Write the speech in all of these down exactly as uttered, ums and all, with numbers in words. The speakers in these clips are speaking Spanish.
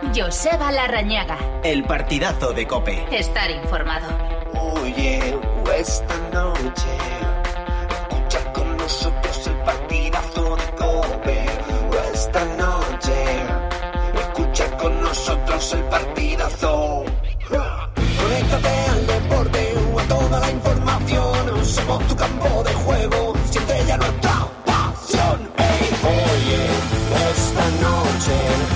Joseba Larrañaga. El partidazo de COPE. Estar informado. Oye, esta noche escucha con nosotros el partidazo de COPE. Esta noche escucha con nosotros el partidazo. Conéctate al deporte o a toda la información. Somos tu campo de juego, siente ya nuestra pasión. Hey, oye, esta noche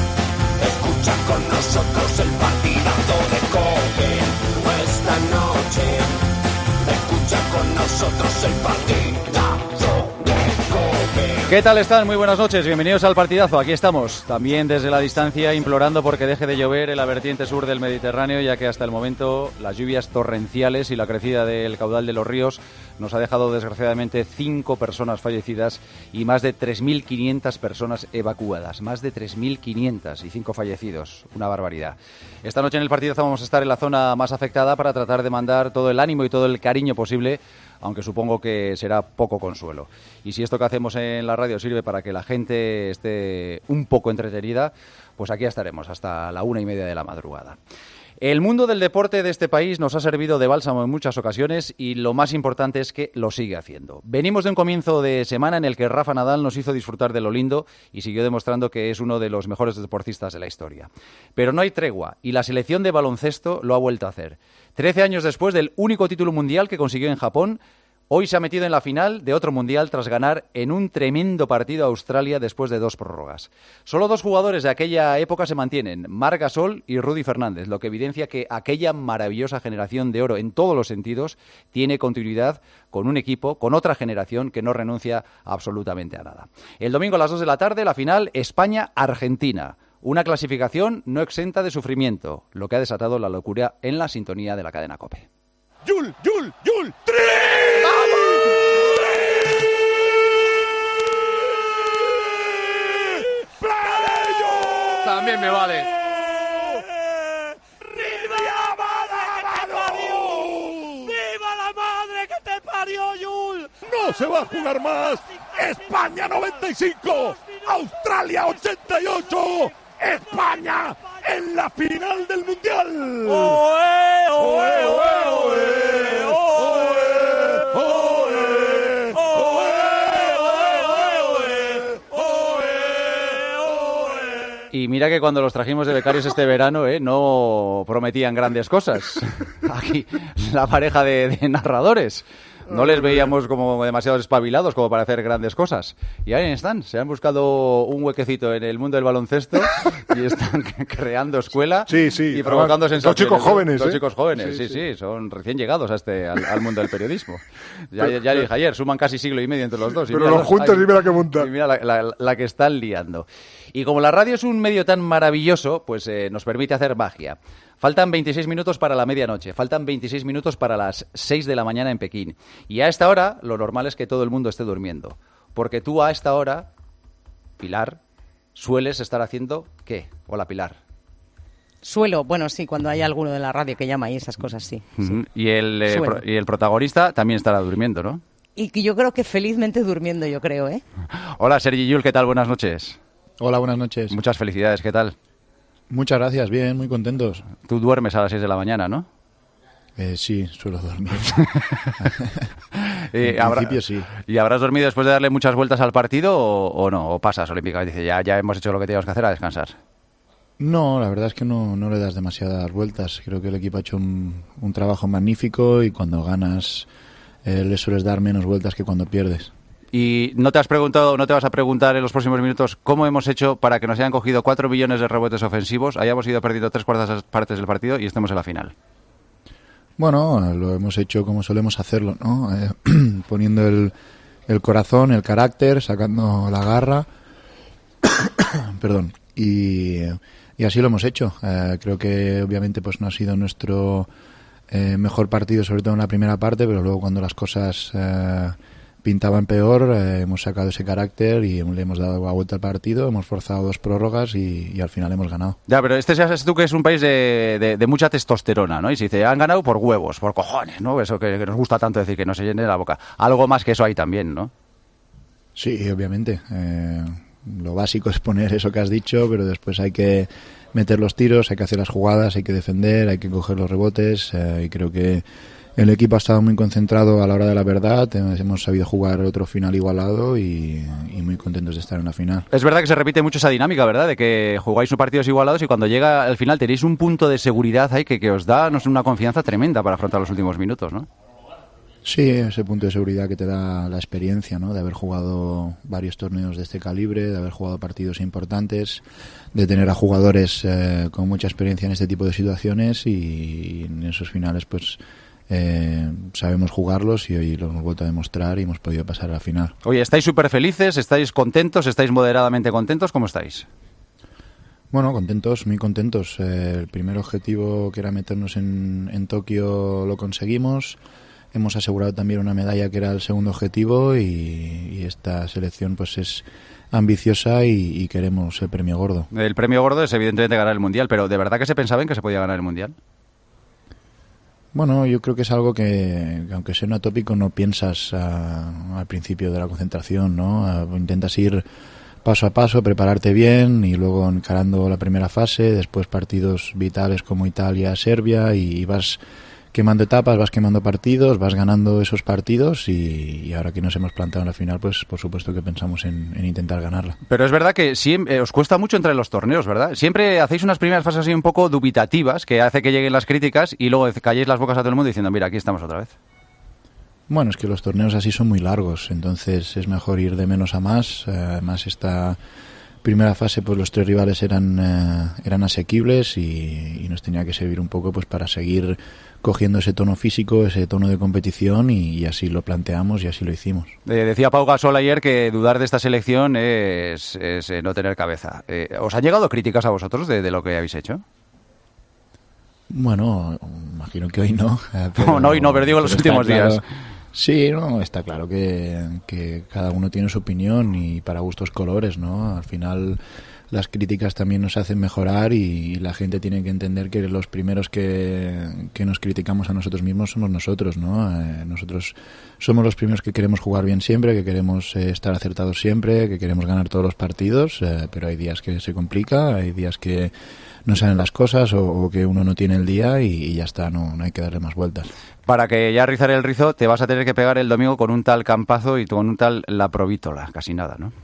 escucha con nosotros el partidazo de COPE. Esta noche escucha con nosotros el partidazo de COPE. ¿Qué tal están? Muy buenas noches, bienvenidos al partidazo. Aquí estamos, también desde la distancia, implorando porque deje de llover en la vertiente sur del Mediterráneo, ya que hasta el momento las lluvias torrenciales y la crecida del caudal de los ríos nos ha dejado desgraciadamente cinco personas fallecidas y más de tres mil quinientas personas evacuadas. Más de tres mil quinientas y cinco fallecidos. Una barbaridad. Esta noche en el partidazo vamos a estar en la zona más afectada para tratar de mandar todo el ánimo y todo el cariño posible, aunque supongo que será poco consuelo. Y si esto que hacemos en la radio sirve para que la gente esté un poco entretenida, pues aquí estaremos hasta la una y media de la madrugada. El mundo del deporte de este país nos ha servido de bálsamo en muchas ocasiones y lo más importante es que lo sigue haciendo. Venimos de un comienzo de semana en el que Rafa Nadal nos hizo disfrutar de lo lindo y siguió demostrando que es uno de los mejores deportistas de la historia. Pero no hay tregua y la selección de baloncesto lo ha vuelto a hacer. Trece años después del único título mundial que consiguió en Japón, hoy se ha metido en la final de otro mundial tras ganar en un tremendo partido a Australia después de dos prórrogas. Solo dos jugadores de aquella época se mantienen, Marc Gasol y Rudy Fernández, lo que evidencia que aquella maravillosa generación de oro en todos los sentidos tiene continuidad con un equipo, con otra generación que no renuncia absolutamente a nada. El domingo a las dos de la tarde, la final España-Argentina. Una clasificación no exenta de sufrimiento, lo que ha desatado la locura en la sintonía de la cadena COPE. ¡Yul, Yul, Yul! ¡Tres! También me vale. ¡Viva la madre que te parió! ¡Viva la madre que te parió, Yul! ¡No se va a jugar más! ¡España noventa y cinco! ¡Australia ochenta y ocho! ¡España en la final del Mundial! ¡Oe, oe, oe, oe! ¡Oe, oe! Y mira que cuando los trajimos de becarios este verano, ¿eh? no prometían grandes cosas. Aquí, la pareja de, de narradores. No les veíamos como demasiado espabilados como para hacer grandes cosas. Y ahí están, se han buscado un huequecito en el mundo del baloncesto y están creando escuela sí, sí. y provocando sensaciones. Dos chicos jóvenes, Dos ¿eh? chicos jóvenes, sí sí, sí, sí, son recién llegados a este, al, al mundo del periodismo. Ya, ya le dije ayer, suman casi siglo y medio entre los dos. Pero los juntos y mira que montan. Y mira la, la, la que están liando. Y como la radio es un medio tan maravilloso, pues eh, nos permite hacer magia. Faltan veintiséis minutos para la medianoche, faltan veintiséis minutos para las seis de la mañana en Pekín. Y a esta hora, lo normal es que todo el mundo esté durmiendo. Porque tú a esta hora, Pilar, sueles estar haciendo ¿qué? Hola, Pilar. Suelo, bueno, sí, cuando hay alguno de la radio que llama y esas cosas, sí. Uh-huh. sí. Y, el, eh, pro, y el protagonista también estará durmiendo, ¿no? Y que yo creo que felizmente durmiendo, yo creo, ¿eh? Hola, Sergi Yul, ¿qué tal? Buenas noches. Hola, buenas noches. Muchas felicidades, ¿qué tal? Muchas gracias, bien, muy contentos. Tú duermes a las seis de la mañana, ¿no? Eh, sí, suelo dormir. eh, en habrá, principio sí. ¿Y habrás dormido después de darle muchas vueltas al partido o, o no? ¿O pasas olímpicamente? Dice, ya, ya hemos hecho lo que teníamos que hacer, a descansar. No, la verdad es que no, no le das demasiadas vueltas. Creo que el equipo ha hecho un, un trabajo magnífico y cuando ganas eh, le sueles dar menos vueltas que cuando pierdes. Y no te has preguntado, no te vas a preguntar en los próximos minutos cómo hemos hecho para que nos hayan cogido cuatro millones de rebotes ofensivos, hayamos ido perdiendo tres cuartas partes del partido y estemos en la final. Bueno, lo hemos hecho como solemos hacerlo, ¿no? Eh, poniendo el, el corazón, el carácter, sacando la garra. Perdón. Y, y así lo hemos hecho. Eh, creo que obviamente pues no ha sido nuestro eh, mejor partido, sobre todo en la primera parte, pero luego cuando las cosas eh, pintaban peor, eh, hemos sacado ese carácter y le hemos dado la vuelta al partido, hemos forzado dos prórrogas y, y al final hemos ganado. Ya, pero este sabes tú que es un país de, de, de mucha testosterona, ¿no? Y se dice, han ganado por huevos, por cojones, ¿no? Eso que, que nos gusta tanto decir, que no se llene la boca. Algo más que eso hay también, ¿no? Sí, obviamente. Eh, lo básico es poner eso que has dicho, pero después hay que meter los tiros, hay que hacer las jugadas, hay que defender, hay que coger los rebotes, eh, y creo que el equipo ha estado muy concentrado a la hora de la verdad, hemos sabido jugar otro final igualado y, y muy contentos de estar en la final. Es verdad que se repite mucho esa dinámica, ¿verdad? De que jugáis partidos igualados y cuando llega al final tenéis un punto de seguridad ahí que, que os da, no sé, una confianza tremenda para afrontar los últimos minutos, ¿no? Sí, ese punto de seguridad que te da la experiencia, ¿no? De haber jugado varios torneos de este calibre, de haber jugado partidos importantes, de tener a jugadores eh, con mucha experiencia en este tipo de situaciones y, y en esos finales pues eh, sabemos jugarlos y hoy lo hemos vuelto a demostrar y hemos podido pasar a la final. Oye, ¿estáis súper felices? ¿Estáis contentos? ¿Estáis moderadamente contentos? ¿Cómo estáis? Bueno, contentos, muy contentos. Eh, el primer objetivo que era meternos en, en Tokio lo conseguimos. Hemos asegurado también una medalla que era el segundo objetivo y, y esta selección pues es ambiciosa y, y queremos el premio gordo. El premio gordo es evidentemente ganar el Mundial, pero ¿de verdad que se pensaba en que se podía ganar el Mundial? Bueno, yo creo que es algo que, que aunque sea un tópico, no piensas a, al principio de la concentración, ¿no? A, intentas ir paso a paso, prepararte bien y luego encarando la primera fase, después partidos vitales como Italia, Serbia y, y vas quemando etapas, vas quemando partidos, vas ganando esos partidos y, y ahora que nos hemos plantado en la final, pues por supuesto que pensamos en, en intentar ganarla. Pero es verdad que siempre, eh, os cuesta mucho entrar en los torneos, ¿verdad? Siempre hacéis unas primeras fases así un poco dubitativas que hace que lleguen las críticas y luego calléis las bocas a todo el mundo diciendo, mira, aquí estamos otra vez. Bueno, es que los torneos así son muy largos, entonces es mejor ir de menos a más, además esta primera fase pues los tres rivales eran eh, eran asequibles y, y nos tenía que servir un poco pues para seguir cogiendo ese tono físico, ese tono de competición y, y así lo planteamos y así lo hicimos. Eh, decía Pau Gasol ayer que dudar de esta selección es, es eh, no tener cabeza. Eh, ¿Os han llegado críticas a vosotros de, de lo que habéis hecho? Bueno, imagino que hoy no. Pero, no, no, hoy no, pero digo los últimos claro, días. Sí, no, está claro que, que cada uno tiene su opinión y para gustos colores, ¿no? Al final las críticas también nos hacen mejorar y la gente tiene que entender que los primeros que, que nos criticamos a nosotros mismos somos nosotros, ¿no? Eh, nosotros somos los primeros que queremos jugar bien siempre, que queremos eh, estar acertados siempre, que queremos ganar todos los partidos, eh, pero hay días que se complica, hay días que no salen las cosas o, o que uno no tiene el día y, y ya está, no, no hay que darle más vueltas. Para que ya rizar el rizo te vas a tener que pegar el domingo con un tal Campazo y con un tal La Provítola, casi nada, ¿no?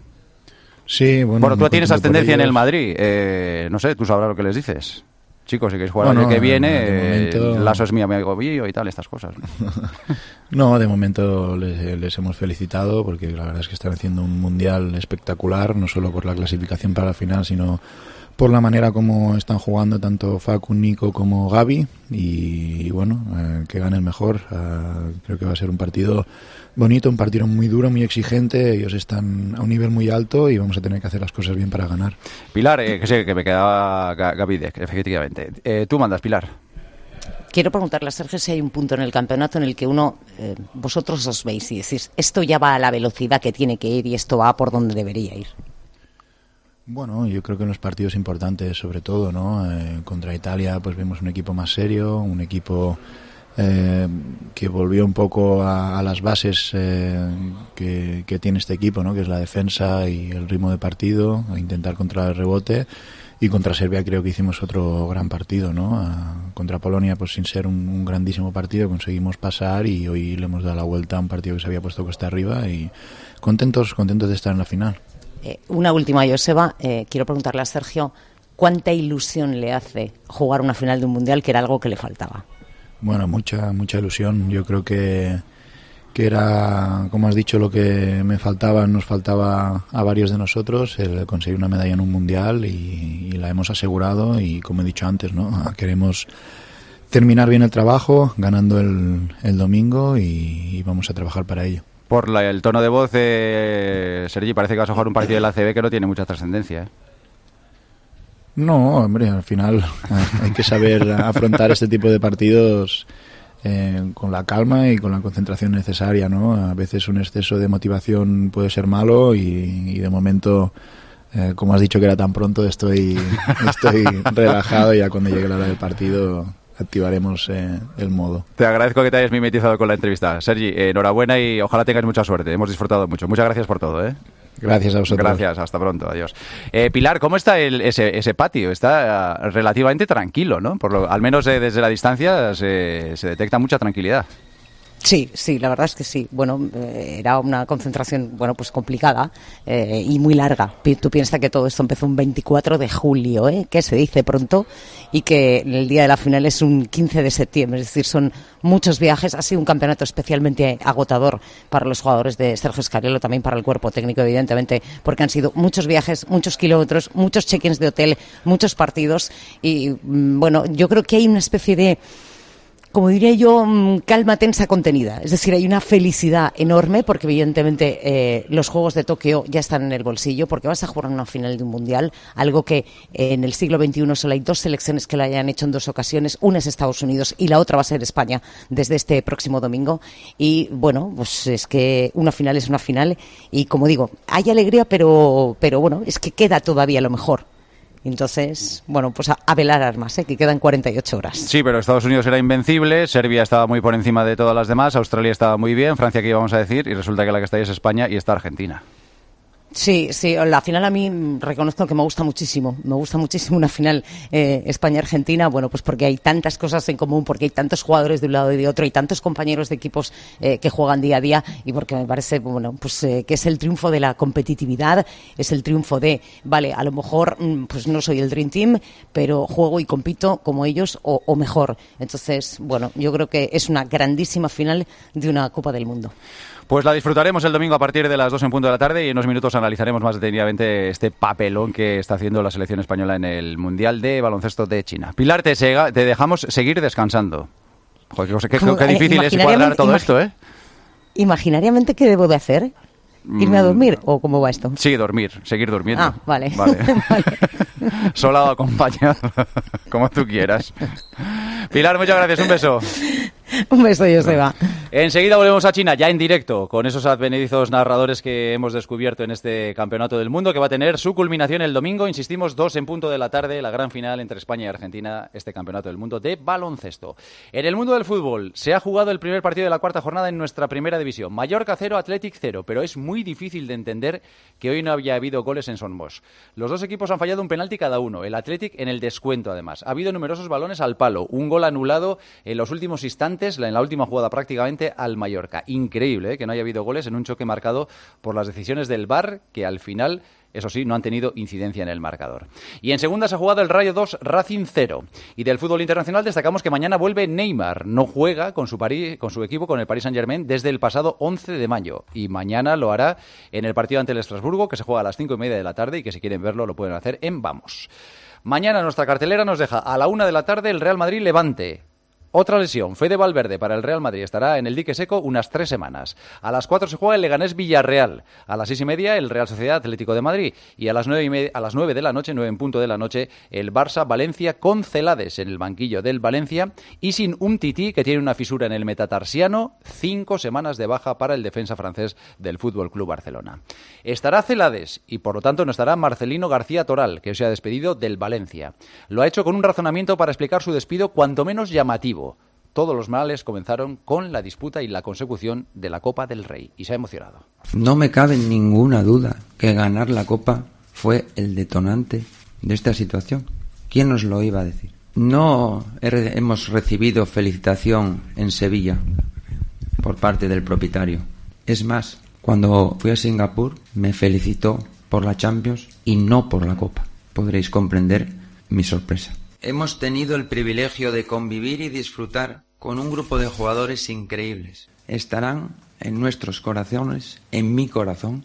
Sí, bueno. Bueno, tú tienes ascendencia en el Madrid, eh, no sé, tú sabrás lo que les dices. Chicos, si queréis jugar bueno, el que viene, eh, momento... Lasso es mi amigo mío y tal, estas cosas. ¿no? No, de momento les, les hemos felicitado porque la verdad es que están haciendo un mundial espectacular, no solo por la clasificación para la final, sino por la manera como están jugando tanto Facu, Nico como Gaby y, y bueno, eh, que gane el mejor. Uh, creo que va a ser un partido bonito, un partido muy duro, muy exigente. Ellos están a un nivel muy alto y vamos a tener que hacer las cosas bien para ganar. Pilar, eh, que sé que me quedaba Gaby Deck, efectivamente. Eh, tú mandas, Pilar. Quiero preguntarle a Sergio si hay un punto en el campeonato en el que uno, eh, vosotros os veis y decís, esto ya va a la velocidad que tiene que ir y esto va por donde debería ir. Bueno, yo creo que en los partidos importantes, sobre todo, ¿no? Eh, contra Italia, pues vemos un equipo más serio, un equipo eh, que volvió un poco a, a las bases eh, que, que tiene este equipo, ¿no? Que es la defensa y el ritmo de partido, a intentar controlar el rebote. Y contra Serbia creo que hicimos otro gran partido, ¿no? A, contra Polonia, pues sin ser un, un grandísimo partido, conseguimos pasar y hoy le hemos dado la vuelta a un partido que se había puesto cuesta arriba y contentos, contentos de estar en la final. Eh, una última, Joseba. Eh, quiero preguntarle a Sergio cuánta ilusión le hace jugar una final de un mundial, que era algo que le faltaba. Bueno, mucha mucha ilusión. Yo creo que, que era, como has dicho, lo que me faltaba, nos faltaba a varios de nosotros, el conseguir una medalla en un mundial y, y la hemos asegurado y, como he dicho antes, ¿no? Queremos terminar bien el trabajo, ganando el, el domingo y, y vamos a trabajar para ello. Por la, el tono de voz, eh, Sergi, parece que vas a jugar un partido de la A C B que no tiene mucha trascendencia, ¿eh? No, hombre, al final hay que saber afrontar este tipo de partidos eh, con la calma y con la concentración necesaria, ¿no? A veces un exceso de motivación puede ser malo y, y de momento, eh, como has dicho que era tan pronto, estoy, estoy relajado y ya cuando llegue la hora del partido activaremos eh, el modo. Te agradezco que te hayas mimetizado con la entrevista. Sergi, eh, enhorabuena y ojalá tengas mucha suerte. Hemos disfrutado mucho. Muchas gracias por todo, ¿eh? Gracias a vosotros. Gracias, hasta pronto, adiós. Eh, Pilar, ¿cómo está el, ese, ese patio? Está uh, relativamente tranquilo, ¿no? Por lo, al menos eh, desde la distancia se, se detecta mucha tranquilidad. Sí, sí, la verdad es que sí. Bueno, eh, era una concentración, bueno, pues complicada eh, y muy larga. Tú piensas que todo esto empezó un veinticuatro de julio, ¿eh? Que se dice pronto, y que el día de la final es un quince de septiembre. Es decir, son muchos viajes. Ha sido un campeonato especialmente agotador para los jugadores de Sergio Scariolo, también para el cuerpo técnico, evidentemente, porque han sido muchos viajes, muchos kilómetros, muchos check-ins de hotel, muchos partidos. Y, bueno, yo creo que hay una especie de, como diría yo, calma tensa contenida. Es decir, hay una felicidad enorme porque evidentemente eh, los Juegos de Tokio ya están en el bolsillo, porque vas a jugar una final de un mundial, algo que eh, en el siglo veintiuno solo hay dos selecciones que lo hayan hecho en dos ocasiones. Una es Estados Unidos y la otra va a ser España desde este próximo domingo. Y bueno, pues es que una final es una final y, como digo, hay alegría, pero, pero bueno, es que queda todavía lo mejor. Entonces, bueno, pues a, a velar armas, ¿eh? Que quedan cuarenta y ocho horas. Sí, pero Estados Unidos era invencible, Serbia estaba muy por encima de todas las demás, Australia estaba muy bien, Francia, ¿qué íbamos a decir? Y resulta que la que está ahí es España y está Argentina. Sí, sí, la final a mí reconozco que me gusta muchísimo, me gusta muchísimo una final eh, España-Argentina, bueno, pues porque hay tantas cosas en común, porque hay tantos jugadores de un lado y de otro, y tantos compañeros de equipos eh, que juegan día a día, y porque me parece, bueno, pues eh, que es el triunfo de la competitividad, es el triunfo de, vale, a lo mejor pues no soy el Dream Team, pero juego y compito como ellos o, o mejor. Entonces, bueno, yo creo que es una grandísima final de una Copa del Mundo. Pues la disfrutaremos el domingo a partir de las dos en punto de la tarde y en unos minutos analizaremos más detenidamente este papelón que está haciendo la selección española en el Mundial de Baloncesto de China. Pilar, te, sega, te dejamos seguir descansando. Joder, qué, qué, qué difícil es cuadrar todo esto, ¿eh? Imaginariamente, ¿qué debo de hacer? ¿Irme a dormir o cómo va esto? Sí, dormir, seguir durmiendo. Ah, vale. Vale. Vale. Sola o acompañado, como tú quieras. Pilar, muchas gracias, un beso. Un beso, Joseba. Enseguida volvemos a China, ya en directo, con esos advenedizos narradores que hemos descubierto en este Campeonato del Mundo, que va a tener su culminación el domingo, insistimos, dos en punto de la tarde, la gran final entre España y Argentina, este Campeonato del Mundo de baloncesto. En el mundo del fútbol se ha jugado el primer partido de la cuarta jornada en nuestra primera división. Mallorca cero, Athletic cero, pero es muy difícil de entender que hoy no había habido goles en Son Bosch. Los dos equipos han fallado un penalti cada uno, el Athletic en el descuento además. Ha habido numerosos balones al palo, un gol anulado en los últimos instantes, en la última jugada prácticamente al Mallorca. Increíble, ¿eh? Que no haya habido goles en un choque marcado por las decisiones del V A R, que al final, eso sí, no han tenido incidencia en el marcador. Y en segunda se ha jugado el Rayo dos, Racing cero. Y del fútbol internacional destacamos que mañana vuelve Neymar. No juega con su, París, con su equipo, con el Paris Saint-Germain, desde el pasado once de mayo. Y mañana lo hará en el partido ante el Estrasburgo, que se juega a las cinco y media de la tarde y que si quieren verlo lo pueden hacer en Vamos. Mañana nuestra cartelera nos deja a la una de la tarde el Real Madrid-Levante. Otra lesión, Fede Valverde para el Real Madrid, estará en el dique seco unas tres semanas. A las cuatro se juega el Leganés-Villarreal, a las seis y media el Real Sociedad Atlético de Madrid y a las nueve y media, a las nueve de la noche, nueve en punto de la noche, el Barça-Valencia con Celades en el banquillo del Valencia y sin un tití que tiene una fisura en el metatarsiano, cinco semanas de baja para el defensa francés del F C Barcelona. Estará Celades y por lo tanto no estará Marcelino García Toral, que se ha despedido del Valencia. Lo ha hecho con un razonamiento para explicar su despido cuanto menos llamativo. Todos los males comenzaron con la disputa y la consecución de la Copa del Rey. Y se ha emocionado. No me cabe ninguna duda que ganar la Copa fue el detonante de esta situación. ¿Quién nos lo iba a decir? No hemos recibido felicitación en Sevilla por parte del propietario. Es más, cuando fui a Singapur me felicitó por la Champions y no por la Copa. Podréis comprender mi sorpresa. Hemos tenido el privilegio de convivir y disfrutar con un grupo de jugadores increíbles. Estarán en nuestros corazones, en mi corazón.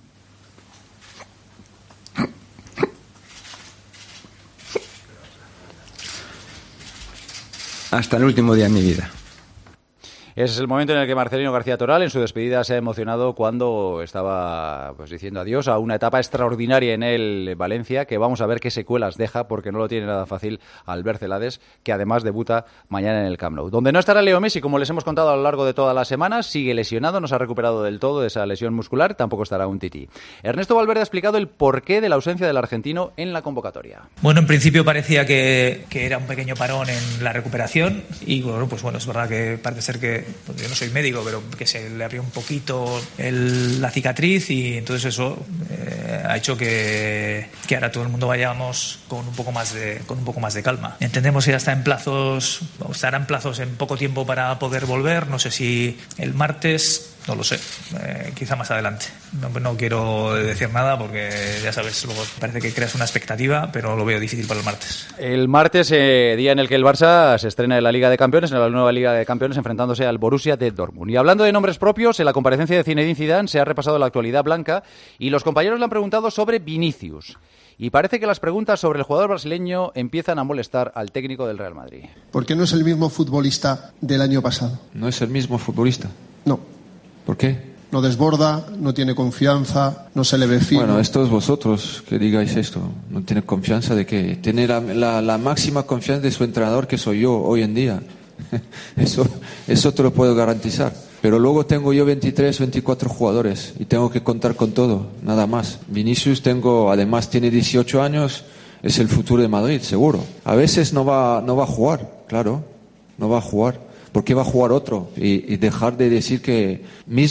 Hasta el último día de mi vida. Ese es el momento en el que Marcelino García Toral en su despedida se ha emocionado cuando estaba pues diciendo adiós a una etapa extraordinaria en el Valencia, que vamos a ver qué secuelas deja porque no lo tiene nada fácil Albert Celades, que además debuta mañana en el Camp Nou. Donde no estará Leo Messi, como les hemos contado a lo largo de toda la semana, sigue lesionado, no se ha recuperado del todo de esa lesión muscular, tampoco estará un tití. Ernesto Valverde ha explicado el porqué de la ausencia del argentino en la convocatoria. Bueno, en principio parecía que, que era un pequeño parón en la recuperación y bueno, pues bueno, es verdad que parece ser que pues yo no soy médico, pero que se le abrió un poquito el, la cicatriz y entonces eso eh, eh, ha hecho que, que ahora todo el mundo vayamos con un poco más de, con un poco más de calma. Entendemos que ya está en plazos, estará en plazos en poco tiempo para poder volver, no sé si el martes, no lo sé, eh, quizá más adelante. No, no quiero decir nada porque ya sabes, luego parece que creas una expectativa, pero lo veo difícil para el martes. El martes, eh, día en el que el Barça se estrena en la Liga de Campeones, en la nueva Liga de Campeones, enfrentándose al Borussia de Dortmund. Y hablando de nombres propios, en la comparecencia de Zinedine Zidane se ha repasado la actualidad blanca y los compañeros le han preguntado sobre Vinicius. Y parece que las preguntas sobre el jugador brasileño empiezan a molestar al técnico del Real Madrid. ¿Por qué no es el mismo futbolista del año pasado? ¿No es el mismo futbolista? No. ¿Por qué? No desborda, no tiene confianza, no se le ve fino. Bueno, esto es vosotros que digáis esto. No tiene confianza de qué. Tiene la, la, la máxima confianza de su entrenador, que soy yo hoy en día. Eso, eso te lo puedo garantizar. Pero luego tengo yo veintitrés, veinticuatro jugadores y tengo que contar con todo, nada más. Vinicius tengo, además tiene dieciocho años, es el futuro de Madrid, seguro. A veces no va, no va a jugar, claro, no va a jugar. ¿Por qué va a jugar otro? Y, y dejar de decir que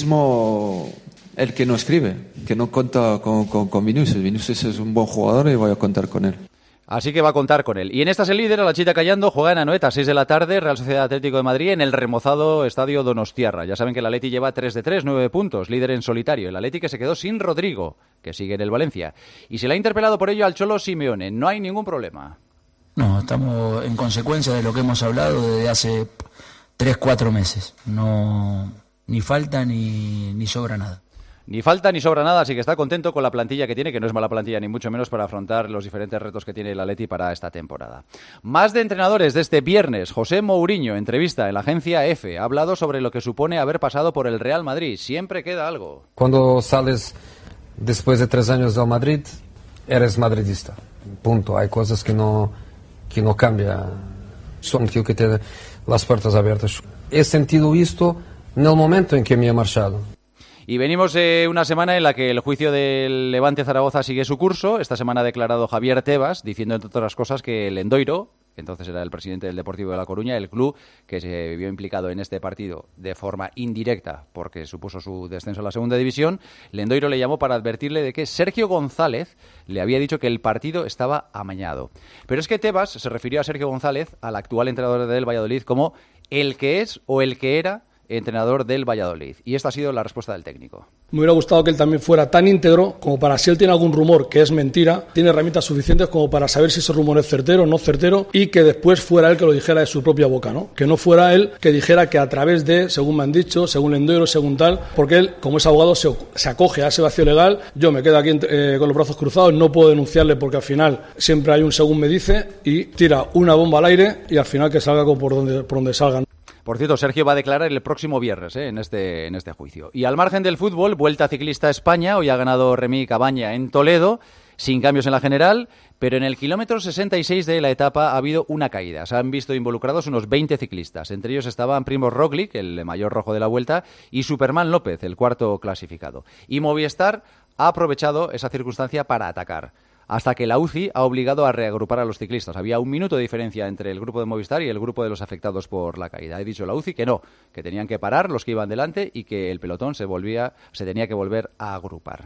mismo el que no escribe, que no cuenta con, con, con Vinicius. Vinicius es un buen jugador y voy a contar con él. Así que va a contar con él. Y en esta es el líder, a la Chita Callando, juega en Anoeta a seis de la tarde, Real Sociedad Atlético de Madrid, en el remozado estadio Donostiarra. Ya saben que el Atleti lleva tres de tres, nueve puntos, líder en solitario. El Atleti que se quedó sin Rodrigo, que sigue en el Valencia. Y se le ha interpelado por ello al Cholo Simeone. No hay ningún problema. No, estamos en consecuencia de lo que hemos hablado desde hace tres, cuatro meses. No, ni falta ni, ni sobra nada. Ni falta ni sobra nada, así que está contento con la plantilla que tiene, que no es mala plantilla ni mucho menos para afrontar los diferentes retos que tiene el Atleti para esta temporada. Más de entrenadores de este viernes. José Mourinho, entrevista en la agencia EFE, ha hablado sobre lo que supone haber pasado por el Real Madrid. Siempre queda algo. Cuando sales después de tres años del Madrid, eres madridista. Punto. Hay cosas que no, que no cambian. Son tío que te las puertas abiertas. He sentido esto en el momento en que me he marchado. Y venimos de eh, una semana en la que el juicio del Levante Zaragoza sigue su curso. Esta semana ha declarado Javier Tebas, diciendo entre otras cosas que el Endoiro, que entonces era el presidente del Deportivo de La Coruña, el club que se vio implicado en este partido de forma indirecta porque supuso su descenso a la segunda división, Lendoiro le llamó para advertirle de que Sergio González le había dicho que el partido estaba amañado. Pero es que Tebas se refirió a Sergio González, al actual entrenador del Valladolid, como el que es o el que era entrenador del Valladolid. Y esta ha sido la respuesta del técnico. Me hubiera gustado que él también fuera tan íntegro como para, si él tiene algún rumor que es mentira, tiene herramientas suficientes como para saber si ese rumor es certero o no certero, y que después fuera él que lo dijera de su propia boca, ¿no? Que no fuera él que dijera que a través de, según me han dicho, según Lendoiro, según tal, porque él, como es abogado, se, se acoge a ese vacío legal. Yo me quedo aquí eh, con los brazos cruzados, no puedo denunciarle porque al final siempre hay un según me dice y tira una bomba al aire y al final que salga por donde, por donde salgan. Por cierto, Sergio va a declarar el próximo viernes ¿eh? en, este, en este juicio. Y al margen del fútbol, Vuelta Ciclista a España. Hoy ha ganado Remy Cabaña en Toledo, sin cambios en la general, pero en el kilómetro sesenta y seis de la etapa ha habido una caída. Se han visto involucrados unos veinte ciclistas. Entre ellos estaban Primož Roglič, el mayor rojo de la Vuelta, y Superman López, el cuarto clasificado. Y Movistar ha aprovechado esa circunstancia para atacar, hasta que la U C I ha obligado a reagrupar a los ciclistas. Había un minuto de diferencia entre el grupo de Movistar y el grupo de los afectados por la caída. He dicho la U C I que no, que tenían que parar los que iban delante y que el pelotón se volvía, se tenía que volver a agrupar.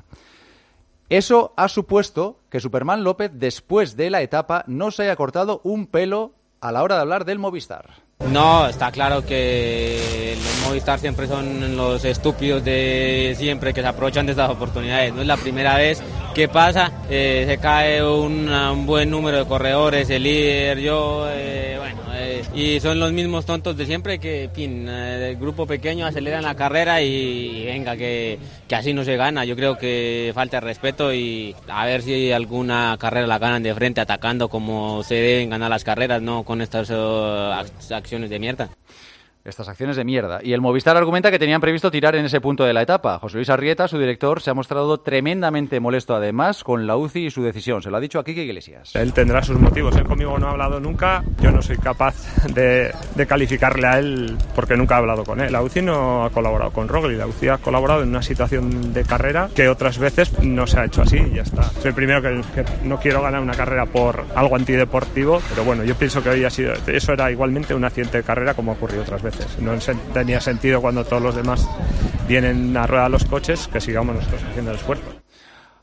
Eso ha supuesto que Superman López, después de la etapa, no se haya cortado un pelo a la hora de hablar del Movistar. No, está claro que los Movistar siempre son los estúpidos de siempre, que se aprovechan de estas oportunidades. No es la primera vez que pasa, eh, se cae un, un buen número de corredores, el líder, yo, eh, bueno, eh, y son los mismos tontos de siempre que, en fin, eh, el grupo pequeño aceleran la carrera y, y venga, que, que así no se gana. Yo creo que falta respeto y a ver si alguna carrera la ganan de frente, atacando como se deben ganar las carreras, no con estas uh, acciones de mierda. Estas acciones de mierda. Y el Movistar argumenta que tenían previsto tirar en ese punto de la etapa. José Luis Arrieta, su director, se ha mostrado tremendamente molesto además con la U C I y su decisión. Se lo ha dicho a Quique Iglesias. Él tendrá sus motivos. Él conmigo no ha hablado nunca. Yo no soy capaz de, de calificarle a él porque nunca ha hablado con él. La U C I no ha colaborado con Roglič. La U C I ha colaborado en una situación de carrera que otras veces no se ha hecho así y ya está. Soy el primero que, que no quiero ganar una carrera por algo antideportivo, pero bueno, yo pienso que hoy ha sido, eso era igualmente un accidente de carrera como ha ocurrido otras veces. No tenía sentido cuando todos los demás vienen a rueda los coches que sigamos nosotros haciendo el esfuerzo.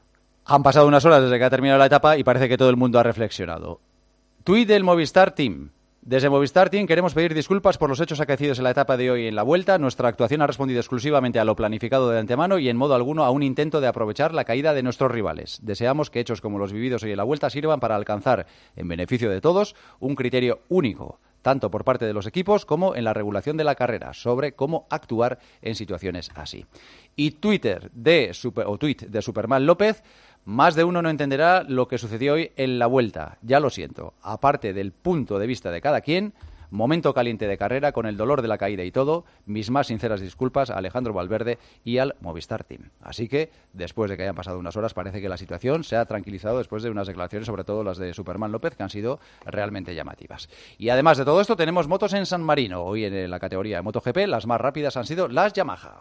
Han pasado unas horas desde que ha terminado la etapa y parece que todo el mundo ha reflexionado. Tuit del Movistar Team. Desde Movistar Team queremos pedir disculpas por los hechos acaecidos en la etapa de hoy en la Vuelta. Nuestra actuación ha respondido exclusivamente a lo planificado de antemano y en modo alguno a un intento de aprovechar la caída de nuestros rivales. Deseamos que hechos como los vividos hoy en la Vuelta sirvan para alcanzar, en beneficio de todos, un criterio único, tanto por parte de los equipos como en la regulación de la carrera, sobre cómo actuar en situaciones así. Y Twitter de Super, o tweet de Superman López. Más de uno no entenderá lo que sucedió hoy en la Vuelta. Ya lo siento. Aparte del punto de vista de cada quien, momento caliente de carrera con el dolor de la caída y todo, mis más sinceras disculpas a Alejandro Valverde y al Movistar Team. Así que, después de que hayan pasado unas horas, parece que la situación se ha tranquilizado después de unas declaraciones, sobre todo las de Superman López, que han sido realmente llamativas. Y además de todo esto, tenemos motos en San Marino. Hoy en la categoría de MotoGP, las más rápidas han sido las Yamaha.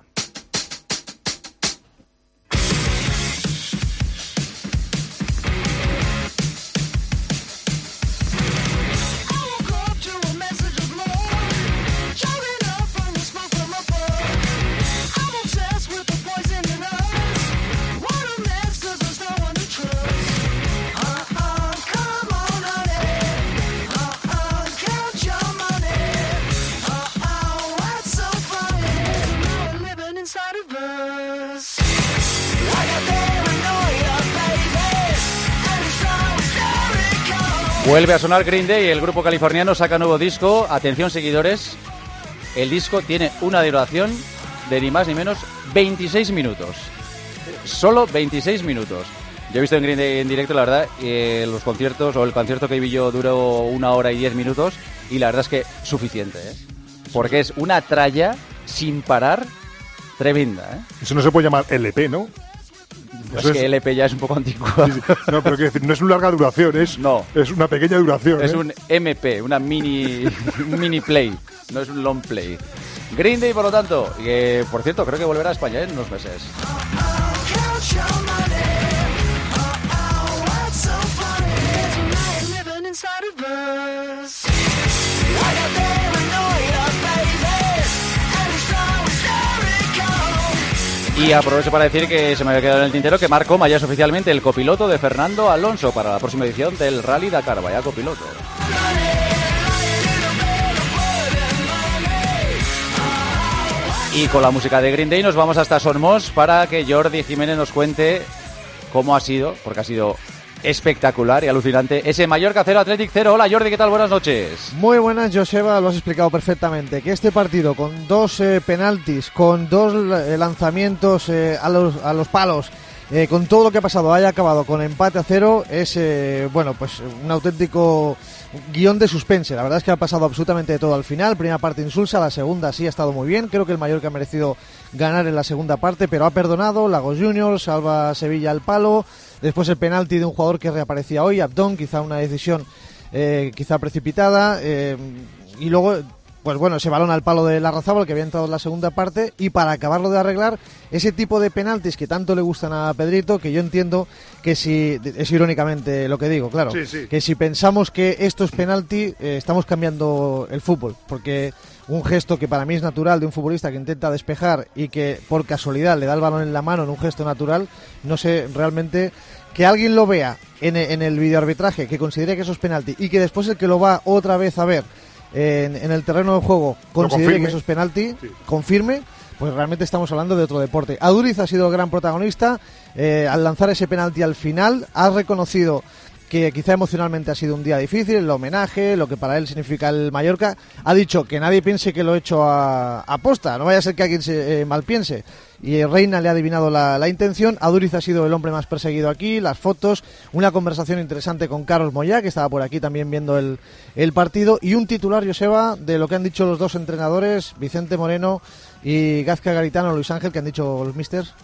Vuelve a sonar Green Day, el grupo californiano saca nuevo disco. Atención, seguidores, el disco tiene una duración de ni más ni menos veintiséis minutos. Solo veintiséis minutos. Yo he visto en Green Day en directo, la verdad, eh, los conciertos, o el concierto que vi yo duró una hora y diez minutos, y la verdad es que suficiente, ¿eh? Porque es una tralla sin parar tremenda, ¿eh? Eso no se puede llamar L P, ¿no? Pues es que L P ya es un poco antigua. Sí, sí. No, pero quiero decir, no es una larga duración, es, no. es una pequeña duración. Es ¿eh? un M P, una mini, un mini play, no es un long play. Green Day, por lo tanto, que por cierto, creo que volverá a España, ¿eh? En unos meses. Y aprovecho para decir que se me había quedado en el tintero que Marc Coma ya es oficialmente el copiloto de Fernando Alonso para la próxima edición del Rally Dakar. Vaya copiloto. Y con la música de Green Day nos vamos hasta Somos para que Jordi Jiménez nos cuente cómo ha sido, porque ha sido espectacular y alucinante, ese Mallorca cero Athletic cero. Hola Jordi, ¿qué tal? Buenas noches. Muy buenas, Joseba, lo has explicado perfectamente, que este partido con dos eh, penaltis, con dos eh, lanzamientos eh, a, los, a los palos, eh, con todo lo que ha pasado, haya acabado con empate a cero, es eh, bueno, pues un auténtico guión de suspense. La verdad es que ha pasado absolutamente de todo al final. Primera parte insulsa, la segunda sí ha estado muy bien. Creo que el Mallorca ha merecido ganar en la segunda parte, pero ha perdonado. Lagos Junior salva Sevilla al palo. Después el penalti de un jugador que reaparecía hoy, Abdón, quizá una decisión eh, quizá precipitada. Eh, y luego, pues bueno, ese balón al palo de Larrazábal que había entrado en la segunda parte. Y para acabarlo de arreglar, ese tipo de penaltis que tanto le gustan a Pedrito, que yo entiendo que si, es irónicamente lo que digo, claro, sí, sí. que si pensamos que esto es penalti, eh, estamos cambiando el fútbol, porque un gesto que para mí es natural de un futbolista que intenta despejar y que por casualidad le da el balón en la mano en un gesto natural, no sé realmente que alguien lo vea en, en el videoarbitraje, que considere que eso es penalti y que después el que lo va otra vez a ver en, en el terreno de juego considere que eso es penalti, sí. confirme, pues realmente estamos hablando de otro deporte. Aduriz ha sido el gran protagonista, eh, al lanzar ese penalti al final, ha reconocido que quizá emocionalmente ha sido un día difícil, el homenaje, lo que para él significa el Mallorca. Ha dicho que nadie piense que lo he hecho a, a posta, no vaya a ser que alguien se eh, mal piense. Y Reina le ha adivinado la, la intención. Aduriz ha sido el hombre más perseguido aquí, las fotos, una conversación interesante con Carlos Moyá, que estaba por aquí también viendo el, el partido, y un titular, Joseba, de lo que han dicho los dos entrenadores, Vicente Moreno y Gazka Garitano, Luis Ángel, que han dicho los místers.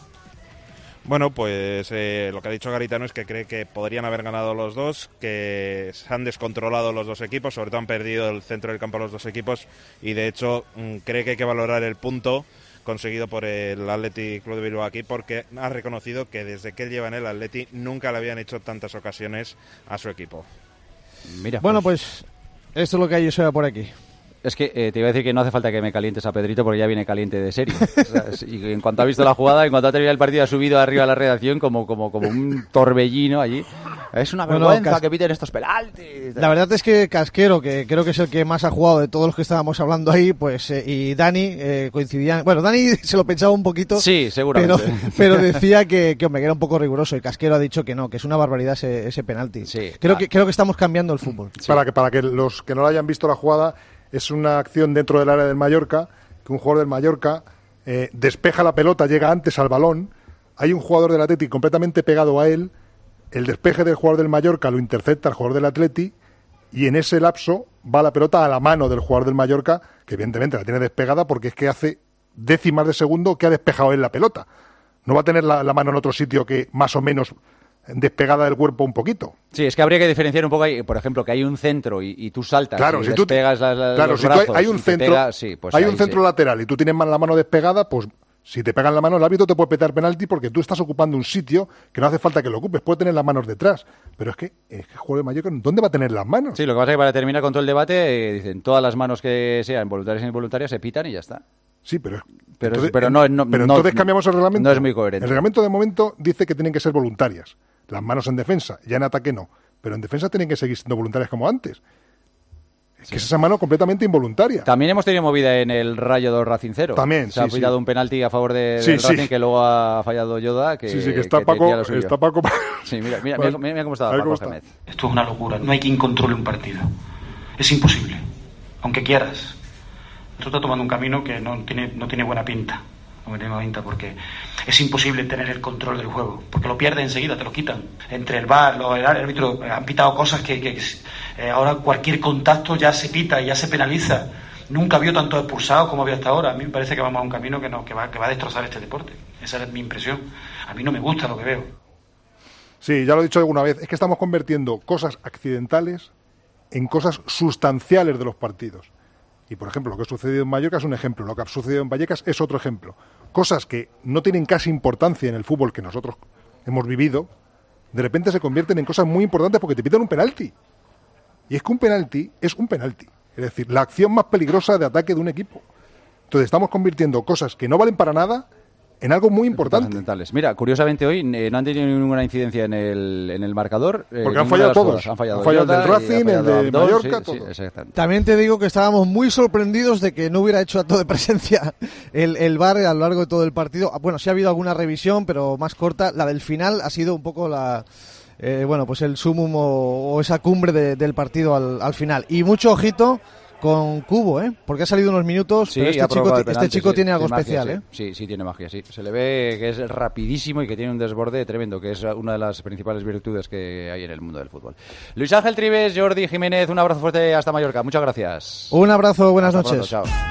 Bueno, pues eh, lo que ha dicho Garitano es que cree que podrían haber ganado los dos, que se han descontrolado los dos equipos, sobre todo han perdido el centro del campo los dos equipos y de hecho mmm, cree que hay que valorar el punto conseguido por el Athletic Club de Bilbao aquí, porque ha reconocido que desde que él lleva en el Athletic nunca le habían hecho tantas ocasiones a su equipo. Mira, bueno, pues, pues esto es lo que hay, Joseba, por aquí. Es que eh, te iba a decir que no hace falta que me calientes a Pedrito porque ya viene caliente de serie. O sea, y en cuanto ha visto la jugada, en cuanto ha terminado el partido, ha subido arriba a la redacción como, como, como un torbellino allí. Es una vergüenza bueno, Cas- que piten estos penaltis. La verdad es que Casquero, que creo que es el que más ha jugado de todos los que estábamos hablando ahí, pues eh, y Dani eh, coincidían. Bueno, Dani se lo pensaba un poquito. Sí, seguramente. Pero, pero decía que, que, hombre, que era un poco riguroso y Casquero ha dicho que no, que es una barbaridad ese, ese penalti. Sí, creo, ah. que, creo que estamos cambiando el fútbol. Sí. Para, que, para que los que no lo hayan visto la jugada, es una acción dentro del área del Mallorca, que un jugador del Mallorca eh, despeja la pelota, llega antes al balón, hay un jugador del Atleti completamente pegado a él, el despeje del jugador del Mallorca lo intercepta el jugador del Atleti y en ese lapso va la pelota a la mano del jugador del Mallorca, que evidentemente la tiene despegada porque es que hace décimas de segundo que ha despejado él la pelota. No va a tener la, la mano en otro sitio que más o menos despegada del cuerpo un poquito. Sí, es que habría que diferenciar un poco ahí, por ejemplo, que hay un centro y, y tú saltas claro, y si despegas tú, la, la, claro, los si brazos tú hay, hay un y centro, pega, sí, pues hay ahí, un centro sí. lateral y tú tienes la mano despegada, pues si te pegan la mano el árbitro te puede petar penalti porque tú estás ocupando un sitio que no hace falta que lo ocupes, puede tener las manos detrás, pero es que es que el jugador de Mallorca, ¿dónde va a tener las manos? Sí, lo que pasa es que para terminar con todo el debate eh, dicen todas las manos que sean voluntarias e involuntarias se pitan y ya está. Sí, pero pero, entonces, pero no, no, pero no, entonces cambiamos el reglamento. No es muy coherente. El reglamento de momento dice que tienen que ser voluntarias. Las manos en defensa, ya en ataque no. Pero en defensa tienen que seguir siendo voluntarias como antes. Es sí. que es esa mano completamente involuntaria. También hemos tenido movida en el Rayo dos Racing cero. También, Se sí, ha pitado sí. un penalti a favor de, sí, del Racing sí. que luego ha fallado Yoda. Que, sí, sí, que está que Paco. Está Paco. Sí, mira, mira, mira, mira cómo estaba Paco Gémez. Esto es una locura. No hay quien controle un partido. Es imposible. Aunque quieras. Esto está tomando un camino que no tiene, no tiene buena pinta. No tiene buena pinta porque es imposible tener el control del juego. Porque lo pierdes enseguida, te lo quitan. Entre el V A R, los, el árbitro han pitado cosas que, que eh, ahora cualquier contacto ya se pita y ya se penaliza. Nunca había tantos expulsados como había hasta ahora. A mí me parece que vamos a un camino que, no, que, va, que va a destrozar este deporte. Esa es mi impresión. A mí no me gusta lo que veo. Sí, ya lo he dicho alguna vez. Es que estamos convirtiendo cosas accidentales en cosas sustanciales de los partidos. Y, por ejemplo, lo que ha sucedido en Mallorca es un ejemplo, lo que ha sucedido en Vallecas es otro ejemplo. Cosas que no tienen casi importancia en el fútbol que nosotros hemos vivido, de repente se convierten en cosas muy importantes porque te pitan un penalti. Y es que un penalti es un penalti. Es decir, la acción más peligrosa de ataque de un equipo. Entonces estamos convirtiendo cosas que no valen para nada en algo muy importante. Mira, curiosamente hoy eh, no han tenido ninguna incidencia en el, en el marcador. Eh, Porque han fallado todos. Han fallado, han fallado Jota, el del Racing, el de Abdón, Mallorca, sí, todo. Sí, también te digo que estábamos muy sorprendidos de que no hubiera hecho acto de presencia el, el V A R a lo largo de todo el partido. Bueno, sí ha habido alguna revisión, pero más corta. La del final ha sido un poco la... Eh, bueno, pues el sumum o, o esa cumbre de, del partido al, al final. Y mucho ojito con Cubo, ¿eh? Porque ha salido unos minutos, sí, pero este chico, penalti, este chico sí, tiene algo magia, especial, sí. ¿eh? Sí, sí, tiene magia, sí. Se le ve que es rapidísimo y que tiene un desborde tremendo, que es una de las principales virtudes que hay en el mundo del fútbol. Luis Ángel Trives, Jordi Jiménez, un abrazo fuerte hasta Mallorca. Muchas gracias. Un abrazo, buenas hasta noches. Pronto, chao.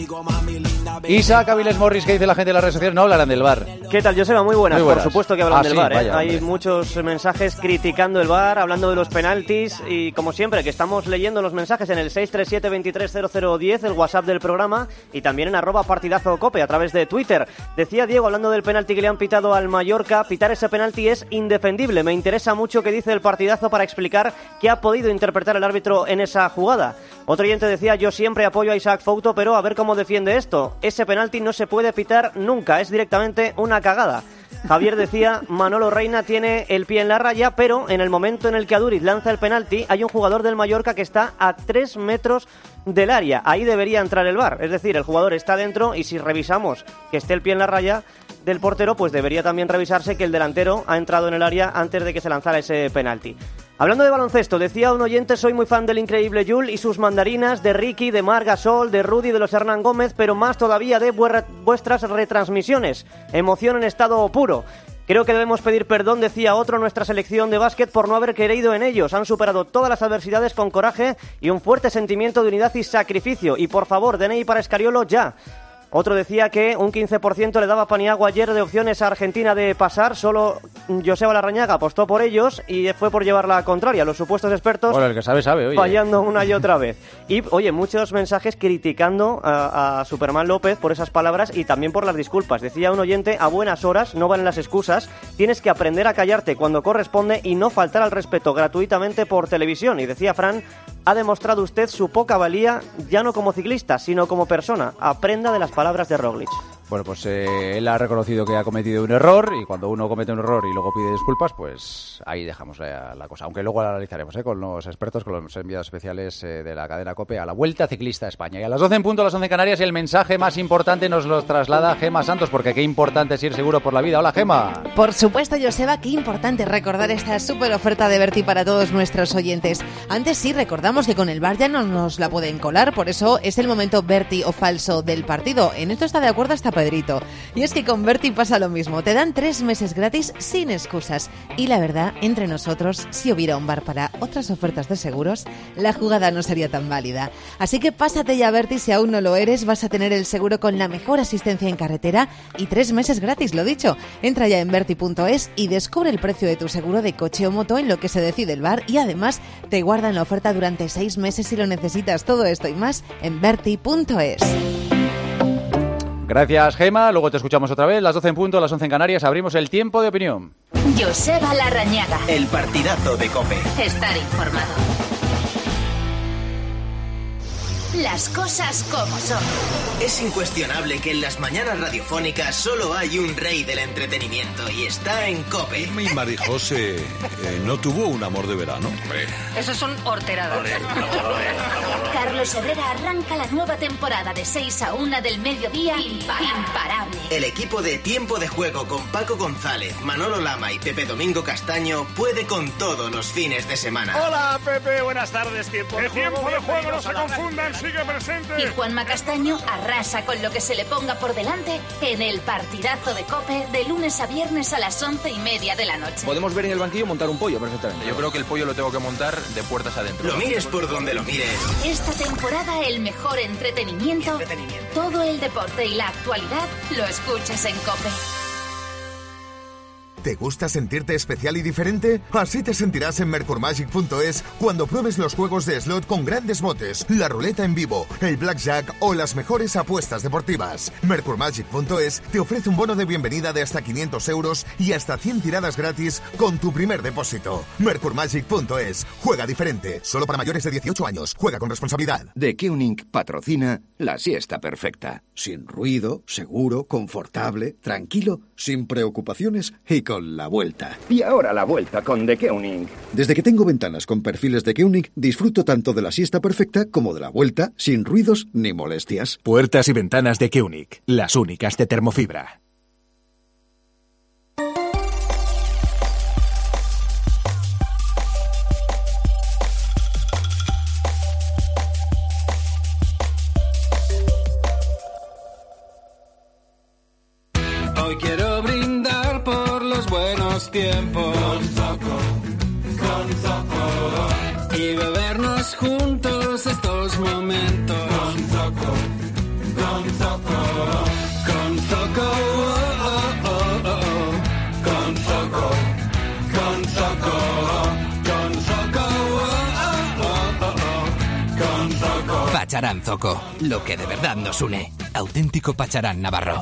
Isaac Aviles Morris, ¿qué dice la gente de las redes sociales? No hablarán del V A R. ¿Qué tal, Joseba? Muy buenas. Muy buenas. Por supuesto que hablan ah, del sí, V A R. ¿eh? vaya, Hay muchos mensajes criticando el V A R, hablando de los penaltis y, como siempre, que estamos leyendo los mensajes en el seis tres siete, veintitrés cero cero diez, el WhatsApp del programa, y también en arroba partidazo cope a través de Twitter. Decía Diego, hablando del penalti que le han pitado al Mallorca, pitar ese penalti es indefendible. Me interesa mucho qué dice el partidazo para explicar qué ha podido interpretar el árbitro en esa jugada. Otro oyente decía, yo siempre apoyo a Isaac Fouto, pero a ver cómo defiende esto. Ese penalti no se puede pitar nunca, es directamente una cagada. Javier decía, Manolo Reina tiene el pie en la raya, pero en el momento en el que Aduriz lanza el penalti, hay un jugador del Mallorca que está a tres metros del área. Ahí debería entrar el V A R. Es decir, el jugador está dentro y si revisamos que esté el pie en la raya del portero, pues debería también revisarse que el delantero ha entrado en el área antes de que se lanzara ese penalti. Hablando de baloncesto, decía un oyente, soy muy fan del increíble Yul y sus mandarinas, de Ricky, de Marc Gasol, de Rudy, de los Hernán Gómez, pero más todavía de vuestras retransmisiones. Emoción en estado puro. Creo que debemos pedir perdón, decía otro, nuestra selección de básquet por no haber creído en ellos. Han superado todas las adversidades con coraje y un fuerte sentimiento de unidad y sacrificio. Y por favor, D N I para Escariolo ya. Otro decía que un quince por ciento le daba Paniagua ayer de opciones a Argentina de pasar, solo Joseba Larrañaga apostó por ellos y fue por llevar la contraria. Los supuestos expertos bueno, el que sabe, sabe, oye. fallando una y otra vez. Y, oye, muchos mensajes criticando a, a Superman López por esas palabras y también por las disculpas. Decía un oyente, a buenas horas, no valen las excusas, tienes que aprender a callarte cuando corresponde y no faltar al respeto gratuitamente por televisión. Y decía Fran, ha demostrado usted su poca valía, ya no como ciclista, sino como persona. Aprenda de las palabras de Roglic. Bueno, pues eh, él ha reconocido que ha cometido un error y cuando uno comete un error y luego pide disculpas, pues ahí dejamos la, la cosa. Aunque luego la analizaremos ¿eh? con los expertos, con los enviados especiales eh, de la cadena COPE a la Vuelta Ciclista a España. Y a las doce en punto, a las once en Canarias, y el mensaje más importante nos lo traslada Gema Santos, porque qué importante es ir seguro por la vida. Hola, Gema. Por supuesto, Joseba, qué importante recordar esta súper oferta de Berti para todos nuestros oyentes. Antes sí, recordamos que con el V A R ya no nos la pueden colar, por eso es el momento Berti o falso del partido. En esto está de acuerdo hasta Pedrito. Y es que con Berti pasa lo mismo. Te dan tres meses gratis sin excusas. Y la verdad, entre nosotros, si hubiera un V A R para otras ofertas de seguros, la jugada no sería tan válida. Así que pásate ya a Berti si aún no lo eres. Vas a tener el seguro con la mejor asistencia en carretera y tres meses gratis, lo dicho. Entra ya en berti punto es y descubre el precio de tu seguro de coche o moto en lo que se decide el V A R. Y además, te guardan la oferta durante seis meses si lo necesitas. Todo esto y más en berti punto es. Gracias, Gema. Luego te escuchamos otra vez. Las doce en punto, las once en Canarias. Abrimos el tiempo de opinión. Joseba Larrañaga. El partidazo de COPE. Estar informado. Las cosas como son. Es incuestionable que en las mañanas radiofónicas solo hay un rey del entretenimiento y está en COPE. Mi Marijose eh, no tuvo un amor de verano. Hombre. Eso son horteradas. Carlos Herrera arranca la nueva temporada de seis a una del mediodía. Imparable. El equipo de Tiempo de Juego con Paco González, Manolo Lama y Pepe Domingo Castaño puede con todos los fines de semana. Hola, Pepe. Buenas tardes. Tiempo de Juego. Tiempo de Juego, no se confundan. Sigue presente. Y Juanma Castaño arrasa con lo que se le ponga por delante en el partidazo de COPE de lunes a viernes a las once y media de la noche. Podemos ver en el banquillo montar un pollo perfectamente. Yo creo que el pollo lo tengo que montar de puertas adentro. Lo mires por donde lo mires. Esta temporada el mejor entretenimiento, entretenimiento, todo el deporte y la actualidad lo escuchas en COPE. ¿Te gusta sentirte especial y diferente? Así te sentirás en mercurmagic punto es cuando pruebes los juegos de slot con grandes botes, la ruleta en vivo, el blackjack o las mejores apuestas deportivas. mercurmagic punto es te ofrece un bono de bienvenida de hasta quinientos euros y hasta cien tiradas gratis con tu primer depósito. mercurmagic punto es. Juega diferente. Solo para mayores de dieciocho años. Juega con responsabilidad. The Keuning patrocina la siesta perfecta. Sin ruido, seguro, confortable, tranquilo, sin preocupaciones y con la vuelta. Y ahora la vuelta con The Keuning. Desde que tengo ventanas con perfiles de Keuning, disfruto tanto de la siesta perfecta como de la vuelta sin ruidos ni molestias. Puertas y ventanas de Keuning, las únicas de termofibra. Hoy quiero brindar por los buenos tiempos con Zoco, con Zoco, y bebernos juntos estos momentos con Zoco, con Zoco, con Zoco, oh, oh, oh, oh. Con Zoco, con Zoco, con Zoco, oh, oh, oh, oh. Con Zoco. Pacharán Zoco, lo que de verdad nos une. Auténtico Pacharán Navarro.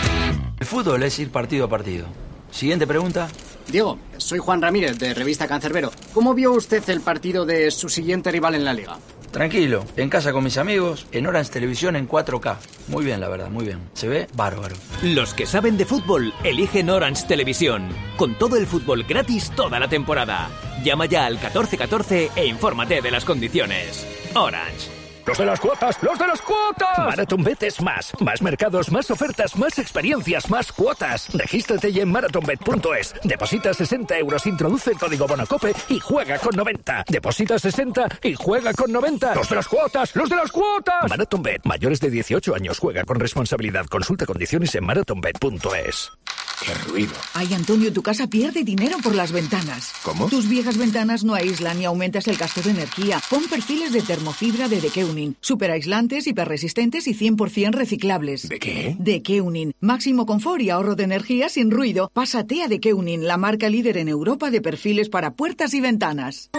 El fútbol es ir partido a partido. Siguiente pregunta. Diego, soy Juan Ramírez, de Revista Cancerbero. ¿Cómo vio usted el partido de su siguiente rival en la Liga? Tranquilo, en casa con mis amigos, en Orange Televisión en cuatro K. Muy bien, la verdad, muy bien. Se ve bárbaro. Los que saben de fútbol eligen Orange Televisión. Con todo el fútbol gratis toda la temporada. Llama ya al catorce catorce e infórmate de las condiciones. Orange. ¡Los de las cuotas! ¡Los de las cuotas! MarathonBet es más. Más mercados, más ofertas, más experiencias, más cuotas. Regístrate ya en marathonbet punto es. Deposita sesenta euros, introduce el código BONACOPE y juega con noventa. Deposita sesenta y juega con noventa. ¡Los de las cuotas! ¡Los de las cuotas! MarathonBet. Mayores de dieciocho años. Juega con responsabilidad. Consulta condiciones en marathonbet punto es. ¡Qué ruido! Ay, Antonio, tu casa pierde dinero por las ventanas. ¿Cómo? Tus viejas ventanas no aíslan ni aumentas el gasto de energía. Pon perfiles de termofibra de The Keuning. Super aislantes, hiperresistentes y cien por ciento reciclables. ¿De qué? The Keuning. Máximo confort y ahorro de energía sin ruido. Pásate a The Keuning, la marca líder en Europa de perfiles para puertas y ventanas.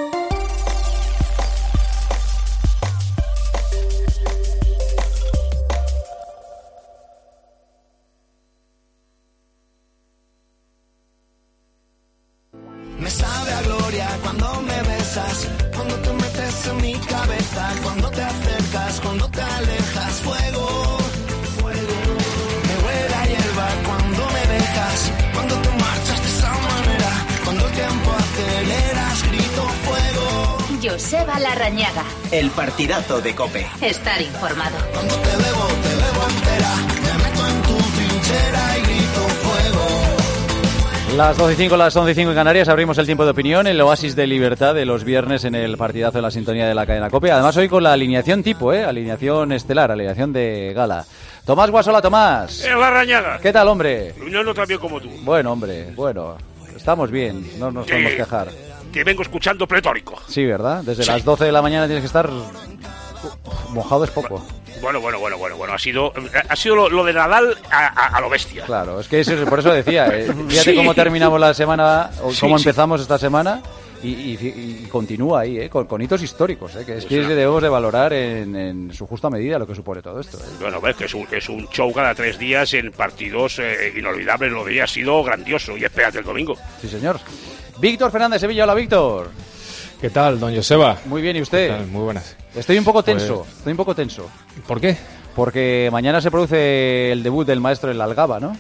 Me sabe a gloria cuando me ves besas, cuando te metes en mi cabeza, cuando te acercas, cuando te alejas, fuego, fuego. Me huele a hierba cuando me dejas, cuando te marchas de esa manera, cuando el tiempo aceleras, grito fuego. Joseba Larrañaga. El partidazo de COPE. Estar informado. Cuando te bebo, te bebo entera, me meto en tu trinchera y grito fuego. Las doce y cinco, las once y cinco en Canarias, abrimos el tiempo de opinión, el oasis de libertad de los viernes en el partidazo de la sintonía de la cadena COPE. Además hoy con la alineación tipo, ¿eh? Alineación estelar, alineación de gala. Tomás Guasola, Tomás. ¡Eh, Larrañaga! ¿Qué tal, hombre? No, no tan bien como tú. Bueno, hombre, bueno, estamos bien, no nos Que- podemos quejar. Que vengo escuchando pletórico. Sí, ¿verdad? Desde Sí. las doce de la mañana tienes que estar... Mojado es poco. Bueno, bueno, bueno, bueno, bueno. Ha sido, ha sido lo, lo de Nadal a, a, a lo bestia. Claro, es que eso- por eso decía, eh, fíjate Sí. cómo terminamos la semana, o Sí, cómo sí. empezamos esta semana, y, y- y continúa ahí, eh, con, con hitos históricos, eh, que es Pues que una- debemos de valorar en, en su justa medida lo que supone todo esto. eh. Bueno, ves que es un, es un show cada tres días en partidos eh, inolvidables. Lo de hoy ha sido grandioso. Y espérate el domingo. Sí, señor. Víctor Fernández Sevilla, hola Víctor. ¿Qué tal, don Joseba? Muy bien, ¿y usted? ¿Qué tal? Muy buenas. Estoy un poco tenso, Pues- estoy un poco tenso. ¿Por qué? Porque mañana se produce el debut del maestro en la Algaba, ¿no?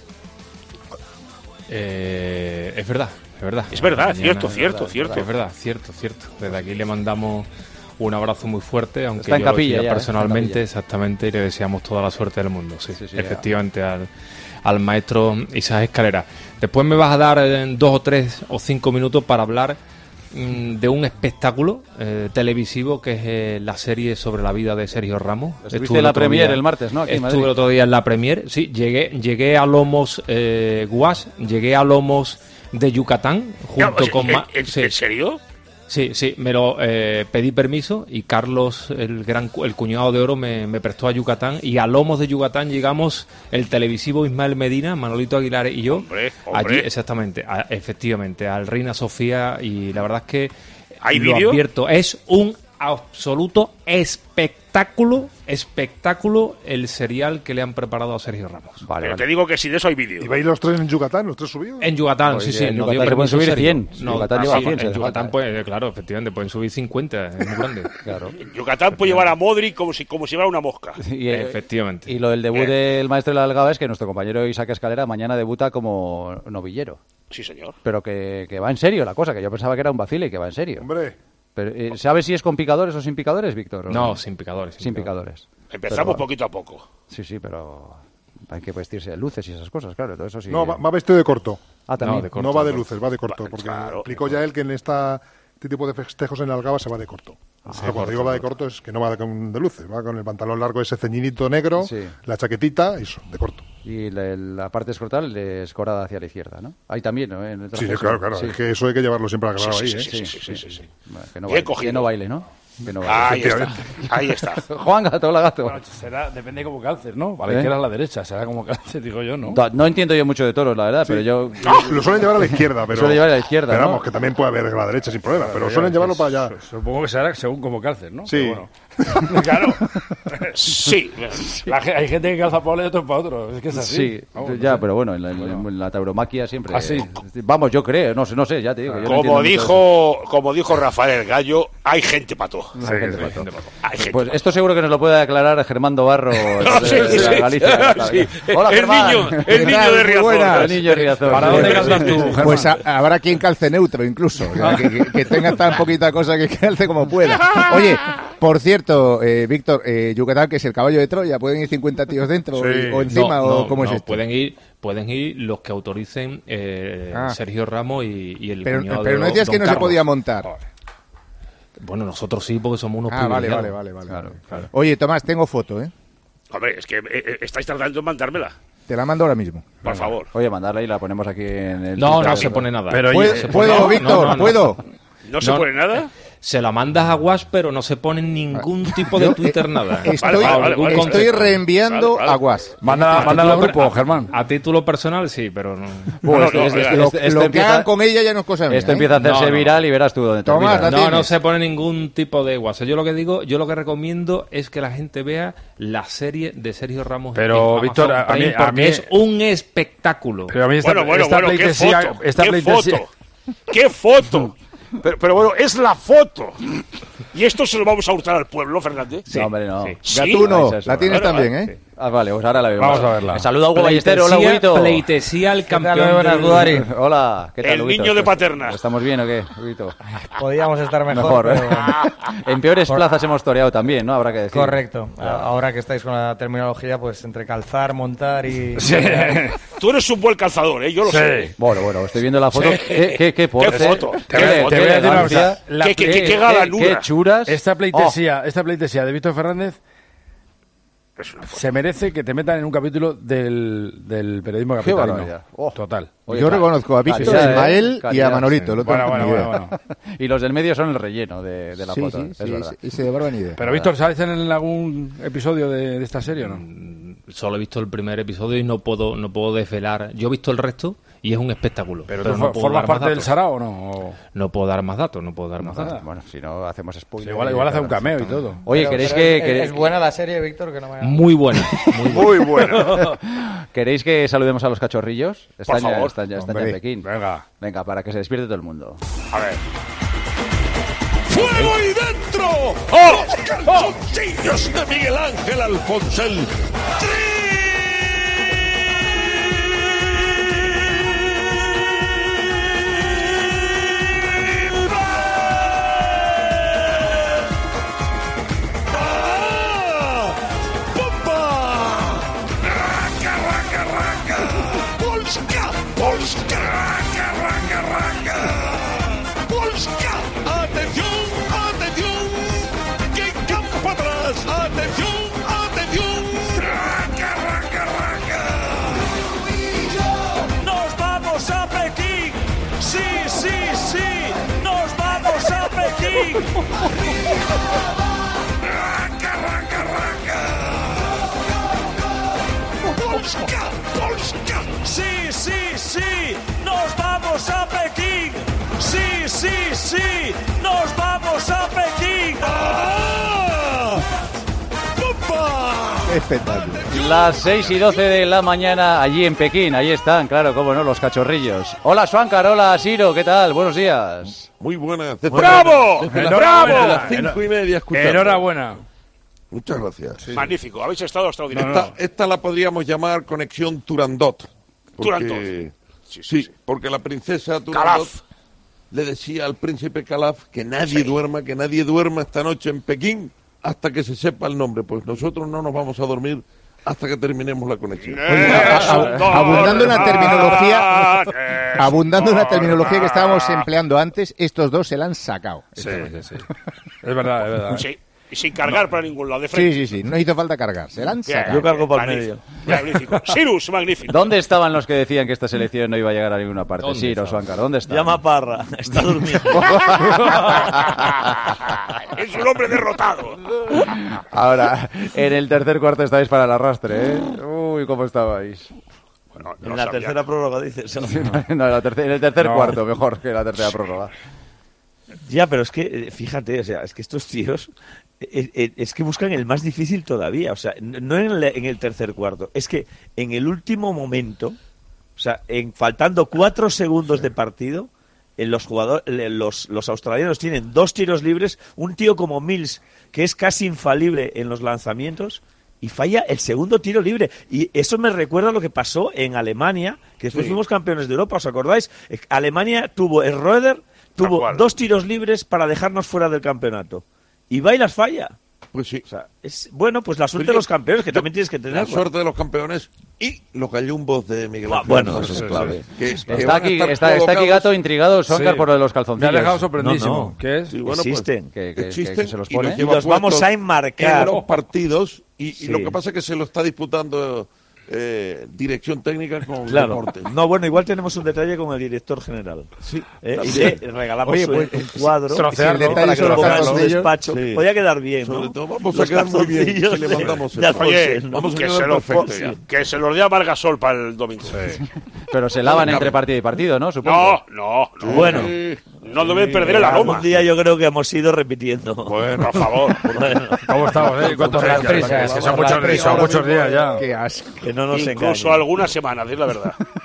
Eh, es verdad, es verdad. Es verdad, Mañana- cierto, es cierto, verdad, cierto. Es verdad, cierto, cierto. Desde aquí le mandamos un abrazo muy fuerte, aunque Está en yo lo capilla quiera ya, ¿eh? personalmente, Está en capilla. exactamente, y le deseamos toda la suerte del mundo. Sí, Sí, sí, efectivamente, al, al maestro Isaac Escalera. Después me vas a dar eh, dos o tres o cinco minutos para hablar mm, de un espectáculo eh, televisivo que es eh, la serie sobre la vida de Sergio Ramos. Estuviste Estuve en la otro Premier día- el martes, ¿no? Aquí en Estuve Madrid. el otro día en la Premier, sí, llegué, llegué a Lomos eh, Guas, llegué a Lomos de Yucatán, junto Ya, o sea, con... ¿en- ma- en- sí. en serio? Sí, sí, me lo eh, pedí permiso y Carlos, el gran cu- el cuñado de oro, me, me prestó a Yucatán y a Lomos de Yucatán llegamos el televisivo Ismael Medina, Manolito Aguilar y yo. Hombre, hombre. Allí, exactamente, a- efectivamente, al Reina Sofía y la verdad es que ¿Hay lo vídeo? advierto, es un absoluto espectáculo, espectáculo el serial que le han preparado a Sergio Ramos. Pero te digo que si de eso hay vídeo. ¿Y vais los tres en Yucatán, los tres subidos? En Yucatán, Oye, sí, sí. en nos Yucatán dio se pueden permiso subir Sergio. cien. No, Yucatán ah, lleva sí, cien, si en hace Yucatán, falta. pues, claro, efectivamente, pueden subir cincuenta, es muy grande. Claro. Yucatán puede llevar a Modric como si, como si llevara una mosca. Y, eh, Efectivamente. Y lo del debut del maestro de la Algaba es que nuestro compañero Isaac Escalera mañana debuta como novillero. Sí, señor. Pero que, que va en serio la cosa, que yo pensaba que era un vacile y que va en serio. Hombre. Pero, eh, ¿sabes si es con picadores o sin picadores, Víctor? ¿O No, sin picadores. Sin picadores. Empezamos Pero- poquito a poco. Sí, sí, pero hay que vestirse de luces y esas cosas, claro. Todo eso sí. No, va, va vestido de corto. Ah, también. No, de corto, no va de no. luces, va de corto. Porque explicó ya él que en esta, este tipo de festejos en Algaba se va de corto. Pero cuando corto, digo va de corto. corto es que no va con de luces, va con el pantalón largo ese ceñidito negro, Sí. la chaquetita, eso, de corto. Y la, la parte escrotal es corada hacia la izquierda, ¿no? Ahí también, ¿no? En el Sí, traje, claro, claro. sí. Es que eso hay que llevarlo siempre agarrado Sí, ahí, sí, ¿eh? sí, sí, sí, sí, sí. Bueno, que, no Bien baile, cogido. que no baile, ¿no? Que no baile. Ahí está. Efectivamente. Ahí está. Juan Gato, hola Gato. Bueno, será, depende como calces, ¿no? A la ¿Eh? izquierda o a la derecha, será como calces, digo yo, ¿no? No, no entiendo yo mucho de toros, la verdad, pero yo... Lo suelen llevar a la izquierda, pero... Suele llevar a la izquierda, Pero ¿no? vamos, que también puede haber a la derecha sin problema, pero ya, suelen llevarlo es- para allá. Supongo que será según como calces, ¿no? Sí. Pero bueno. Claro. Sí. La ge- hay gente que calza para uno y otros para otro. Es que es así. Sí, Vamos, no ya, sé. pero bueno, en la, en la- en la tauromaquia siempre... Ah, sí. Vamos, yo creo, no sé, no sé, ya te digo. yo no Como entiendo mucho de eso. dijo, como dijo Rafael el Gallo, hay gente para todo. Hay gente para todo. Hay gente Pues pa' esto seguro que nos lo puede aclarar Germán Barro de, Sí, de sí, la Galicia. sí. Hola, El Germán. niño, el niño de Riazor. Buenas. El niño de Riazor. ¿Para Sí. dónde calzas tú, Germán? Pues a- habrá quien calce neutro incluso, o sea, que, que- que tenga tan poquita cosa que calce como pueda. Oye, por cierto, eh, Víctor, eh, Yucatán, que es el caballo de Troya, ¿pueden ir cincuenta tíos dentro Sí. y- o encima No, o no, cómo es no, esto? Pueden ir, pueden ir los que autoricen eh, Ah. Sergio Ramos y, y el Pero, cuñado pero de no decías don que no se Carlos. podía montar. Bueno, nosotros sí, porque somos unos Ah, vale, vale, privilegiados. vale, vale, Claro, vale. claro. Oye, Tomás, tengo foto, ¿eh? Hombre, es que eh, eh, estáis tardando en mandármela. Te la mando ahora mismo. Por favor. Oye, mandarla y la ponemos aquí en el... No, Twitter. no se pone nada. Pero ¿Puedo, se ¿puedo, pone- Víctor? no, no, no. ¿Puedo? ¿No se No. pone nada? Se la mandas a Wash, pero no se pone ningún tipo de Yo, Twitter eh, nada. Estoy, Vale, vale, Ningún vale, estoy concepto. reenviando Vale, vale. a Guas. Mándala, A mándala al título- grupo, a- Germán. A título personal, sí, pero no. Bueno, No, no, este- oiga, este- Lo, este- esto lo que empieza- hagan con ella ya no es cosa mía. Esto ¿eh? empieza a hacerse No, no. viral y verás tú dónde Tomás, termina. la No, no tienes. se pone ningún tipo de WhatsApp. Yo lo que digo, yo lo que recomiendo es que la gente vea la serie de Sergio Ramos. Pero, en Amazon Víctor, a- a Prime, mí- a porque mí- es un espectáculo. Pero a mí esta, Bueno, bueno, esta bueno, qué pleitesía... foto. esta Qué pleitesía- foto. ¡Qué foto! Pero, pero bueno, es la foto. ¿Y esto se lo vamos a hurtar al pueblo, Fernández? Sí. No, hombre, no. Sí. Gatuno, Sí. la tienes Bueno, también, ¿eh? Ah, vale, pues ahora la vemos. Vamos a verla. Me saluda Hugo Ballester. Hola, Pleitesía- Huguito. Pleitesía al campeón ¿Qué tal? Buenas, del- Gudari. Hola, ¿qué tal, El Huguito? niño de Paterna. ¿Estamos bien o qué, Huguito? Podíamos estar mejor. Mejor, ¿eh? pero- En peores Por- plazas hemos toreado también, ¿no? Habrá que decir. Correcto. Ahora que estáis con la terminología, pues entre calzar, montar y... Sí. Tú eres un buen calzador, ¿eh? Yo lo Sí. sé. Bueno, bueno, estoy viendo la foto. Sí. ¿Qué, qué, qué porte? ¿Qué foto? ¿Qué, ¿Qué qué foto? Te voy a decir una cosa. elegancia? La- ¿Qué, qué, qué, qué ¿Qué, galanura? qué churas? Esta pleitesía, esta pleitesía de Víctor Fernández Es una foto. se merece que te metan en un capítulo del, del periodismo Qué capitalino. barbaridad. Total. Oye, Yo cal- reconozco a Víctor, calidad, a Ismael ¿eh? y a Calidad, Manolito. sí. El otro Bueno, no bueno, tengo ni bueno, idea. bueno. Y los del medio son el relleno de, de la Sí, foto. sí, es sí, verdad. sí, y se de barba ni idea. Pero Víctor, ¿sabes en algún episodio de, de esta serie o no? Solo he visto el primer episodio y no puedo no puedo desvelar. Yo he visto el resto y es un espectáculo. ¿Pero, Pero tú no for- puedo formas dar más parte del datos. sarao o no? O- No puedo dar más datos, no puedo dar más datos. Bueno, si no hacemos spoiler. Sí, igual, igual hace un cameo y todo. Oye, Pero- ¿queréis pero que es, queréis- es buena la serie, Víctor, que no me... Muy buena, muy buena. Muy bueno. ¿Queréis que saludemos a los cachorrillos? Están ya, favor. están ya, están ya Hombre. en Pekín. Venga. Venga, para que se despierte todo el mundo. A ver. ¡Fuego y dentro! ¡Oh! ¡Los calzoncillos de Miguel Ángel Alfonsel! ¡Ah! ¡Pompa! ¡Raca, raca, raca! ¡Polska! ¡Polska! ¡Raca, raca, raca! ¡Polska! ¡Atención! ¡Atención! ¡Que campo atrás! ¡Atención! ¡Atención! ¡Raca, raca, raca! ¡Nos vamos a Pekín! ¡Sí, sí, sí! ¡Nos vamos a Pekín! ¡Raca, raca, raca! ¡Polska! ¡Polska! ¡Sí, sí, sí! ¡Nos vamos a Pekín! ¡Sí, sí, sí! ¡Nos vamos a Pekín! ¡Ah! ¡Pompa! Qué espectáculo. Las seis y doce de la mañana allí en Pekín. Ahí están, claro, cómo no, los cachorrillos. Hola, Suáncar. Hola, Siro. ¿Qué tal? Buenos días. Muy buenas. ¡Bravo! Desde las- ¡Bravo! desde las cinco y media escuchando. Enhorabuena. Muchas gracias. Magnífico, habéis estado extraordinario. Esta, esta la podríamos llamar conexión Turandot. porque- Turandot. Sí, Sí, sí. porque la princesa Turandot Calaf. le decía al príncipe Calaf que nadie duerma, que nadie duerma esta noche en Pekín hasta que se sepa el nombre. Pues nosotros no nos vamos a dormir hasta que terminemos la conexión. Abundando en la terminología, Que abundando en la es terminología que verdad. estábamos empleando antes, estos dos se la han sacado. Sí, sí, sí. Es verdad, es verdad. Sí, y sin cargar para ningún lado. De Sí, frente. sí, sí, no hizo falta cargar, se la han Bien, sacado. Yo cargo para el medio. Magnífico. Sirus, magnífico. ¿Dónde estaban los que decían que esta selección no iba a llegar a ninguna parte? ¿Dónde Siro, estaban? Suáncar, ¿dónde están? Llama a Parra, está durmiendo. Es un hombre derrotado. Ahora, en el tercer cuarto estáis para el arrastre, ¿eh? Uy, ¿cómo estabais? Bueno, no En lo la sabía. tercera prórroga, dices. No, en, la terce- en el tercer No. cuarto, mejor que la tercera prórroga. Ya, pero es que, eh, fíjate, o sea, es que estos tíos eh, eh, es que buscan el más difícil todavía. O sea, n- no en el, en el tercer cuarto, es que en el último momento, o sea, en faltando cuatro segundos de partido, en los jugadores, los, los australianos tienen dos tiros libres, un tío como Mills, que es casi infalible en los lanzamientos, y falla el segundo tiro libre. Y eso me recuerda a lo que pasó en Alemania, que después Sí. fuimos campeones de Europa, ¿os acordáis? Eh, Alemania tuvo el Roeder, tuvo cual. dos tiros libres para dejarnos fuera del campeonato. Y va y las falla. Pues sí. O sea, es bueno, pues la suerte Pero de yo- los campeones, que yo- también tienes que tener. La suerte de los campeones y los gallumbos de Miguel Ah, Ángel. bueno, Alfonso, eso es clave. Que- que Está van a aquí, estar está, está aquí colocados- Gato intrigado, Suáncar, Sí. por lo de los Me ha calzoncillos. dejado sorprendísimo. No, no. ¿Qué es? Sí, bueno, pues, Existen. Que, que- que- existen que se los y pone. los, Y lleva los vamos puestos a enmarcar. en los partidos y, y Sí. lo que pasa es que se lo está disputando eh, dirección técnica con Claro. deportes. No, bueno, igual tenemos un detalle con el director general. Sí, ¿eh? Y también. le regalamos Oye, un, pues, un cuadro trocearlo, para detalle que sobre lo los ponga en su calzoncillos. despacho. Sí. Podría quedar bien, ¿no? Sobre todo vamos a Los quedar muy bien si calzoncillos le de- mandamos de el- Alfonsel, Oye, ¿no? vamos a que quedar se, lo, perfecto sí, ya. que se los dé a Margasol para el domingo. Pero se lavan No, entre no. partido y partido, ¿no? Supongo. No, no, no. Bueno. No deben perder el aroma. Un día yo creo que hemos ido repitiendo. Bueno, por favor. Bueno, ¿Cómo estamos, eh? ¿Cuántos Por las días? prisas, Es que son por las muchos, días, prisas. son muchos días ya. Qué asco. que no nos Incluso engañen. algunas semanas, es la verdad.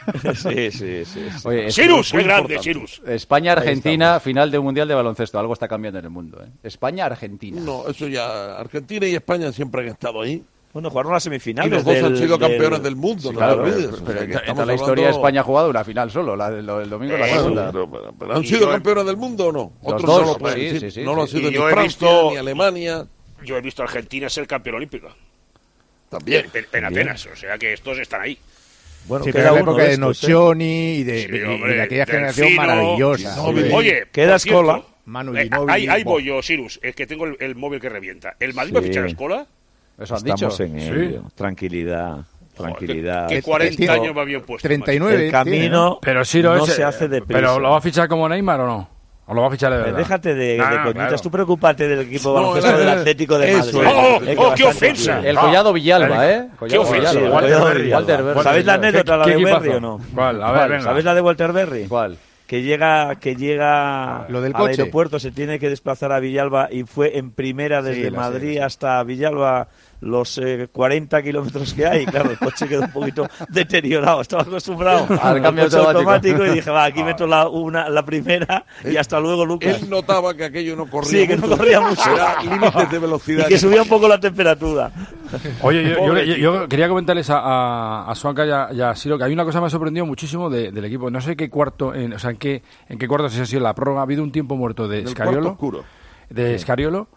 Sí, sí, sí. sí. Oye, Sirus, qué grande, Sirus. España-Argentina, final de Mundial de Baloncesto. Algo está cambiando en el mundo, ¿eh? España-Argentina. No, eso ya... Argentina y España siempre han estado ahí. Bueno, jugaron las semifinales. Y los dos del, han sido del... campeones del mundo, Sí, no claro, te olvides. pero, O pero sea, que en estamos toda la hablando- historia España ha jugado una final solo, la del, el domingo la Bueno, segunda. pero, pero- pero ¿han sido campeones del mundo o no? Los Otros dos, no lo pueden sí, decir. sí, sí, no lo ha sí. sido Y ni yo he Francia, visto- ni Alemania. Yo he visto a Argentina ser campeón olímpico. También. En, en Atenas, o sea que estos están ahí. Bueno, Sí, queda pero en la uno época de de estos, ¿eh? Nocioni y de, Sí, y- y hombre, de aquella Delfino, generación maravillosa. no, Sí. Oye, Queda por cierto, Escola. Manu eh, Ginóbili, ahí, ahí Bo- voy yo, Sirus, es que tengo el, el móvil que revienta. ¿El Madrid va a Sí. fichar a Escola? Eso han Estamos dicho. en Sí. ello. Tranquilidad, tranquilidad. Que cuarenta Tío, años va bien puesto. treinta y nueve El camino Pero Siro no ese- se hace de prisa. ¿Pero lo va a fichar como Neymar o no? ¿O lo va a fichar de Eh, verdad? Déjate de, No, de no, coñitas, claro. tú preocúpate del equipo de No, baloncesto eh, del Atlético de eso Madrid. es. ¡Oh, Eh, que oh, qué bastante ofensa! bien. El Collado Villalba, ¿eh? Collado ofensa. Villalba. Walter Walter Berry. Walter Berry. ¿Sabéis la anécdota, la ¿Qué- de qué Berry equipazo? o no? ¿Cuál? A ver, ¿Cuál? venga. ¿Sabéis la de Walter Berry? ¿Cuál? Que llega, que llega Lo del al coche. aeropuerto, se tiene que desplazar a Villalba y fue en primera desde Sí, lo sé, Madrid lo sé. hasta Villalba los eh, cuarenta kilómetros que hay. Claro, el coche quedó un poquito deteriorado. Estaba acostumbrado Al cambio coche automático. y dije, va, aquí meto la, una, la primera y hasta luego, Lucas. Él notaba que aquello no corría Sí, que no mucho. corría mucho. Era límites de velocidad. Y que subía un poco la temperatura. Oye, yo, yo- Pobre yo- chico. yo quería comentarles a, a, a Suanca y a, y a Siro que hay una cosa que me ha sorprendido muchísimo de- del equipo. No sé qué cuarto, en, o sea, en qué, en qué cuarto se ha sido la prórroga. Ha habido un tiempo muerto de Del cuarto Scariolo, oscuro. de Scariolo,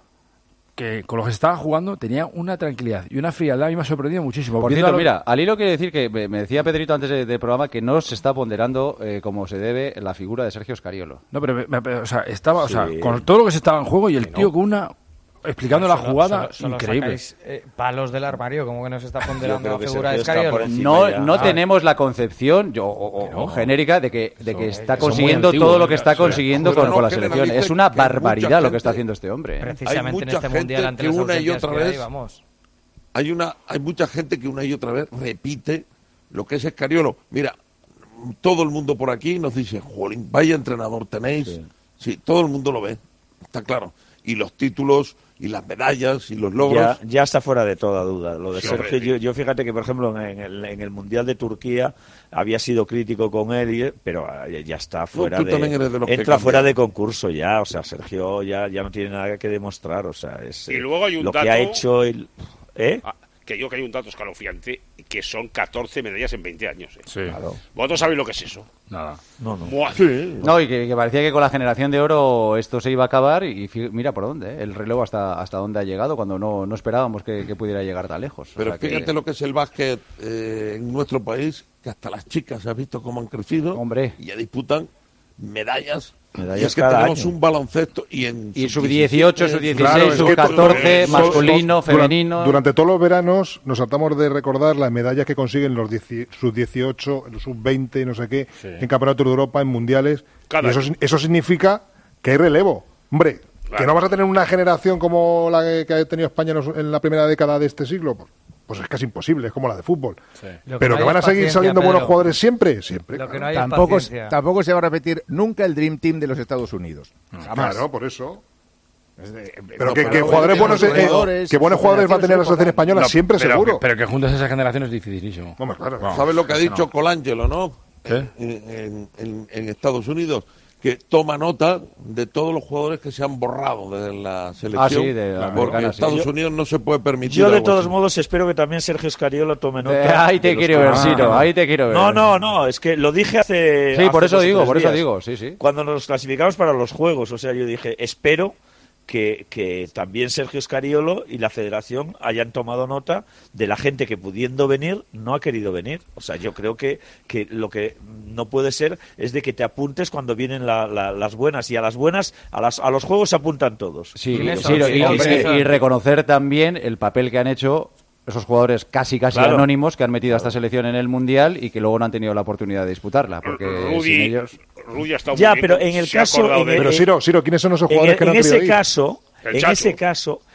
que con los que estaba jugando tenía una tranquilidad y una frialdad. A mí me ha sorprendido muchísimo. Por Viendo cierto, a lo- mira, al hilo quiere decir que me me decía Pedrito antes de- del programa que no se está ponderando eh, como se debe la figura de Sergio Scariolo. No, pero, me- me- o sea, estaba, o sea, Sí. con todo lo que se estaba en juego y el tío con una explicando la Solo- jugada solo- solo increíble. sacáis, eh, palos del armario, como que no se está Yo ponderando creo la que figura de Sergio está Scariolo. por encima No, ya. no Ah. tenemos la concepción yo, o, o- o genérica de que, de que Eso- está eso es muy consiguiendo antiguo, todo lo ¿no? que está Eso es- consiguiendo Pero con, no con la generalice selección. Es una que mucha barbaridad lo que está gente- haciendo este hombre. ¿eh? Precisamente en mucha este gente mundial ante que las una y ausencias otra que hay, vez- vamos. Hay una, hay mucha gente que una y otra vez repite lo que es Scariolo. Mira, todo el mundo por aquí nos dice, jolín, vaya entrenador tenéis. Sí. Sí, todo el mundo lo ve, está claro. Y los títulos, y las medallas, y los logros. Ya, ya está fuera de toda duda. Lo de Sí, Sergio, hombre. yo, yo fíjate que, por ejemplo, en el, en el Mundial de Turquía había sido crítico con él, y- pero ya ya está fuera tú de, también eres de los que entra cambian. fuera de concurso ya. O sea, Sergio ya, ya no tiene nada que demostrar. O sea, es Y eh, luego hay un lo dato- que ha hecho el, ¿eh? Ah, que yo que hay un dato escalofriante, que son catorce medallas en veinte años. ¿eh? Sí. Claro. ¿Vosotros sabéis lo que es eso? Nada. No, no. Buah. No, y que, que parecía que con la generación de oro esto se iba a acabar y fi- mira por dónde, ¿eh? El relevo hasta hasta dónde ha llegado cuando no, no esperábamos que, que pudiera llegar tan lejos. O Pero sea que- fíjate lo que es el básquet eh, en nuestro país, que hasta las chicas, ¿has visto cómo han crecido? Hombre. Y ya disputan medallas. Medallas y es que cada tenemos año. un baloncesto y en Y sub dieciocho, sub dieciséis, Claro, es sub que catorce, to- masculino, Durante- femenino. Durante todos los veranos nos tratamos de recordar las medallas que consiguen los dieci- sub dieciocho, los sub veinte, no sé qué, en campeonatos de Europa, en mundiales. Cada y eso, año. eso significa que hay relevo. Hombre, que Claro. no vas a tener una generación como la que, que ha tenido España en los- en la primera década de este siglo. Pues, pues es casi imposible, es como la de fútbol. Lo que Pero no que hay van a es seguir paciencia, saliendo buenos Pedro. jugadores siempre, siempre. Lo que claro. no hay es Tampoco, paciencia. tampoco se va a repetir nunca el Dream Team de los Estados Unidos. Jamás. Claro, por eso. Es de- Pero No, que, pero que no, jugadores pero buenos, no, eh, jugadores, que buenos jugadores va a tener la selección española, No, siempre pero seguro. Que, pero que juntes esa generación es dificilísimo. Hombre, claro. Vamos. ¿Sabes lo que ha Eso dicho no. Colangelo, no? ¿Qué? En, en- en- en Estados Unidos, que toma nota de todos los jugadores que se han borrado de la selección. Ah, sí, de la porque americana, en sí. Estados Yo- Unidos no se puede permitir. Yo de algo todos así. modos espero que también Sergio Scariolo tome Eh, nota. ahí de te los quiero ver, que- Siro, ahí te quiero ver. No, no, no, es que lo dije hace. Sí, hace por eso dos o digo, tres por eso días, digo, sí, sí. Cuando nos clasificamos para los Juegos, o sea, yo dije, espero que, que también Sergio Scariolo y la Federación hayan tomado nota de la gente que pudiendo venir no ha querido venir. O sea, yo creo que, que lo que no puede ser es de que te apuntes cuando vienen la- la- las buenas, y a las buenas, a, las, a los Juegos se apuntan todos. Sí, ¿Quiénes sí, son? y, Sí, y- hombre. y reconocer también el papel que han hecho esos jugadores casi casi Claro. anónimos que han metido a esta selección en el Mundial y que luego no han tenido la oportunidad de disputarla, porque sin Rudy, ellos... Rudy ha estado Ya, muy bien, pero en el se ha caso- acordado en de el- Pero él. Siro, Siro, ¿quiénes son esos En, jugadores el- que no en han querido ese ir? caso, El en Chacho. ese caso,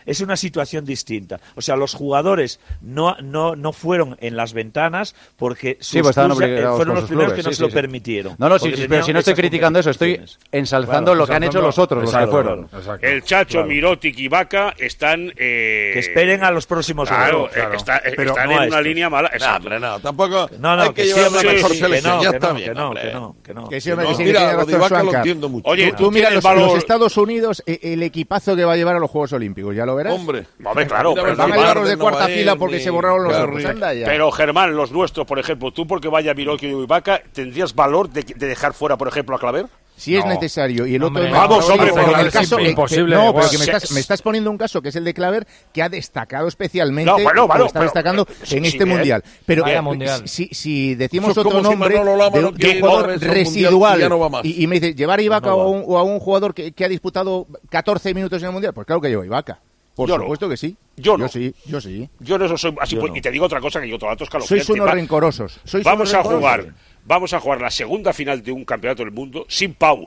es una situación distinta. O sea, los jugadores no no no fueron en las ventanas porque sus sí, pues estaban clubes, obligados fueron con los sus primeros clubes, que no sí, se lo sí, permitieron. No, no, sí, sí, pero si no estoy criticando eso, estoy ensalzando Claro, lo que han hecho los otros, Exacto, los que fueron. claro. El Chacho, Claro. Mirotic y Vaca están... Eh... Que esperen a los próximos Claro, juegos. Claro. eh, está- eh, Pero están no en a una estos. línea mala. No, Exacto. hombre, no, tampoco No, no, hay que que sí, llevar la hombre, mejor que sí, que selección, no, ya que está no, bien, que no, hombre. que no, que no. Que sí, hombre, No, que sí, mira, que tiene lo de razón Ibaka lo Swankar. entiendo mucho. Oye, Tú, tú tú mira tienes los, valor- los Estados Unidos, eh, el equipazo que va a llevar a los Juegos Olímpicos, ¿ya lo verás? Hombre. Hombre, claro, Mira, pero Van a Neymar llevarlos de no va cuarta a ir, fila porque ni se borraron los Curry. otros. Anda ya. Pero Germán, los nuestros, por ejemplo, tú porque vaya Mirotic y Vaca, ¿tendrías valor de, de dejar fuera, por ejemplo, a Claver? Si es No. necesario. Y el otro Hombre, no, vamos, no, hombre, pero pero en el es caso, eh, imposible, que- no, igual. pero que me Se- estás, me estás poniendo un caso que es el de Claver, que ha destacado especialmente, No, bueno, lo bueno, está pero- destacando pero- sí, en sí, este bien. mundial. Pero Vaya eh, mundial. si, si decimos Eso es otro como si nombre Manolo Lama de, no de un quiere jugador ir a ese mundial residual y ya no va más. y, y me dice, ¿llevar a Ibaka No va. o, a un, o a un jugador que, que ha disputado catorce minutos en el mundial? Pues claro que llevo a Ibaka. Por Yo no. supuesto que sí. Yo no. Yo sí, yo sí. Yo en eso soy así. Yo Pues, no. Y te digo otra cosa que yo todo datos Sois unos rencorosos. Sois Vamos unos a jugar, rencorosos. vamos a jugar la segunda final de un campeonato del mundo sin Pau.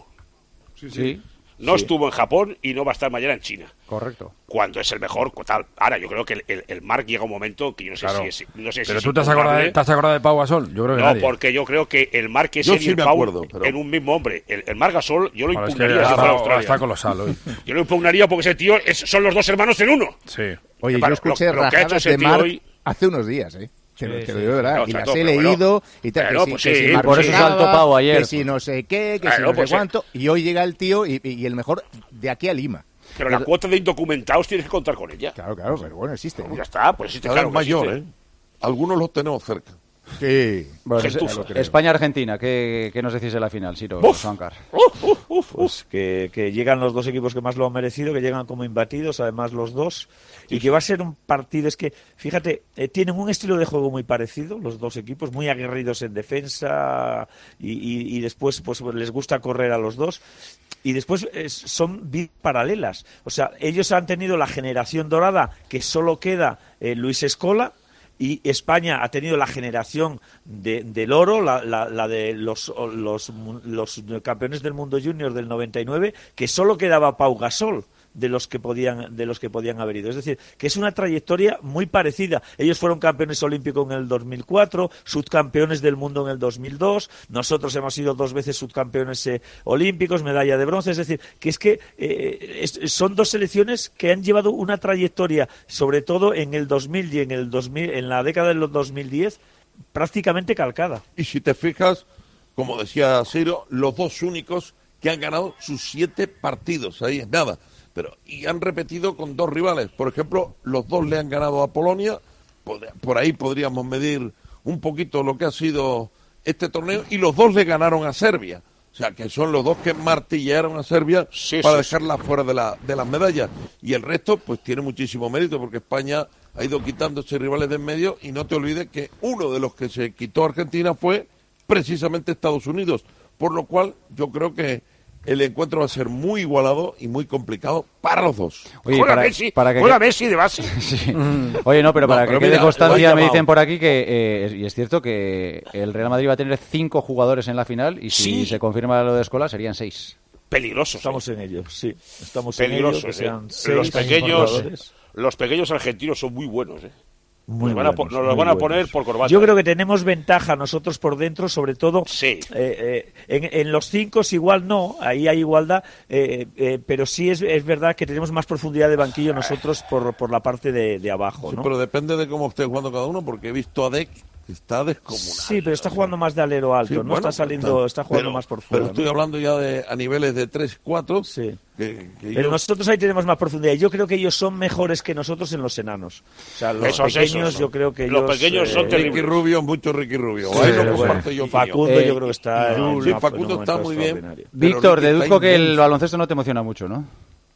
Sí. No Sí. estuvo en Japón y no va a estar mañana en China. Correcto. Cuando es el mejor, tal. Ahora, yo creo que el, el, el Marc llega un momento que yo no sé Claro. si es. No sé si Pero es tú te has, acordado de, impugnable. te has acordado de Pau Gasol. Yo creo que No, nadie. porque yo creo que el Marc es Yo él y sí el me Pau acuerdo, pero- en un mismo hombre. El, el Marc Gasol, yo lo Bueno, es que impugnaría si está, fuera Australia. está colosal hoy. Yo lo impugnaría porque ese tío es- son los dos hermanos en uno. Sí. Oye, Pero yo escuché lo- lo que ha hecho rajadas ese de tío Marc hoy- hace unos días, ¿eh? Te lo, Sí, te lo sí. digo de verdad. No, y las chato, he pero bueno. leído y tal. Bueno, que si, pues que sí, si Marc por eso llegaba, saltó Pau ayer. que si no sé qué, que Claro, si no pues sé sí. cuánto. Y hoy llega el tío y, y el mejor de aquí a Lima. Pero la cuota de indocumentados tienes que contar con ella. Claro, claro, pero bueno, existe. ¿no? Ya está, pues existe, Cada claro vez que mayor, existe. ¿eh? Algunos los tenemos cerca. Sí. Bueno, Gentuza. es- España-Argentina, ¿qué, ¿qué nos decís de la final, Siro? Uf. Swankar? Pues que, que llegan los dos equipos que más lo han merecido, que llegan como imbatidos, además los dos, y que va a ser un partido, es que, fíjate, eh, tienen un estilo de juego muy parecido, los dos equipos, muy aguerridos en defensa, y, y- y después pues les gusta correr a los dos, y después eh, son vidas paralelas, o sea, ellos han tenido la generación dorada, que solo queda eh, Luis Escola, y España ha tenido la generación de, del oro, la, la, la de los, los, los campeones del mundo junior del noventa y nueve, que solo quedaba Pau Gasol de los que podían de los que podían haber ido. Es decir, que es una trayectoria muy parecida. Ellos fueron campeones olímpicos en el dos mil cuatro, subcampeones del mundo en el dos mil dos, nosotros hemos sido dos veces subcampeones eh, olímpicos, medalla de bronce. Es decir, que es que eh, es- son dos selecciones que han llevado una trayectoria, sobre todo en el dos mil y en el dos mil, en la década del dos mil diez, prácticamente calcada. Y si te fijas, como decía Ciro, los dos únicos que han ganado sus siete partidos, ahí es nada. Pero, y han repetido con dos rivales. Por ejemplo, los dos le han ganado a Polonia. Pod- Por ahí podríamos medir un poquito lo que ha sido este torneo. Y los dos le ganaron a Serbia. O sea, que son los dos que martillearon a Serbia Sí, para sí, dejarla fuera de, la, de las medallas. Y el resto, pues tiene muchísimo mérito, porque España ha ido quitándose rivales de en medio. Y no te olvides que uno de los que se quitó a Argentina fue precisamente Estados Unidos. Por lo cual, yo creo que el encuentro va a ser muy igualado y muy complicado para los dos. Oye, Juega para- Messi, para que- juega Messi de base. Sí. Oye, no, pero No, para pero que quede mira, constancia, lo han me dicen llamado. por aquí que, eh, y es cierto que el Real Madrid va a tener cinco jugadores en la final y si Sí. se confirma lo de Escola serían seis. Peligrosos. Estamos en ello, sí. Estamos en ello, Peligrosos. que eh. sean Los seis pequeños, jugadores. los pequeños argentinos son muy buenos. Eh. Muy nos van a, po- buenos, nos los muy van a buenos. poner por corbata. Yo creo que tenemos ventaja nosotros por dentro, sobre todo Sí. eh, eh, en, en los cinco igual no, ahí hay igualdad, eh, eh, pero sí es, es verdad que tenemos más profundidad de banquillo nosotros por, por la parte de, de abajo, Sí, ¿no? pero depende de cómo esté jugando cada uno, porque he visto a Dec que está descomunal. Sí, pero está jugando más de alero alto, Sí, no bueno, está saliendo, está jugando pero- más por fuera. Pero estoy ¿no? hablando ya de a niveles de tres cuatro. Sí. Que, que Pero yo- nosotros ahí tenemos más profundidad. Y yo creo que ellos son mejores que nosotros en los enanos. O sea, los Esos, pequeños, esos, yo creo que los ellos... pequeños son eh, terribles. Ricky Rubio, mucho Ricky Rubio. Sí, Ahí lo pero comparto bueno. yo. Y Facundo opinión. yo creo que está en Sí, una- sí, en un Facundo está momento muy bien. extraordinario. pero Víctor, Ricky está deduzco que el inmenso. baloncesto no te emociona mucho, ¿no?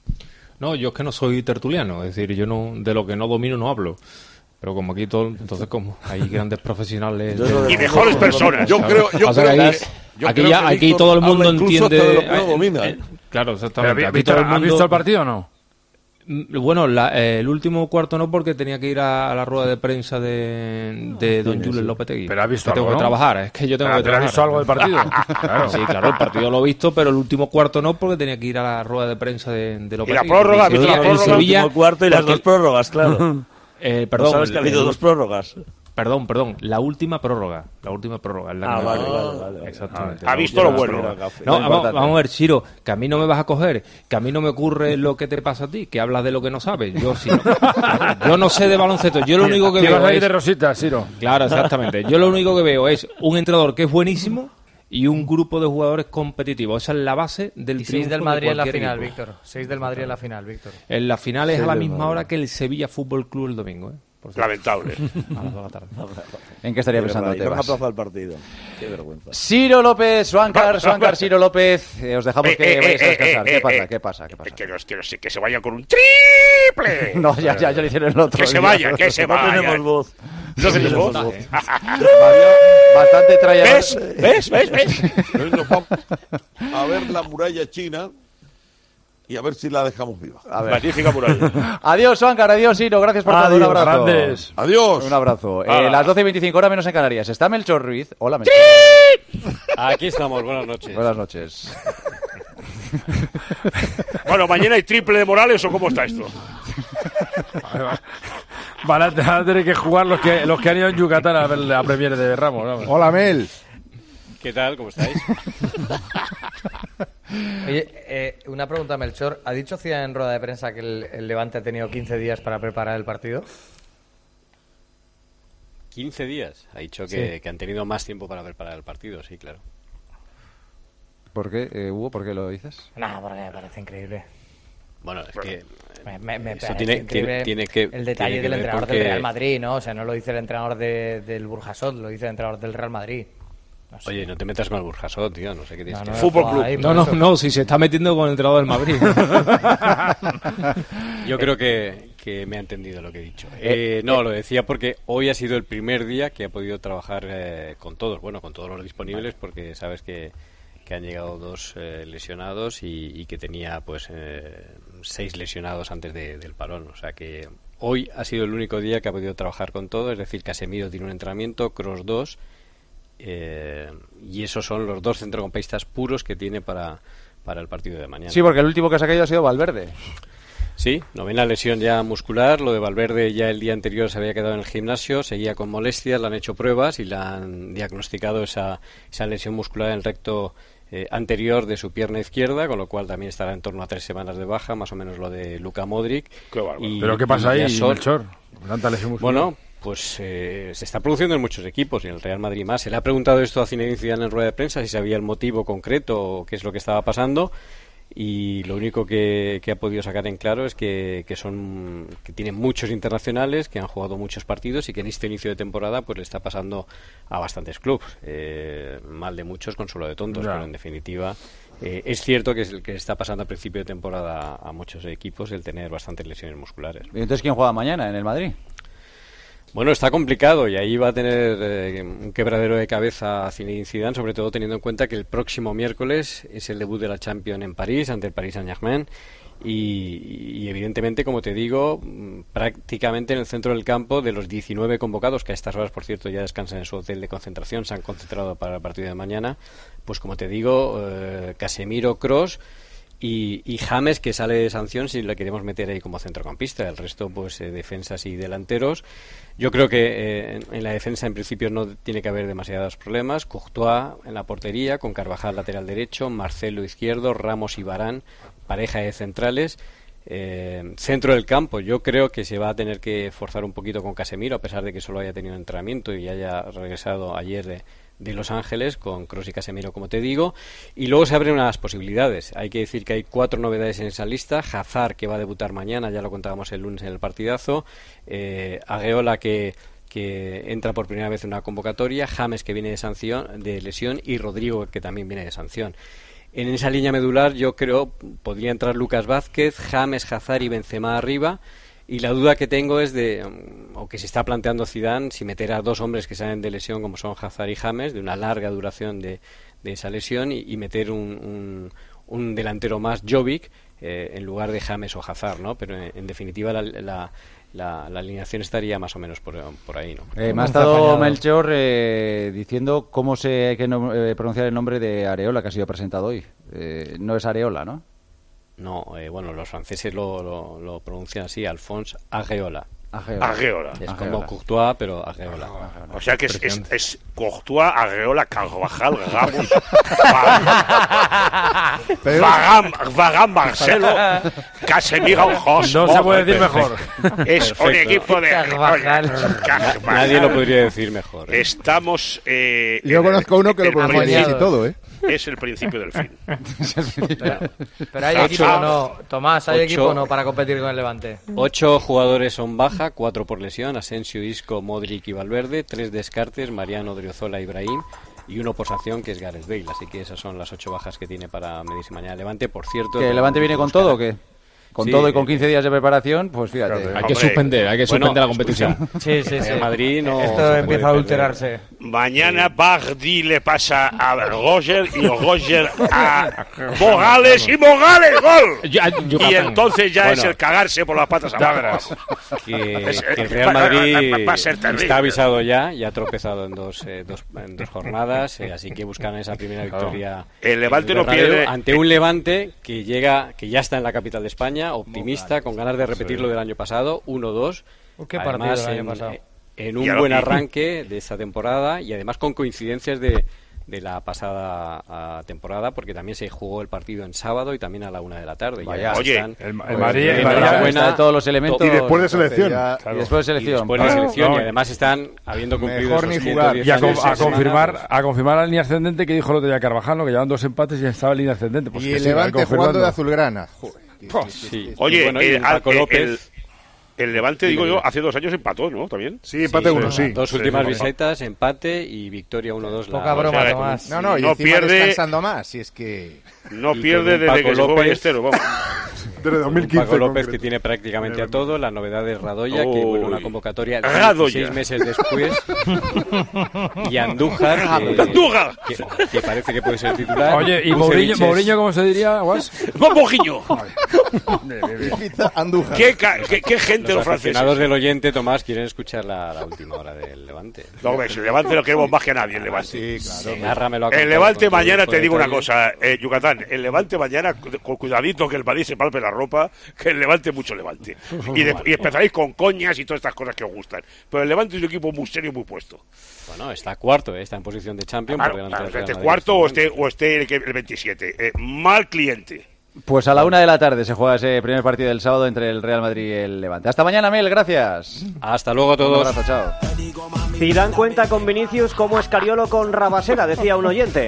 No, yo es que no soy tertuliano, es decir, yo no de lo que no domino no hablo. Pero como aquí todo, entonces como hay grandes profesionales Y mejores personas. Yo creo, yo O sea, creo que que- aquí, yo aquí creo ya que aquí Víctor todo el mundo habla incluso entiende hasta de lo que no eh, domina, eh, ¿eh? claro, Pero, exactamente. Aquí Víctor, todo el ¿has mundo visto el partido o no? Bueno, la, eh, el último cuarto no, porque tenía que ir a, a la rueda de prensa de, de don Julen Lopetegui. Pero has visto que algo, tengo ¿no? que trabajar, es que yo tengo ¿Pero que trabajar. has visto algo del partido? Claro. Sí, claro, el partido lo he visto, pero el último cuarto no, porque tenía que ir a la rueda de prensa de, de Lopetegui. Y la prórroga, el Sevilla, la prórroga, el Sevilla, el último cuarto y las porque- dos prórrogas, claro. Eh, perdón, ¿No sabes que ha habido el- dos prórrogas? Perdón, perdón, la última prórroga. La última prórroga. es la que Ah, me vale, refiero. vale, vale, vale. Exactamente. Ha La visto lo última bueno. prórroga. Lo No, vamos, importante. vamos a ver, Chiro, que a mí no me vas a coger, que a mí no me ocurre lo que te pasa a ti, que hablas de lo que no sabes. Yo sí. No. Yo no sé de baloncesto. Yo lo único que Te veo vas a ir es... de rosita, Siro. Claro, exactamente. Yo lo único que veo es un entrenador que es buenísimo y un grupo de jugadores competitivos. Esa es la base del Y seis triunfo del de Madrid en la cualquier final, equipo. Víctor. Seis del Madrid en la final, Víctor. En la final es Seis a la del misma Madrid. hora que el Sevilla Fútbol Club el domingo, ¿eh? Por cierto. Lamentable. A las dos de la tarde. ¿En qué estaría De pensando verdad, y no han Tebas? aplazado el partido. Qué vergüenza. Ciro López, Suáncar, Suáncar, Ciro López. Eh, os dejamos que Eh, eh, vayáis a eh, descansar. eh, ¿Qué eh, pasa? eh. ¿Qué pasa? ¿Qué pasa? Que, los- que, los- que se vaya con un triple. No, ya, ya, ya lo hicieron el otro Que se día. vaya, que se No vaya. tenemos voz. No tenemos voz. Bastante trayador. ¿Ves? ¿Ves? ¿Ves? ¿Ves? Hoy nos vamos a ver la muralla china y a ver si la dejamos viva. A ver. Magnífica muralla. Adiós, Suáncar, adiós, Ciro. Gracias por todo. Un Adiós, abrazo. grandes. Adiós. Un abrazo. Eh, Hala. las doce y veinticinco horas menos en Canarias. Está Melchor Ruiz. Hola, Melchor. Aquí estamos, buenas noches. Buenas noches. Bueno, mañana hay triple de Morales, ¿o cómo está esto? Van a, van a tener que jugar los que los que han ido en Yucatán a ver la Premier de Ramos. ¿no? Hola, Mel. ¿Qué tal? ¿Cómo estáis? Oye, eh, una pregunta, Melchor. ¿Ha dicho Zidane en rueda de prensa que el, el Levante ha tenido quince días para preparar el partido? quince días. Ha dicho que, Sí. que han tenido más tiempo para preparar el partido, sí, claro. ¿Por qué, eh, Hugo? ¿Por qué lo dices? No, porque me parece increíble. Bueno, es que Me, me, me eso parece tiene, increíble tiene, tiene que el detalle tiene que del ver entrenador porque- del Real Madrid, ¿no? O sea, no lo dice el entrenador de, del Burjasot, lo dice el entrenador del Real Madrid. Oye, no te metas con el Burjasot, tío, no sé qué tienes No, que no, ver. Fútbol Club. ahí, No, no, no, si se está metiendo con el entrenador del Madrid. Yo creo que, que me ha entendido lo que he dicho. Eh, no, lo decía porque hoy ha sido el primer día que ha podido trabajar eh, con todos, bueno, con todos los disponibles, porque sabes que, que han llegado dos eh, lesionados y, y que tenía pues eh, seis lesionados antes de- del parón. O sea que hoy ha sido el único día que ha podido trabajar con todo, es decir, Casemiro tiene un entrenamiento, Kroos dos, eh, y esos son los dos centrocampistas puros que tiene para, para el partido de mañana. Sí, porque el último que se ha caído ha sido Valverde. Sí, novena lesión ya muscular. Lo de Valverde ya el día anterior se había quedado en el gimnasio, seguía con molestias, le han hecho pruebas y le han diagnosticado esa, esa lesión muscular en el recto eh, anterior de su pierna izquierda, con lo cual también estará en torno a tres semanas de baja, más o menos lo de Luka Modric. Y- ¿Pero qué pasa y ahí, ya son- Melchor? Tanta lesión muscular. Bueno, pues eh, se está produciendo en muchos equipos y en el Real Madrid más. Se le ha preguntado esto a Zinedine Zidane en rueda de prensa, si sabía el motivo concreto o qué es lo que estaba pasando. Y lo único que, que ha podido sacar en claro es que, que son que tienen muchos internacionales, que han jugado muchos partidos y que en este inicio de temporada pues le está pasando a bastantes clubes. Eh, mal de muchos, consuelo de tontos, Ya. pero en definitiva eh, es cierto que es el que está pasando a principio de temporada a muchos equipos el tener bastantes lesiones musculares. ¿Y entonces quién juega mañana en el Madrid? Bueno, está complicado y ahí va a tener eh, un quebradero de cabeza Zinedine Zidane, sobre todo teniendo en cuenta que el próximo miércoles es el debut de la Champions en París ante el Paris Saint-Germain y, y evidentemente, como te digo, mm, prácticamente en el centro del campo de los diecinueve convocados, que a estas horas, por cierto, ya descansan en su hotel de concentración, se han concentrado para el partido de mañana, pues como te digo, eh, Casemiro, Kroos y, y James, que sale de sanción si le queremos meter ahí como centrocampista. El resto, pues, eh, defensas y delanteros. Yo creo que eh, en, en la defensa, en principio, no tiene que haber demasiados problemas. Courtois en la portería, con Carvajal lateral derecho, Marcelo izquierdo, Ramos y Varane, pareja de centrales. Eh, centro del campo, yo creo que se va a tener que forzar un poquito con Casemiro, a pesar de que solo haya tenido entrenamiento y haya regresado ayer de, de Los Ángeles con Kroos y Casemiro, como te digo. Y luego se abren unas posibilidades. Hay que decir que hay cuatro novedades en esa lista. Hazard, que va a debutar mañana, ya lo contábamos el lunes en el partidazo. Eh, Agueola, que que entra por primera vez en una convocatoria, James, que viene de sanción, de lesión, y Rodrigo, que también viene de sanción. En esa línea medular yo creo podría entrar Lucas Vázquez, James, Hazard y Benzema arriba, y la duda que tengo es de, o que se está planteando Zidane, si meter a dos hombres que salen de lesión como son Hazard y James, de una larga duración de, de esa lesión, y, y meter un, un, un delantero más, Jovic, eh, en lugar de James o Hazard, ¿no? Pero en, en definitiva la, la, la, la alineación estaría más o menos por, por ahí, ¿no? Eh, me ha estado Melchor eh, diciendo cómo se hay que no, eh, pronunciar el nombre de Areola, que ha sido presentado hoy. Eh, no es Areola, ¿no? No, eh, bueno, los franceses lo, lo, lo pronuncian así, Alphonse Areola. Areola. Areola. Es como Courtois, pero Areola. O sea que es, es, es Courtois, Areola, Carvajal, Ramos, Varane, Varane, Marcelo, Casemiro, Jos. No se puede decir mejor. Es un equipo de Carvajal. Nadie lo podría decir mejor. ¿eh? Estamos. Eh, Yo conozco uno que lo pronuncia así y todo, ¿eh? Es el principio del fin. pero, pero hay equipo o no, Tomás, hay Ocho. equipo o no para competir con el Levante. Ocho jugadores son baja, cuatro por lesión, Asensio, Isco, Modric y Valverde, tres descartes, Mariano, Odriozola, Ibrahim y uno por sanción que es Gareth Bale. Así que esas son las ocho bajas que tiene para medirse mañana Levante. Por cierto, ¿que el Levante viene con todo o qué? Con sí, todo y con quince días de preparación, pues fíjate. Claro, hay que suspender, hay que suspender bueno, la competición. Sí, sí, sí. Madrid no Esto empieza a adulterarse. Mañana sí. Bardi le pasa a Roger y Roger a Morales y Morales gol. Yo, yo, y entonces ya bueno, es el cagarse por las patas abajo. Que, es, que el Real Madrid va, va a ser está avisado ya, ya ha tropezado en dos, eh, dos, en dos jornadas, eh, así que buscan esa primera victoria. El Levante no pierde ante un Levante que llega, que ya está en la capital de España. Optimista, con ganas de repetir lo del año pasado, uno dos. ¿Qué partido del año en, pasado? En un buen arranque de esta temporada y además con coincidencias de, de la pasada uh, temporada, porque también se jugó el partido en sábado y también a la una de la tarde. Vaya, oye, están, el, el Madrid, el Madrid buena de todos los elementos. Y después de selección. Ya, claro. Y después de selección. Y después de selección no, y además están habiendo cumplido esos ciento diez y a, con, años a confirmar pues. a confirmar la línea ascendente que dijo el otro día Carvajal, ¿no? Que llevan dos empates y ya estaba en línea ascendente. Pues y el sí, Levante jugando de azulgrana. Joder. Sí. Oye, bueno, el, Paco López, el, el Levante, digo yo, hace dos años empató, ¿no? ¿También? Sí, empate sí, uno, sí. Dos sí, últimas sí, visitas, empate y victoria uno dos. Poca broma, Tomás. No, no, y no encima pierde, descansando más, si es que... No pierde desde que se fue Ballesteros, vamos. Desde dos mil quince. Paco López, que tiene prácticamente a todo. La novedad es Radoya, oh, que vuelve una convocatoria Radoya. seis meses después. Y Andújar, que, Andújar. Que, que parece que puede ser titular. Oye, ¿y Mourinho, Mourinho cómo se diría, Guas? ¡Mourinho! Andújar. ¿Qué, qué, ¿Qué gente los, los franceses? Los del oyente, Tomás, quieren escuchar la, la última hora del Levante. No, ves, el Levante lo queremos más que nadie, el Levante. Sí, claro. Sí, nárramelo a el Levante con mañana, te digo detalle. una cosa, eh, Yucatán, el Levante mañana, con cuidadito que el Madrid se palpe la ropa, que el Levante mucho Levante. Y, de, y empezaréis con coñas y todas estas cosas que os gustan. Pero el Levante es un equipo muy serio y muy puesto. Bueno, está cuarto, ¿eh? Está en posición de Champions. Claro, por claro, del Real este Madrid, cuarto o esté, o esté el, el veintisiete. Eh, mal cliente. Pues a la una de la tarde se juega ese primer partido del sábado entre el Real Madrid y el Levante. Hasta mañana, Mel, gracias. Hasta luego a todos. Un abrazo, chao. Zidane cuenta con Vinicius como Escariolo con Rabasera, decía un oyente.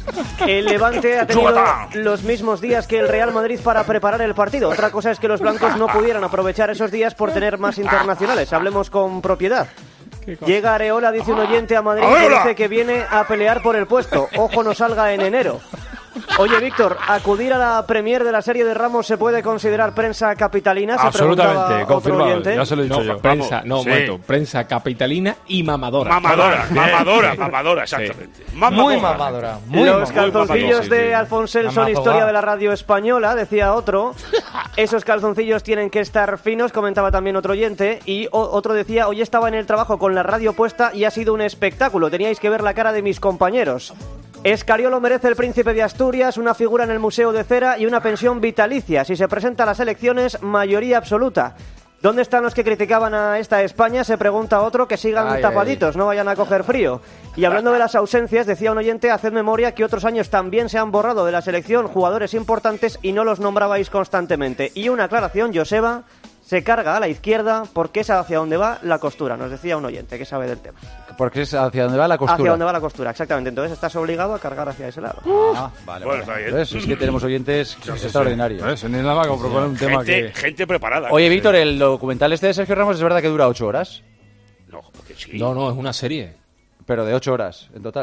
El Levante ha tenido los mismos días que el Real Madrid para preparar el partido. Otra cosa es que los blancos no pudieran aprovechar esos días por tener más internacionales. Hablemos con propiedad. Llega Areola, dice un oyente a Madrid, que dice que viene a pelear por el puesto. Ojo, no salga en enero. Oye, Víctor, ¿acudir a la premier de la serie de Ramos se puede considerar prensa capitalina? Se absolutamente, confirmado, ya se lo he dicho no, yo. Prensa, no, sí. momento, prensa capitalina y mamadora. Mamadora, mamadora, mamadora, exactamente. Sí. Mamadora. Muy mamadora. Muy Los calzoncillos sí, de sí. Alfonsel son historia de la radio española, decía otro. Esos calzoncillos tienen que estar finos, comentaba también otro oyente. Y o, otro decía, hoy estaba en el trabajo con la radio puesta y ha sido un espectáculo. Teníais que ver la cara de mis compañeros. Escariolo merece el Príncipe de Asturias, una figura en el Museo de Cera y una pensión vitalicia. Si se presenta a las elecciones, mayoría absoluta. ¿Dónde están los que criticaban a esta España? Se pregunta otro, que sigan ay, tapaditos, ay. No vayan a coger frío. Y hablando de las ausencias, decía un oyente, haced memoria que otros años también se han borrado de la selección jugadores importantes y no los nombrabais constantemente. Y una aclaración, Joseba se carga a la izquierda porque es hacia donde va la costura, nos decía un oyente que sabe del tema. Porque es hacia donde va la costura. Hacia donde va la costura, exactamente. Entonces estás obligado a cargar hacia ese lado. Ah, vale, bueno, vale. Entonces, es que tenemos oyentes sí, extraordinarios. Sí, sí. Ni nada como proponer un tema gente, que... gente preparada. Oye, Víctor, el documental este de Sergio Ramos es verdad que dura ocho horas. No, porque sí. No, no, es una serie. Pero de ocho horas en total.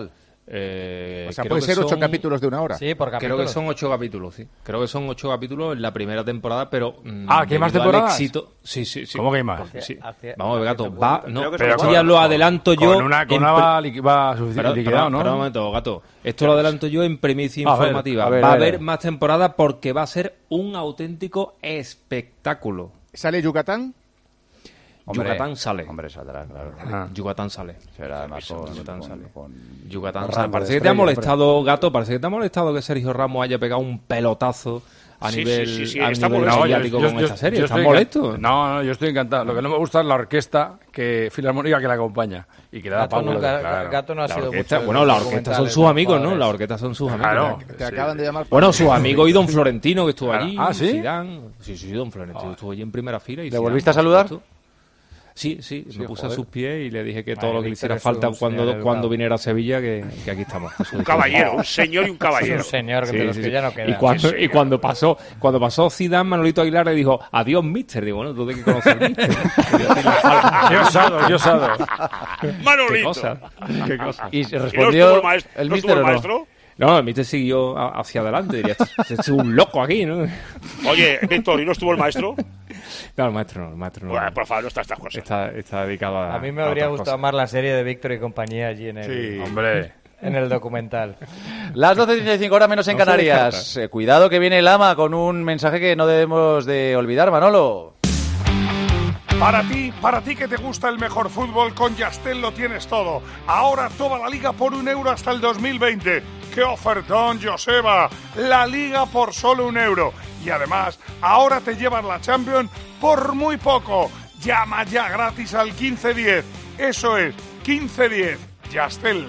Eh, O sea, creo puede que ser ocho son- capítulos de una hora. Sí, por Creo capítulo. que son ocho capítulos, sí. Creo que son ocho capítulos en la primera temporada, pero... mm, Ah, ¿que hay más debido al temporadas? éxito- Sí, sí, sí. ¿Cómo que hay más? Sí. Hacia- Vamos, hacia gato, este va... punto. No, Creo que pero son esto ya cuatro. lo adelanto yo... Con una, con en una pre- va, li- va sufici- Pero, liquidado, pero- ¿no? pero un momento, gato. Esto lo adelanto yo en primicia A ver, informativa. a ver, va a a ver. haber más temporadas porque va a ser un auténtico espectáculo. ¿Sale Yucatán? Yucatán sale. Hombre, saldrá, claro. Ah. Yucatán sale. Será además con, Yucatán con- sale. con- Yucatán con sale. rango Parece de que te ha estrella, molestado, gato, parece que te ha molestado que Sergio Ramos haya pegado un pelotazo a Sí, nivel, sí, sí, sí, a está nivel molesto. mediático yo- con yo- esta serie. yo ¿Estás estoy molesto? encan- No, no, yo estoy encantado. Lo que no me gusta es la orquesta que filarmónica que la acompaña y que le da Gato pábulo. nunca- claro. Gato no ha La sido orquesta- mucho de bueno, los la orquesta son documentales sus de amigos, ¿no? jugadores. La orquesta son sus Claro. amigos. Te acaban de llamar. Bueno, sus amigos y don Florentino que estuvo Claro. allí. Ah, ¿sí? Zidane. Sí, sí, don Florentino estuvo allí en primera fila. Y ¿Le Zidane, volviste a por saludar? supuesto. Sí, sí, Sí, me puse joder. a sus pies y le dije que todo Ay, lo que le Víctor hiciera es falta un cuando, señor cuando educado. viniera a Sevilla, que, que aquí estamos. Un caballero, un señor y un caballero. Es un señor que Sí, de los sí, que sí. ya no queda. Y cuando, Sí, y cuando pasó, cuando pasó Zidane, Manolito Aguilar le dijo, adiós, mister. Digo, bueno, tú de que conoces al mister. Qué osado, qué osado. Qué Manolito. cosa, qué cosa. Y se ¿Y no respondió estuvo el maestro? el ¿No míster estuvo el o no? maestro? No, el mister siguió a- hacia adelante. Diría, este este es un loco aquí, ¿no? Oye, Víctor, ¿y no estuvo el maestro? No, el maestro no, el maestro no. Bueno, por favor, no está estas cosas. Está, está dedicado a. A mí me a habría otras gustado cosas. más la serie de Víctor y compañía allí en el, Sí, hombre. en el documental. Las doce treinta y cinco horas menos en No se Canarias. Eh, cuidado que viene el ama con un mensaje que no debemos de olvidar, Manolo. Para ti, para ti que te gusta el mejor fútbol, con Yastel lo tienes todo. Ahora toda la liga por un euro hasta el dos mil veinte. ¡Qué ofertón, Joseba! La liga por solo un euro. Y además, ahora te llevas la Champions por muy poco. Llama ya gratis al quince diez. Eso es, quince diez. Yastel.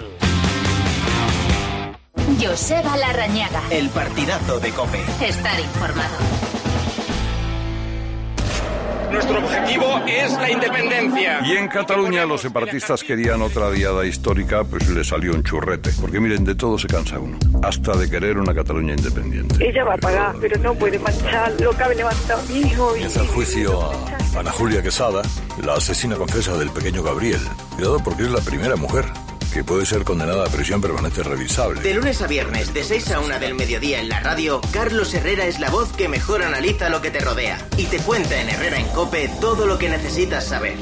Joseba Larrañaga. El partidazo de COPE. Estar informado. Nuestro objetivo es la independencia. Y en Cataluña los separatistas querían otra diada histórica, pues le salió un churrete. Porque miren, de todo se cansa uno. Hasta de querer una Cataluña independiente. Ella va a pagar, pero no puede manchar lo que ha levantado mi hijo. Y... Empieza el juicio a Ana Julia Quesada, la asesina confesa del pequeño Gabriel. Cuidado porque es la primera mujer que puede ser condenada a prisión permanente revisable. De lunes a viernes, de seis a una del mediodía en la radio, Carlos Herrera es la voz que mejor analiza lo que te rodea y te cuenta en Herrera en COPE todo lo que necesitas saber.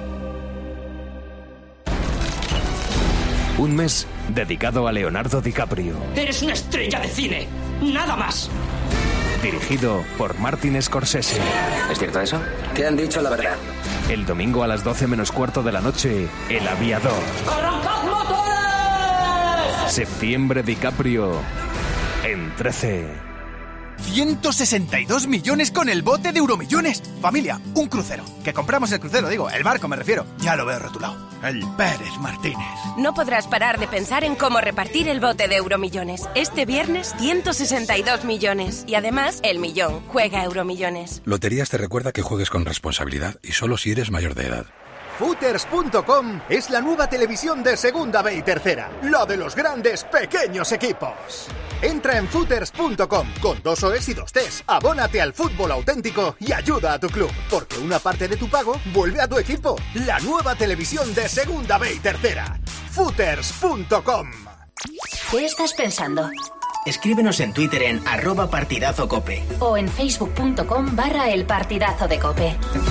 Un mes dedicado a Leonardo DiCaprio. Eres una estrella de cine, nada más. Dirigido por Martin Scorsese. ¿Es cierto eso? Te han dicho la verdad. El domingo a las doce menos cuarto de la noche, El Aviador. ¡Arrancad motores! Septiembre DiCaprio en trece. ciento sesenta y dos millones con el bote de Euromillones. Familia, un crucero. Que compramos el crucero, digo, el barco me refiero. Ya lo veo rotulado. El Pérez Martínez. No podrás parar de pensar en cómo repartir el bote de Euromillones. Este viernes, ciento sesenta y dos millones. Y además, el millón. Juega Euromillones. Loterías te recuerda que juegues con responsabilidad y solo si eres mayor de edad. Footers punto com es la nueva televisión de Segunda B y Tercera, la de los grandes pequeños equipos. Entra en Footers punto com con dos O Es y dos Ts. Abónate al fútbol auténtico y ayuda a tu club, porque una parte de tu pago vuelve a tu equipo. La nueva televisión de Segunda B y Tercera. Footers punto com. ¿Qué estás pensando? Escríbenos en Twitter en arroba partidazo cope. O en facebook punto com barra el partidazo de COPE.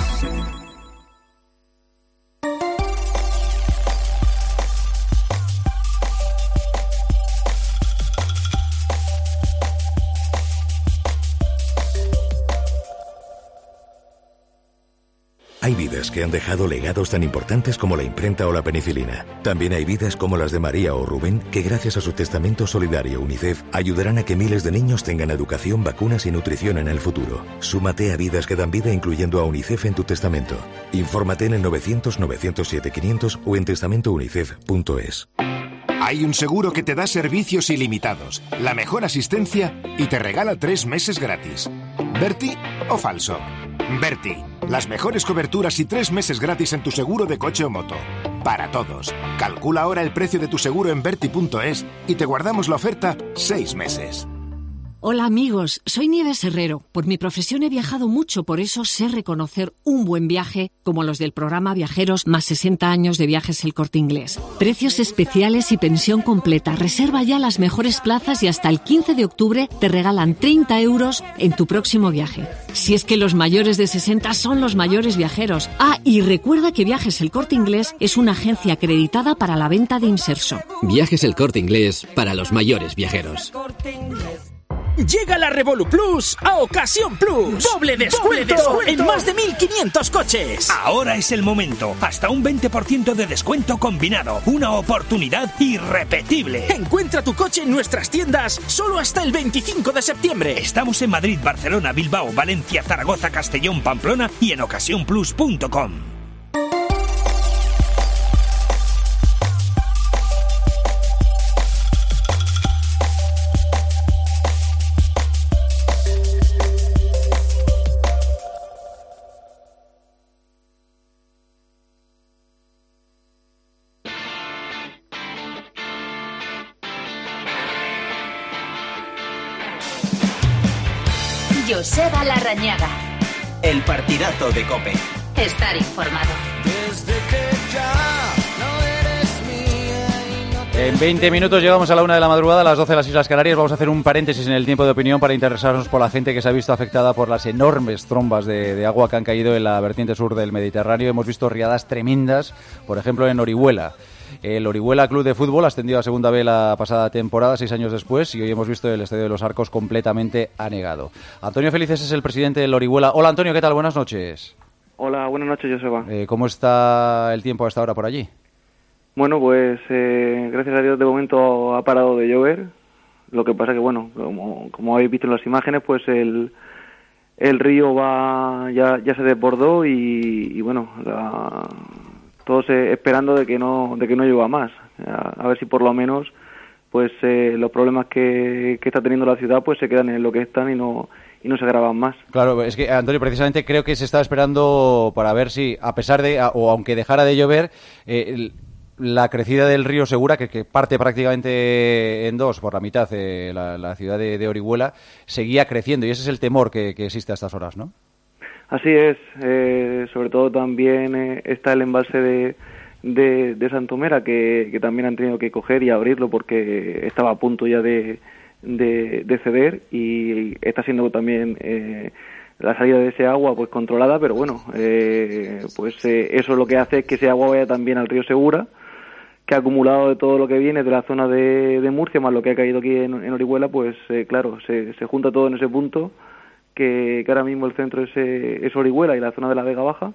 Hay vidas que han dejado legados tan importantes como la imprenta o la penicilina. También hay vidas como las de María o Rubén que gracias a su testamento solidario UNICEF ayudarán a que miles de niños tengan educación, vacunas y nutrición en el futuro. Súmate a Vidas que dan vida incluyendo a UNICEF en tu testamento. Infórmate en el novecientos, novecientos siete, quinientos o en testamento unicef punto es. Hay un seguro que te da servicios ilimitados, la mejor asistencia y te regala tres meses gratis. ¿Berti o falso? Berti, las mejores coberturas y tres meses gratis en tu seguro de coche o moto. Para todos. Calcula ahora el precio de tu seguro en berti punto es y te guardamos la oferta seis meses. Hola amigos, soy Nieves Herrero. Por mi profesión he viajado mucho, por eso sé reconocer un buen viaje como los del programa Viajeros más sesenta años de Viajes El Corte Inglés. Precios especiales y pensión completa. Reserva ya las mejores plazas y hasta el quince de octubre te regalan treinta euros en tu próximo viaje. Si es que los mayores de sesenta son los mayores viajeros. Ah, y recuerda que Viajes El Corte Inglés es una agencia acreditada para la venta de Inserso. Viajes El Corte Inglés para los mayores viajeros. Llega la Revolu Plus a Ocasión Plus. Doble descuento, Doble descuento en más de mil quinientos coches. Ahora es el momento. Hasta un veinte por ciento de descuento combinado. Una oportunidad irrepetible. Encuentra tu coche en nuestras tiendas solo hasta el veinticinco de septiembre. Estamos en Madrid, Barcelona, Bilbao, Valencia, Zaragoza, Castellón, Pamplona y en ocasión plus punto com. Joseba Larrañaga. El partidazo de COPE. Estar informado. En veinte minutos llegamos a la una de la madrugada, a las doce de las Islas Canarias. Vamos a hacer un paréntesis en el tiempo de opinión para interesarnos por la gente que se ha visto afectada por las enormes trombas de, de agua que han caído en la vertiente sur del Mediterráneo. Hemos visto riadas tremendas, por ejemplo en Orihuela. El Orihuela Club de Fútbol ascendió a Segunda B la pasada temporada, seis años después, y hoy hemos visto el Estadio de los Arcos completamente anegado. Antonio Felices es el presidente del Orihuela. Hola Antonio, ¿qué tal? Buenas noches. Hola, buenas noches, Joseba. Eh, ¿Cómo está el tiempo a esta hora por allí? Bueno, pues eh, gracias a Dios de momento ha parado de llover. Lo que pasa que, bueno, como, como habéis visto en las imágenes, pues el, el río va ya, ya se desbordó y, y bueno, la... todos eh, esperando de que no de que no llueva más, a, a ver si por lo menos pues eh, los problemas que, que está teniendo la ciudad pues se quedan en lo que están y no y no se agravan más. Claro, es que Antonio, precisamente creo que se estaba esperando para ver si, a pesar de, a, o aunque dejara de llover, eh, el, la crecida del río Segura, que, que parte prácticamente en dos por la mitad de la, la ciudad de, de Orihuela, seguía creciendo y ese es el temor que, que existe a estas horas, ¿no? Así es, eh, sobre todo también eh, está el embalse de, de, de Santomera que, que también han tenido que coger y abrirlo porque estaba a punto ya de, de, de ceder y está siendo también eh, la salida de ese agua pues controlada, pero bueno, eh, pues eh, eso es lo que hace es que ese agua vaya también al río Segura, que ha acumulado de todo lo que viene de la zona de, de Murcia, más lo que ha caído aquí en, en Orihuela, pues eh, claro, se, se junta todo en ese punto. Que, que ahora mismo el centro es, eh, es Orihuela y la zona de la Vega Baja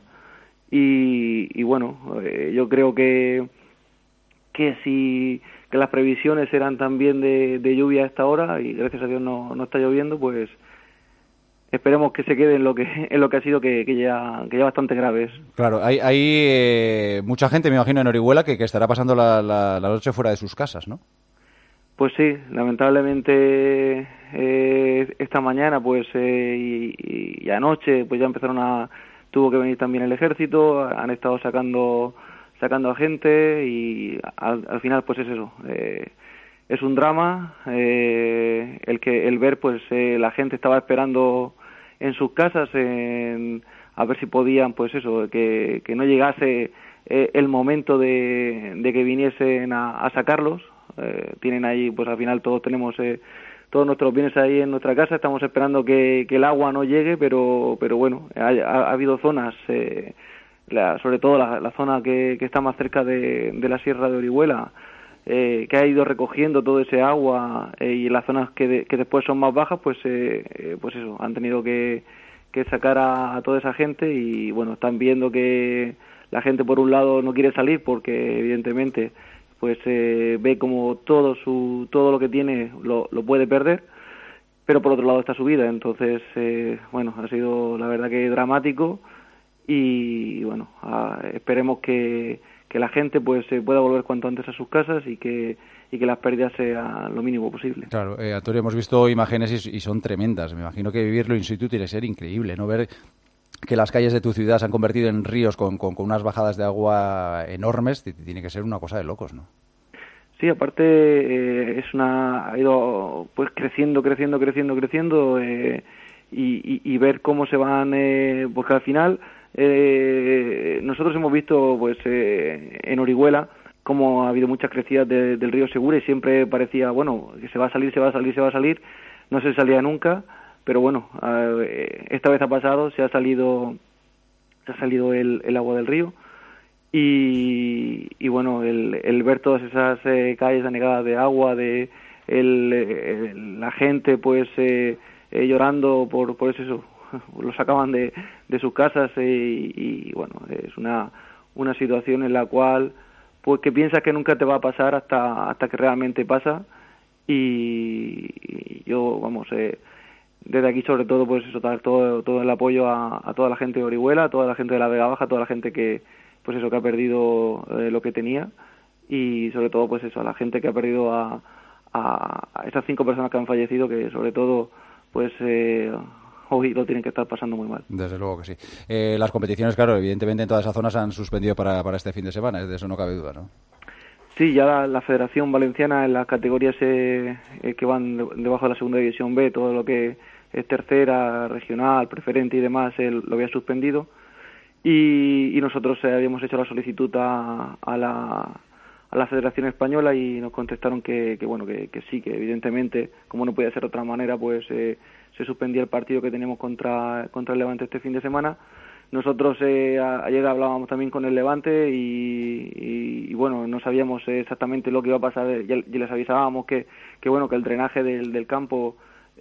y, y bueno, eh, yo creo que que si que las previsiones eran también de, de lluvia a esta hora y gracias a Dios no, no está lloviendo, pues esperemos que se quede en lo que en lo que ha sido que, que ya que ya bastante graves. Claro, hay, hay eh, mucha gente, me imagino, en Orihuela que, que estará pasando la, la, la noche fuera de sus casas, ¿no? Pues sí, lamentablemente eh, esta mañana pues eh, y, y anoche pues ya empezaron a tuvo que venir también el ejército, han estado sacando sacando a gente y al, al final pues es eso, eh, es un drama eh, el que el ver pues eh, la gente estaba esperando en sus casas en, a ver si podían pues eso que, que no llegase eh, el momento de, de que viniesen a, a sacarlos. Eh, tienen ahí, pues al final todos tenemos eh, todos nuestros bienes ahí en nuestra casa, estamos esperando que, que el agua no llegue, pero pero bueno, ha, ha, ha habido zonas, eh, la, sobre todo la, la zona que, que está más cerca de, de la Sierra de Orihuela, eh, que ha ido recogiendo todo ese agua eh, y las zonas que, de, que después son más bajas, pues eh, eh, pues eso, han tenido que, que sacar a, a toda esa gente y bueno, están viendo que la gente por un lado no quiere salir porque evidentemente pues eh, ve como todo su todo lo que tiene lo, lo puede perder, pero por otro lado está su vida, entonces eh, bueno, ha sido la verdad que dramático y bueno, a, esperemos que, que la gente pues eh, pueda volver cuanto antes a sus casas y que y que las pérdidas sean lo mínimo posible. Claro, eh, Antonio, hemos visto imágenes y, y son tremendas, me imagino que vivirlo in situ tiene que ser increíble, ¿no? Ver que las calles de tu ciudad se han convertido en ríos con, con, con unas bajadas de agua enormes, tiene que ser una cosa de locos, ¿no? Sí, aparte eh, es una ha ido pues creciendo, creciendo, creciendo, creciendo eh, y, y, y ver cómo se van, eh, porque al final eh, nosotros hemos visto pues eh, en Orihuela cómo ha habido muchas crecidas de, del río Segura y siempre parecía, bueno, que se va a salir, se va a salir, se va a salir, no se salía nunca, pero bueno, eh, esta vez ha pasado, se ha salido, se ha salido el, el agua del río. Y, y bueno, el, el ver todas esas eh, calles anegadas de agua, de el, el, la gente pues eh, eh, llorando por, por eso, los sacaban de, de sus casas eh, y, y bueno, es una, una situación en la cual pues que piensas que nunca te va a pasar hasta hasta que realmente pasa y, y yo, vamos, eh, desde aquí sobre todo pues eso, dar todo, todo el apoyo a, a toda la gente de Orihuela, a toda la gente de la Vega Baja, a toda la gente que pues eso, que ha perdido eh, lo que tenía y sobre todo pues eso, a la gente que ha perdido a, a, a esas cinco personas que han fallecido, que sobre todo pues eh, hoy lo tienen que estar pasando muy mal. Desde luego que sí. Eh, las competiciones, claro, evidentemente en toda esa zona se han suspendido para, para este fin de semana, de eso no cabe duda, ¿no? Sí, ya la, la Federación Valenciana en las categorías eh, eh, que van de, debajo de la segunda división B, todo lo que es tercera, regional, preferente y demás, eh, lo había suspendido. Y, y nosotros eh, habíamos hecho la solicitud a, a, la, a la Federación Española y nos contestaron que, que bueno que, que sí, que evidentemente, como no podía ser de otra manera, pues eh, se suspendía el partido que teníamos contra, contra el Levante este fin de semana. Nosotros eh, a, ayer hablábamos también con el Levante y, y, y bueno, no sabíamos exactamente lo que iba a pasar, ya, ya les avisábamos que, que bueno que el drenaje del, del campo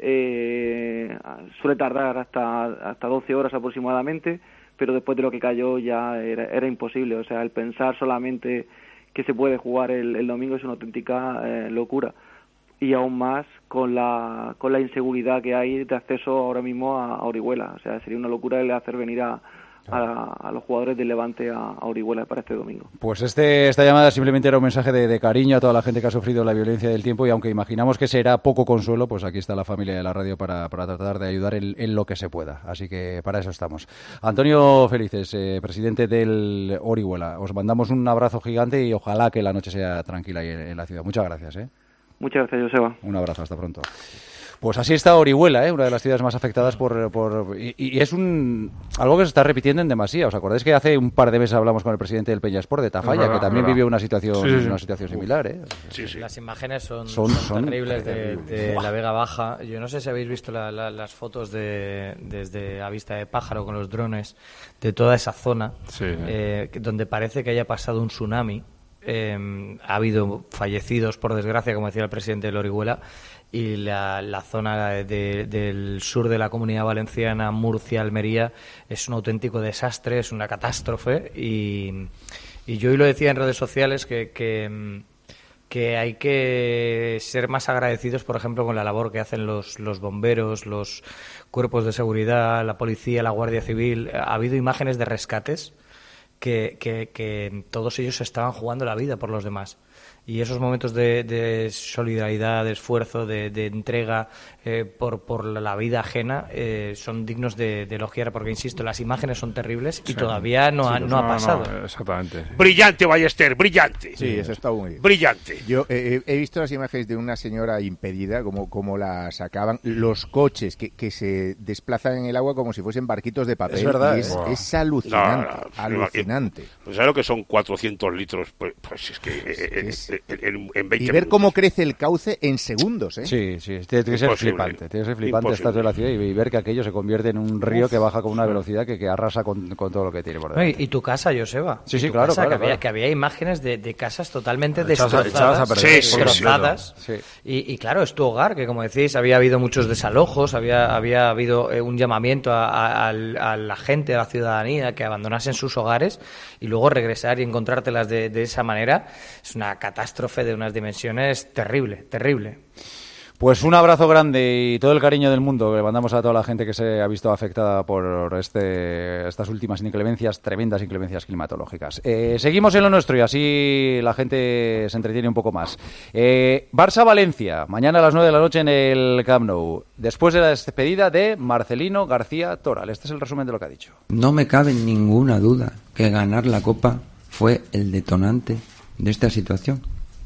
eh, suele tardar hasta, hasta doce horas aproximadamente, pero después de lo que cayó ya era, era imposible, o sea, el pensar solamente que se puede jugar el, el domingo es una auténtica eh, locura, y aún más con la con la inseguridad que hay de acceso ahora mismo a, a Orihuela, o sea, sería una locura el hacer venir a, a, a los jugadores del Levante a, a Orihuela para este domingo. Pues este esta llamada simplemente era un mensaje de, de cariño a toda la gente que ha sufrido la violencia del tiempo y aunque imaginamos que será poco consuelo, pues aquí está la familia de la radio para, para tratar de ayudar en, en lo que se pueda. Así que para eso estamos. Antonio Felices, eh, presidente del Orihuela, os mandamos un abrazo gigante y ojalá que la noche sea tranquila ahí en, en la ciudad. Muchas gracias. ¿eh? Muchas gracias, Joseba. Un abrazo, hasta pronto. Pues así está Orihuela, ¿eh? Una de las ciudades más afectadas por... por y, y es un algo que se está repitiendo en demasía. ¿Os acordáis que hace un par de meses hablamos con el presidente del Peñasport, de Tafalla, verdad, que también vivió una situación sí, sí. una situación similar? ¿eh? Sí, sí. Las imágenes son, son, son, son terribles de, de la Vega Baja. Yo no sé si habéis visto la, la, las fotos de desde a vista de pájaro con los drones de toda esa zona, sí. eh, donde parece que haya pasado un tsunami. Eh, ha habido fallecidos, por desgracia, como decía el presidente del Orihuela, y la, la zona de, del sur de la Comunidad Valenciana, Murcia, Almería, es un auténtico desastre, es una catástrofe y, y yo hoy lo decía en redes sociales que, que, que hay que ser más agradecidos, por ejemplo, con la labor que hacen los, los bomberos, los cuerpos de seguridad, la policía, la Guardia Civil. Ha habido imágenes de rescates Que, que, que todos ellos estaban jugando la vida por los demás. Y esos momentos de, de solidaridad, de esfuerzo, de, de entrega eh, por, por la vida ajena eh, son dignos de, de elogiar, porque, insisto, las imágenes son terribles y sí, todavía no, sí, ha, no, no ha pasado. No, exactamente. Brillante, Ballester, brillante. Sí, eso está muy bien. Brillante. Yo eh, he visto las imágenes de una señora impedida, como, como la sacaban, los coches que, que se desplazan en el agua como si fuesen barquitos de papel. Es verdad. Es, wow. es alucinante, no, no, alucinante. Pues ¿sabes lo que son cuatrocientos litros? Pues, pues es que... Es, es, En, en veinte y ver minutos. Cómo crece el cauce en segundos, ¿eh? Sí, sí, tiene que ser flipante. Tiene que ser flipante estar en la ciudad y, y ver que aquello se convierte en un río Uf, que baja con una velocidad que, que arrasa con, con todo lo que tiene por delante. No, y, y tu casa, Joseba. Sí, sí, claro, claro, que, había, claro. que había imágenes de, de casas totalmente echadas, destrozadas. Echadas a perder. Sí, destrozadas. Sí. Y, y claro, es tu hogar, que como decís, había habido muchos desalojos, había, había habido eh, un llamamiento a, a, a, a la gente, a la ciudadanía, que abandonasen sus hogares y luego regresar y encontrártelas de, de esa manera. Es una catástrofe de unas dimensiones terrible, terrible. Pues un abrazo grande y todo el cariño del mundo que le mandamos a toda la gente que se ha visto afectada por este, estas últimas inclemencias, tremendas inclemencias climatológicas. Eh, seguimos en lo nuestro y así la gente se entretiene un poco más. Eh, Barça-Valencia, mañana a las nueve de la noche en el Camp Nou, después de la despedida de Marcelino García Toral. Este es el resumen de lo que ha dicho. No me cabe ninguna duda que ganar la Copa fue el detonante de esta situación.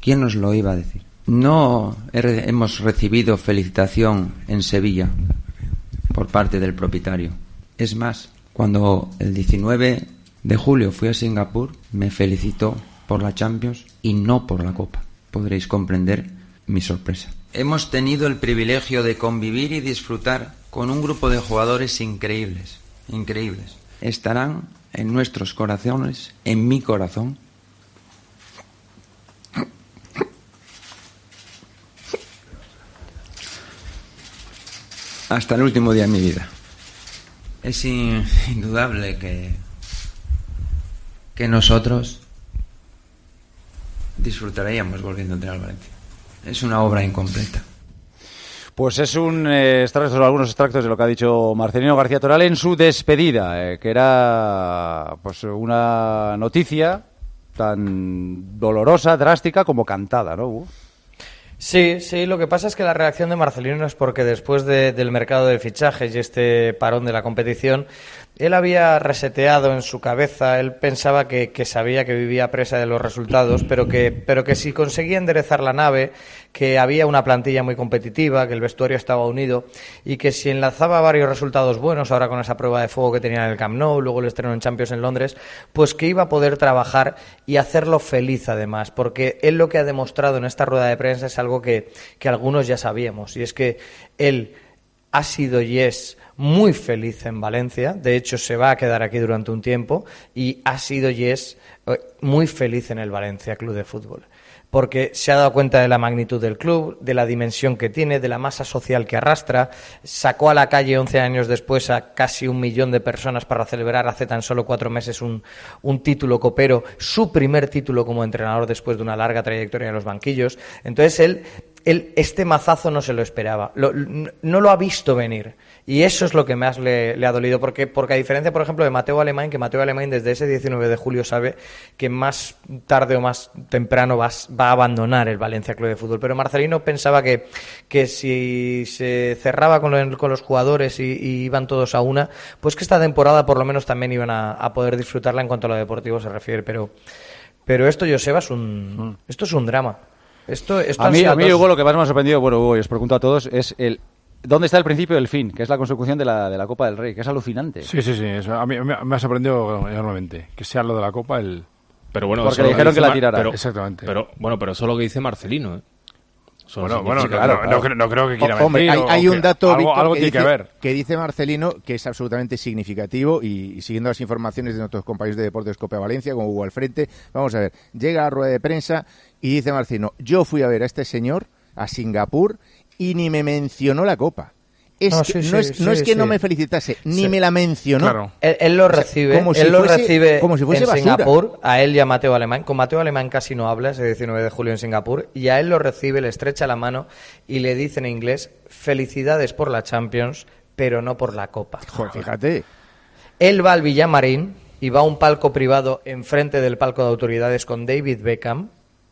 ¿Quién nos lo iba a decir? No he, hemos recibido felicitación en Sevilla por parte del propietario. Es más, cuando el diecinueve de julio fui a Singapur, me felicitó por la Champions y no por la Copa. Podréis comprender mi sorpresa. Hemos tenido el privilegio de convivir y disfrutar con un grupo de jugadores increíbles, increíbles. Estarán en nuestros corazones, en mi corazón. Hasta el último día de mi vida. Es in- indudable que, que nosotros disfrutaríamos volviendo a entrenar al Valencia. Es una obra incompleta. Pues es un eh, extracto, algunos extractos de lo que ha dicho Marcelino García Toral en su despedida, eh, que era pues una noticia tan dolorosa, drástica como cantada, ¿no, Hugo? Sí, sí, lo que pasa es que la reacción de Marcelino es porque después de, del mercado de fichajes y este parón de la competición, él había reseteado en su cabeza, él pensaba que, que sabía que vivía presa de los resultados, pero que, pero que si conseguía enderezar la nave, que había una plantilla muy competitiva, que el vestuario estaba unido y que si enlazaba varios resultados buenos, ahora con esa prueba de fuego que tenía en el Camp Nou, luego el estreno en Champions en Londres, pues que iba a poder trabajar y hacerlo feliz además, porque él lo que ha demostrado en esta rueda de prensa es algo que, que algunos ya sabíamos, y es que él ha sido y es muy feliz en Valencia, de hecho se va a quedar aquí durante un tiempo, y ha sido y es muy feliz en el Valencia Club de Fútbol, porque se ha dado cuenta de la magnitud del club, de la dimensión que tiene, de la masa social que arrastra, sacó a la calle once años después a casi un millón de personas para celebrar hace tan solo cuatro meses un, un título copero, su primer título como entrenador después de una larga trayectoria en los banquillos. Entonces él, él este mazazo no se lo esperaba, lo, no lo ha visto venir. Y eso es lo que más le, le ha dolido, porque, porque a diferencia, por ejemplo, de Mateo Alemán, que Mateo Alemán desde ese diecinueve de julio sabe que más tarde o más temprano va, va a abandonar el Valencia Club de Fútbol. Pero Marcelino pensaba que, que si se cerraba con, lo, con los jugadores y, y iban todos a una, pues que esta temporada por lo menos también iban a, a poder disfrutarla en cuanto a lo deportivo se refiere. Pero, pero esto, Joseba, es un, esto es un drama. Esto, esto a, mí, a mí, dos... Hugo, lo que más me ha sorprendido, bueno, Hugo, y os pregunto a todos, es el... ¿Dónde está el principio del fin? Que es la consecución de la, de la Copa del Rey, que es alucinante. Sí, sí, sí. Eso a mí me, me ha sorprendido enormemente. Que sea lo de la Copa el... Pero bueno, porque le dijeron que, que la tirara. Pero, Exactamente. Pero, bueno, pero eso es lo que dice Marcelino, ¿eh? Eso bueno, no bueno, claro, claro, claro. No, creo, no creo que quiera mentir. Hombre, hay, hay un dato, algo, Víctor, algo que, tiene dice, que ver. que dice Marcelino, que es absolutamente significativo, y, y siguiendo las informaciones de nuestros compañeros de Deportes Cope Valencia, con Hugo al frente, vamos a ver, llega a la rueda de prensa y dice Marcelino, yo fui a ver a este señor a Singapur y ni me mencionó la Copa. Es no, que, sí, no, sí, es, no sí, es que sí. no me felicitase, ni sí. me la mencionó. Claro. Él, él lo recibe, o sea, como si él lo fuese, recibe como si fuese en basura. Singapur, a él y a Mateo Alemán. Con Mateo Alemán casi no habla, ese diecinueve de julio en Singapur, y a él lo recibe, le estrecha la mano y le dice en inglés, felicidades por la Champions, pero no por la Copa. Joder, fíjate. Él va al Villamarín y va a un palco privado enfrente del palco de autoridades con David Beckham,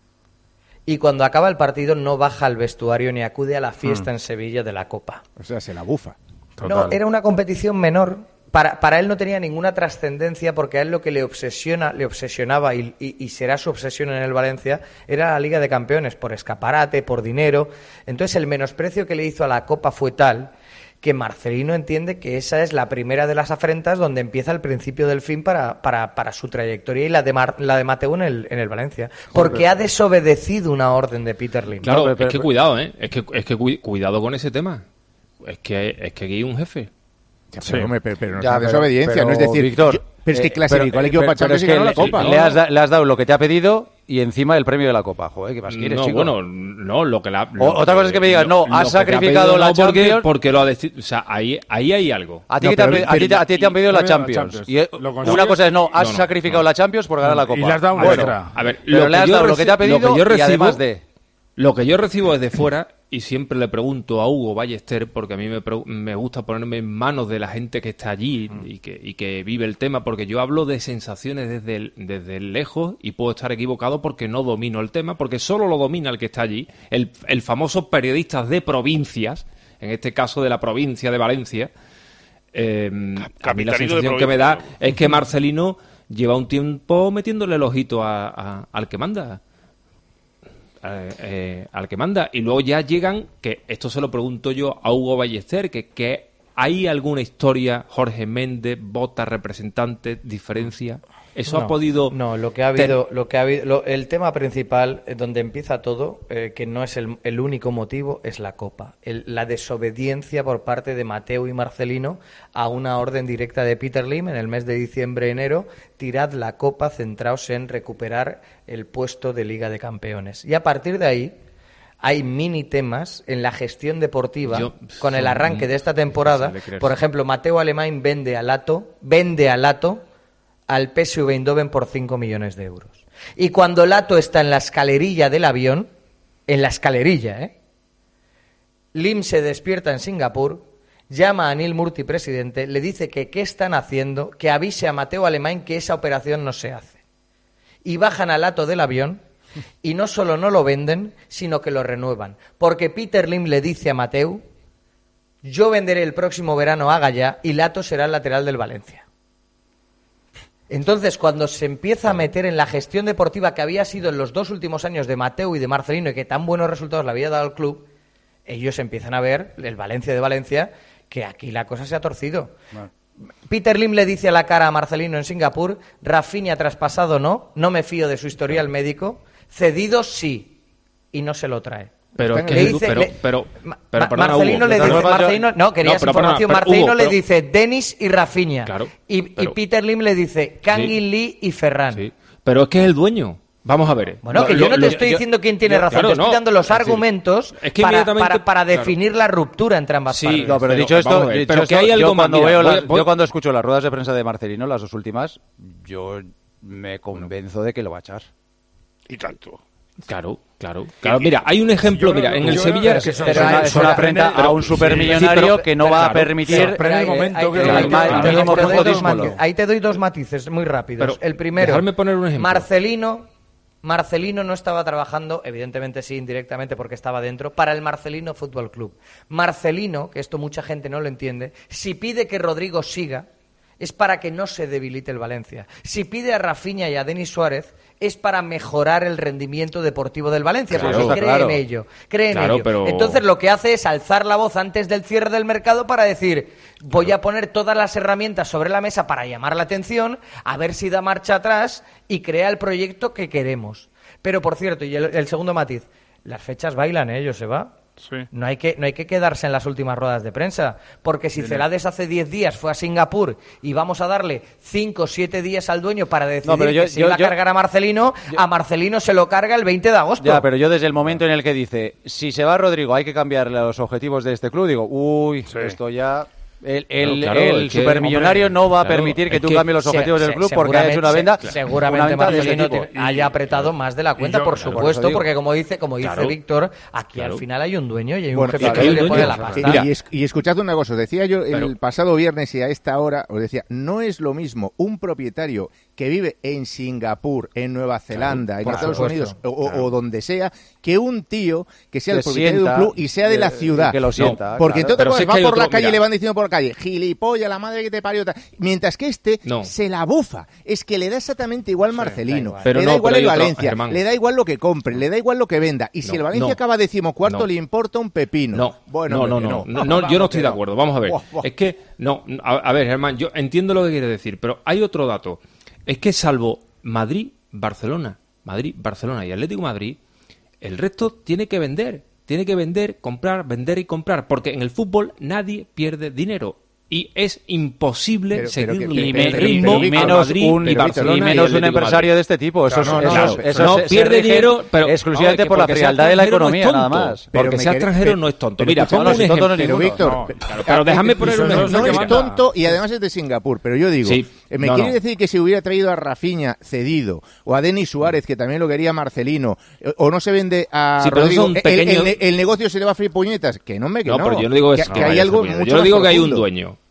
y cuando acaba el partido no baja al vestuario ni acude a la fiesta mm. en Sevilla de la Copa. O sea, se la bufa. Total. No, era una competición menor. Para, para él no tenía ninguna trascendencia, porque a él lo que le obsesiona, le obsesionaba y, y, y será su obsesión en el Valencia era la Liga de Campeones, por escaparate, por dinero. Entonces el menosprecio que le hizo a la Copa fue tal que Marcelino entiende que esa es la primera de las afrentas donde empieza el principio del fin para, para, para su trayectoria y la de, Mar, la de Mateo en el, en el Valencia. Porque Joder. ha desobedecido una orden de Peter Lim. Claro, no, pero, es que pero, cuidado, ¿eh? Es que, es que cuidado con ese tema. Es que, es que aquí hay un jefe. Ya, pero, sí. hombre, pero, pero no ya, es desobediencia, pero, no es decir... Víctor, yo, pero es que clasificó al eh, equipo para Champions y ganó la Copa. Le has, da, le has dado lo que te ha pedido y encima el premio de la Copa. Joder, ¿qué más quieres, no, chico? Bueno, no, lo que la... Lo o, otra cosa es que me digas, no, lo, has lo sacrificado pedido, la no, porque, Champions... Porque lo ha decidido... O sea, ahí, ahí hay algo. A ti, no, te, pero, han, a, ti, a ti te han pedido la Champions. Y una cosa es, no, has no, no, sacrificado no. la Champions por ganar la Copa. Y le has dado una bueno, extra. A ver, pero le has dado lo que te ha pedido lo que yo recibo, y además de... Lo que yo recibo desde fuera, y siempre le pregunto a Hugo Ballester, porque a mí me, me gusta ponerme en manos de la gente que está allí mm. y, que, y que vive el tema, porque yo hablo de sensaciones desde, el, desde el lejos y puedo estar equivocado porque no domino el tema, porque solo lo domina el que está allí, el, el famoso periodistas de provincias, en este caso de la provincia de Valencia. Eh, a mí la sensación que me da es que Marcelino lleva un tiempo metiéndole el ojito a, a, al que manda. eh, eh, al que manda. Y luego ya llegan, que esto se lo pregunto yo a Hugo Ballester, que, que ¿hay alguna historia, Jorge Méndez, Bota, representante, diferencia? ¿Eso no, ha podido...? No, lo que ha habido... Lo que ha habido lo, el tema principal, eh, donde empieza todo, eh, que no es el, el único motivo, es la Copa. El, la desobediencia por parte de Mateu y Marcelino a una orden directa de Peter Lim en el mes de diciembre-enero. Tirad la Copa, centraos en recuperar el puesto de Liga de Campeones. Y a partir de ahí... hay mini temas en la gestión deportiva Yo, con el arranque de esta temporada. Por ejemplo, Mateu Alemán vende a Lato, vende a Lato al P S V Eindhoven por cinco millones de euros. Y cuando Lato está en la escalerilla del avión, en la escalerilla, ¿eh? Lim se despierta en Singapur, llama a Neil Murty, presidente, le dice que qué están haciendo, que avise a Mateu Alemán que esa operación no se hace. Y bajan a Lato del avión. Y no solo no lo venden, sino que lo renuevan. Porque Peter Lim le dice a Mateu, yo venderé el próximo verano a Gallá y Lato será el lateral del Valencia. Entonces, cuando se empieza a meter en la gestión deportiva que había sido en los dos últimos años de Mateu y de Marcelino y que tan buenos resultados le había dado al club, ellos empiezan a ver, el Valencia de Valencia, que aquí la cosa se ha torcido. Bueno. Peter Lim le dice a la cara a Marcelino en Singapur, Rafinha traspasado no, no me fío de su historial médico, cedido sí, y no se lo trae. Pero, le que dice, pero, le, pero, Ma, pero perdona, Marcelino Hugo, le dice, pero, Marcelino, no, querías no, pero, información, perdona, pero, Marcelino Hugo, le pero, dice Denis y Rafinha, claro, y, pero, y Peter Lim le dice Kangin sí, Lee y Ferran. Sí, pero es que es el dueño. Vamos a ver. Bueno, lo, que yo no lo, te estoy yo, diciendo quién tiene yo, razón, claro, te estoy no, dando los es argumentos decir, es que para, inmediatamente, para, para definir claro. la ruptura entre ambas sí, partes. No, pero pero, dicho esto, ver, dicho pero esto que hay algo yo, cuando más, veo mira, la, voy, voy... yo cuando escucho las ruedas de prensa de Marcelino, las dos últimas, yo me convenzo de que lo va a echar. Y tanto. Claro, claro. Claro, mira, hay un ejemplo, yo mira, creo, en el yo Sevilla... Es una, es una afrenta a un supermillonario que no va a permitir... Ahí te doy dos matices muy rápidos. El primero, poner un ejemplo. Marcelino... Marcelino no estaba trabajando, evidentemente sí, indirectamente porque estaba dentro, para el Marcelino Fútbol Club. Marcelino, que esto mucha gente no lo entiende, si pide que Rodrigo siga, es para que no se debilite el Valencia. Si pide a Rafinha y a Denis Suárez, es para mejorar el rendimiento deportivo del Valencia, claro, porque cree claro. en ello. Cree en claro, ello. Pero... Entonces lo que hace es alzar la voz antes del cierre del mercado para decir, voy a poner todas las herramientas sobre la mesa para llamar la atención, a ver si da marcha atrás y crea el proyecto que queremos. Pero, por cierto, y el, el segundo matiz, las fechas bailan, ¿eh, Joseba? Sí. No hay que no hay que quedarse en las últimas ruedas de prensa, porque si Celades hace diez días fue a Singapur y vamos a darle cinco o siete días al dueño para decidir no, yo, que se yo, iba a yo, cargar a Marcelino, yo, a Marcelino se lo carga el veinte de agosto. Ya, pero yo desde el momento en el que dice, si se va Rodrigo hay que cambiar los objetivos de este club, digo, uy, sí. esto ya... El, el, claro, claro, el supermillonario no va a claro, permitir que tú que cambies los objetivos se, del club se, porque hayas una venda. Se, seguramente una venda Marcelino haya apretado claro. más de la cuenta, yo, por supuesto, por porque como dice como dice claro. Víctor, aquí claro. al final hay un dueño y hay bueno, un jefe que le pone la pasta. Mira, y, es, y escuchad una cosa, os decía yo el Pero, pasado viernes y a esta hora, os decía, no es lo mismo un propietario que vive en Singapur, en Nueva Zelanda, claro, en Estados supuesto. Unidos o, claro. o donde sea, que un tío que sea que el propietario sienta, de un club y sea de la ciudad. Que lo sienta. No, porque claro. entonces va por la calle y le van diciendo por la calle, gilipollas, la madre que te parió. Mientras que este no. se la bufa. Es que le da exactamente igual sí, Marcelino. Da igual. Le da no, igual el otro, Valencia. Germán. Le da igual lo que compre. Le da igual lo que venda. Y no, si el Valencia no. acaba decimocuarto, no. le importa un pepino. No, bueno, no, no, no, no, no, no yo no estoy de acuerdo. Vamos a ver. Buah, buah. Es que, no, a, a ver, Germán, yo entiendo lo que quieres decir, pero hay otro dato. Es que salvo Madrid, Barcelona, Madrid, Barcelona y Atlético de Madrid, el resto tiene que vender. Tiene que vender, comprar, vender y comprar. Porque en el fútbol nadie pierde dinero. Y es imposible pero, seguir pero, el pero, ritmo y menos Madrid, un, y, Barcelona y menos y un empresario Madrid. de este tipo. Eso, claro, eso, no, eso, no, eso no se, pierde se dinero pero, exclusivamente no, por la frialdad de la economía, no es nada más. Pero porque sea extranjero pero, no es tonto. Pero, Mira, pongo no, un ejemplo. No, pero, Víctor, no, claro, pero déjame poner un ejemplo. No es tonto y además es de Singapur. Pero yo digo, sí, ¿me no, quiere no. decir que si hubiera traído a Rafinha cedido o a Denis Suárez, que también lo quería Marcelino, o no se vende a sí, Rodrigo, el, pequeño... el, el negocio se le va a freír puñetas? Que no me que no. No, pero yo no digo que, eso. que hay algo Yo digo que hay un dueño.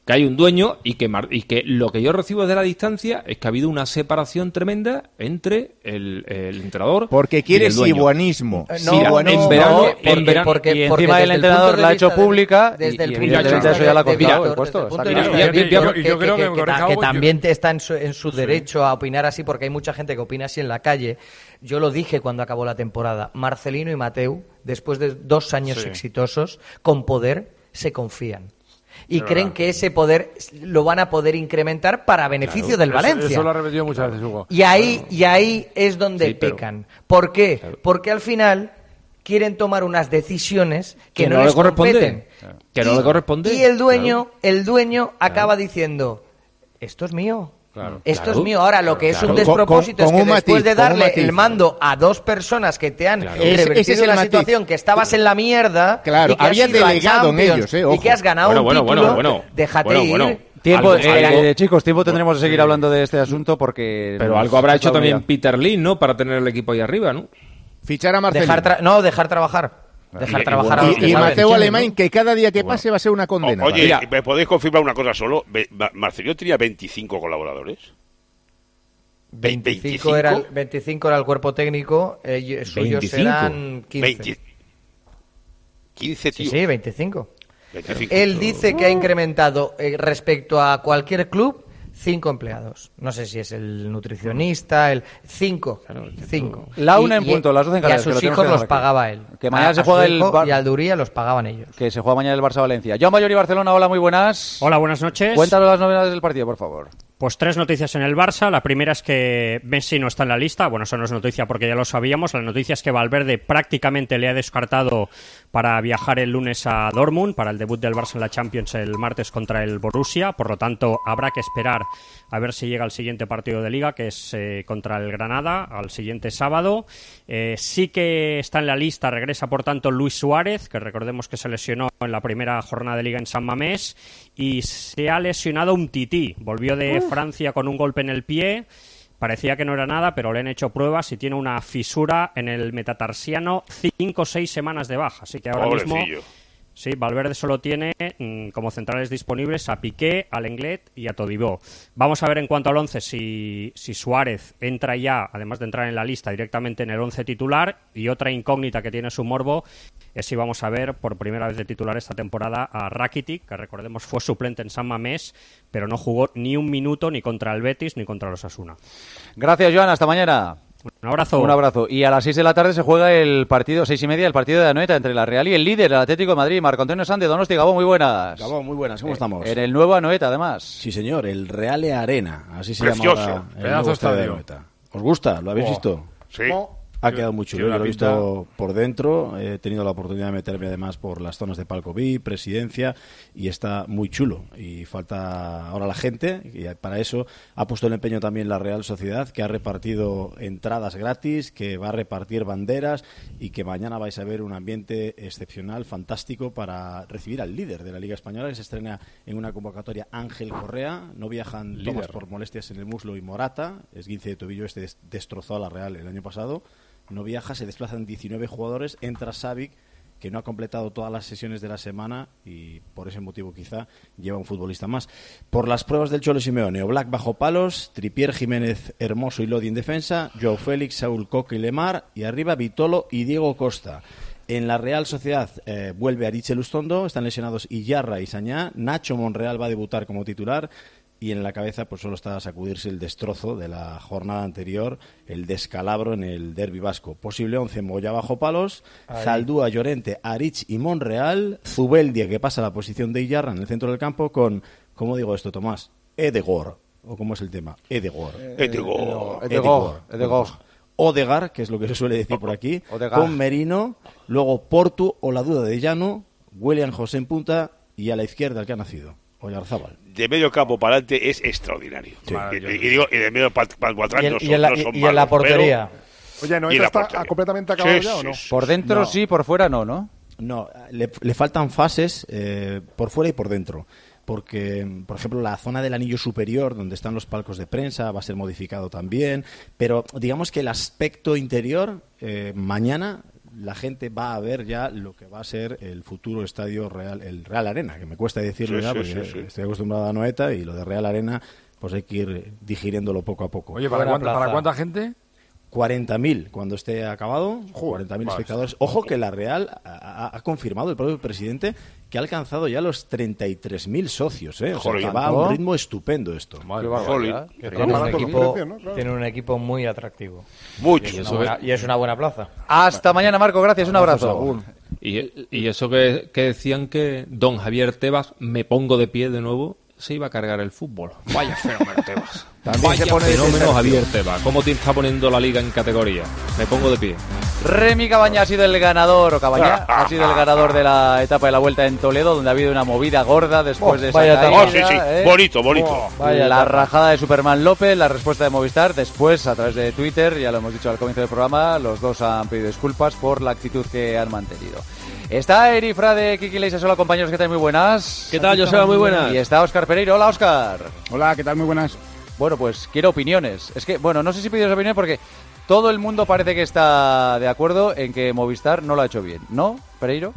que hay un dueño y que, y que lo que yo recibo desde la distancia es que ha habido una separación tremenda entre el, el entrenador porque quiere sibuanismo. Eh, no, Mira, bueno, en verano, no, porque, en verano porque, y encima el entrenador la ha hecho pública de, desde y, el y evidentemente eso ya la ha costado el puesto. Yo creo que, que, que, que también está en su, en su derecho sí. a opinar así, porque hay mucha gente que opina así en la calle. Yo lo dije cuando acabó la temporada. Marcelino y Mateu, después de dos años sí. exitosos, con poder, se confían. Y Pero creen verdad. que ese poder lo van a poder incrementar para beneficio claro, del Valencia. Eso, eso lo ha repetido muchas veces, Hugo. Y ahí, bueno. y ahí es donde sí, pecan. Pero... ¿Por qué? Claro. Porque al final quieren tomar unas decisiones que, que no, no les competen. Claro. Que no y, le corresponde. Y el dueño, claro. el dueño claro. acaba diciendo, esto es mío. Claro, Esto claro, es mío. Ahora, lo que es claro. un despropósito con, con, con es que después matiz, de darle el mando a dos personas que te han claro. revertido ese, ese la matiz. situación, que estabas en la mierda, claro, y que habías delegado en ellos, eh, ojo. y que has ganado bueno, un bueno, título, bueno, bueno, déjate bueno, ir. Bueno. Tiempo, algo, eh, algo, eh, chicos, tiempo tendremos de seguir sí. hablando de este asunto porque... Pero algo habrá hecho también día. Peter Lim, ¿no? Para tener el equipo ahí arriba, ¿no? Fichar a Marcelino. Dejar no, dejar trabajar. Dejar y, trabajar y, a los que y saben. Mateu Alemán, que cada día que pase va a ser una condena. O, oye, Mira. ¿me podéis confirmar una cosa solo? ¿Marcelino tenía veinticinco colaboradores? veinticinco era, el, veinticinco era el cuerpo técnico, eh, suyos eran quince. veinte. quince, tío. Sí, sí, veinticinco. veinticinco. Él dice que ha incrementado eh, respecto a cualquier club cinco empleados. No sé si es el nutricionista, el cinco. Claro, cinco. La una y, en punto, las doce en Canarias. Y a sus hijos los pagaba él. Que mañana a, se juega el Bar... y al Duría los pagaban ellos. Que se juega mañana el Barça-Valencia. Joan Mayor y Barcelona, hola, muy buenas. Hola, buenas noches. Cuéntanos las novedades del partido, por favor. Pues tres noticias en el Barça. La primera es que Messi no está en la lista. Bueno, eso no es noticia porque ya lo sabíamos. La noticia es que Valverde prácticamente le ha descartado para viajar el lunes a Dortmund para el debut del Barça en la Champions el martes contra el Borussia. Por lo tanto, habrá que esperar a ver si llega al siguiente partido de Liga, que es eh, contra el Granada, al siguiente sábado. Eh, sí que está en la lista, regresa por tanto Luis Suárez, que recordemos que se lesionó en la primera jornada de Liga en San Mamés, y se ha lesionado un tití. Volvió de Uf. Francia con un golpe en el pie. Parecía que no era nada, pero le han hecho pruebas y tiene una fisura en el metatarsiano, cinco o seis semanas de baja. Así que ahora Pobrecillo. mismo... Sí, Valverde solo tiene mmm, como centrales disponibles a Piqué, a Lenglet y a Todibo. Vamos a ver en cuanto al once si, si Suárez entra ya, además de entrar en la lista, directamente en el once titular. Y otra incógnita que tiene su morbo es si vamos a ver por primera vez de titular esta temporada a Rakitic, que recordemos fue suplente en San Mamés, pero no jugó ni un minuto ni contra el Betis ni contra los Osasuna. Gracias, Joan, hasta mañana. Un abrazo. Un abrazo. Y a las seis de la tarde se juega el partido, seis y media, el partido de Anoeta entre la Real y el líder, el Atlético de Madrid. Marco Antonio Sánchez, Donosti, Gabón, muy buenas. Gabón, muy buenas, ¿cómo eh, estamos? En el nuevo Anoeta, además. Sí, señor, el Reale Arena, así se Precioso. llama el Pedazo nuevo estadio. de Anoeta. ¿Os gusta? ¿Lo habéis oh. visto? Sí. Oh. Ha quedado muy chulo, yo lo he visto por dentro, he tenido la oportunidad de meterme además por las zonas de Palco V I P, Presidencia, y está muy chulo. Y falta ahora la gente, y para eso ha puesto el empeño también la Real Sociedad, que ha repartido entradas gratis, que va a repartir banderas, y que mañana vais a ver un ambiente excepcional, fantástico, para recibir al líder de la Liga Española, que se estrena en una convocatoria, Ángel Correa. No viajan Tomás por molestias en el muslo y Morata, esguince de tobillo, este destrozó a la Real el año pasado. No viaja, se desplazan diecinueve jugadores, entra Savic, que no ha completado todas las sesiones de la semana y por ese motivo quizá lleva un futbolista más. Por las pruebas del Cholo Simeone, Oblak bajo palos, Trippier, Jiménez, Hermoso y Lodi en defensa, Joao Félix, Saúl Coque y Lemar, y arriba Vitolo y Diego Costa. En la Real Sociedad eh, vuelve Ariche Lustondo, están lesionados Iyarra y Sañá, Nacho Monreal va a debutar como titular. Y en la cabeza pues solo está a sacudirse el destrozo de la jornada anterior, el descalabro en el derbi vasco. Posible once, Moya bajo palos, Ahí. Zaldúa, Llorente, Arich y Monreal, Zubeldia, que pasa a la posición de Iyarra en el centro del campo con, ¿cómo digo esto, Tomás? Edegor, o ¿cómo es el tema? Edegor. Eh, Edegor. Edegor. Edegor. Odegar, que es lo que se suele decir por aquí, Odegar. Con Merino, luego Portu o la duda de Llano, William José en punta y a la izquierda el que ha nacido. Oyarzábal. De medio campo para adelante es extraordinario. Sí. Y, y, y, digo, y de medio para pa, pa atrás y el, no son, y en la, no son y malos, en la portería. Pero... Oye, ¿no está portería. completamente acabado sí, ya o no? Sí, por dentro no. sí, por fuera no, ¿no? No, le, le faltan fases eh, por fuera y por dentro. Porque, por ejemplo, la zona del anillo superior, donde están los palcos de prensa, va a ser modificado también. Pero digamos que el aspecto interior, eh, mañana la gente va a ver ya lo que va a ser el futuro estadio Real, el Real Arena, que me cuesta decirlo sí, ya, sí, porque sí, sí. estoy acostumbrado a Noeta y lo de Real Arena, pues hay que ir digiriéndolo poco a poco. Oye, ¿para, cuánta, ¿para cuánta gente? cuarenta mil cuando esté acabado, cuarenta mil espectadores. Ojo que la Real ha, ha confirmado, el propio presidente, que ha alcanzado ya los treinta y tres mil socios, ¿eh? O sea, que va a un ritmo estupendo esto. Madre mía, que tiene, un equipo, precio, ¿no? Claro. Tiene un equipo muy atractivo. Mucho. Y es una buena, y es una buena plaza. Hasta mañana, Marco. Gracias. Un abrazo. Y, y eso que, que decían que don Javier Tebas, me pongo de pie de nuevo, se iba a cargar el fútbol. Vaya fenómeno, Tebas. También Vaya se pone fenómeno, Javier Tebas. ¿Cómo te está poniendo la liga en categoría? Me pongo de pie. Remy Cabaña ha sido el ganador, o Cabaña ha sido el ganador de la etapa de la Vuelta en Toledo, donde ha habido una movida gorda después oh, de esa vaya caída. Oh, sí, sí. ¿Eh? Bonito, bonito. Oh, la etapa. Rajada de Superman López, la respuesta de Movistar. Después, a través de Twitter, ya lo hemos dicho al comienzo del programa, los dos han pedido disculpas por la actitud que han mantenido. Está Eri Frade, Kiki Leises, hola compañeros, ¿qué tal? Muy buenas. ¿Qué tal, Joseba? Muy buenas. Y está Óscar Pereiro, hola Óscar. Hola, ¿qué tal? Muy buenas. Bueno, pues quiero opiniones. Es que, bueno, no sé si pides opiniones porque todo el mundo parece que está de acuerdo en que Movistar no lo ha hecho bien, ¿no, Pereiro?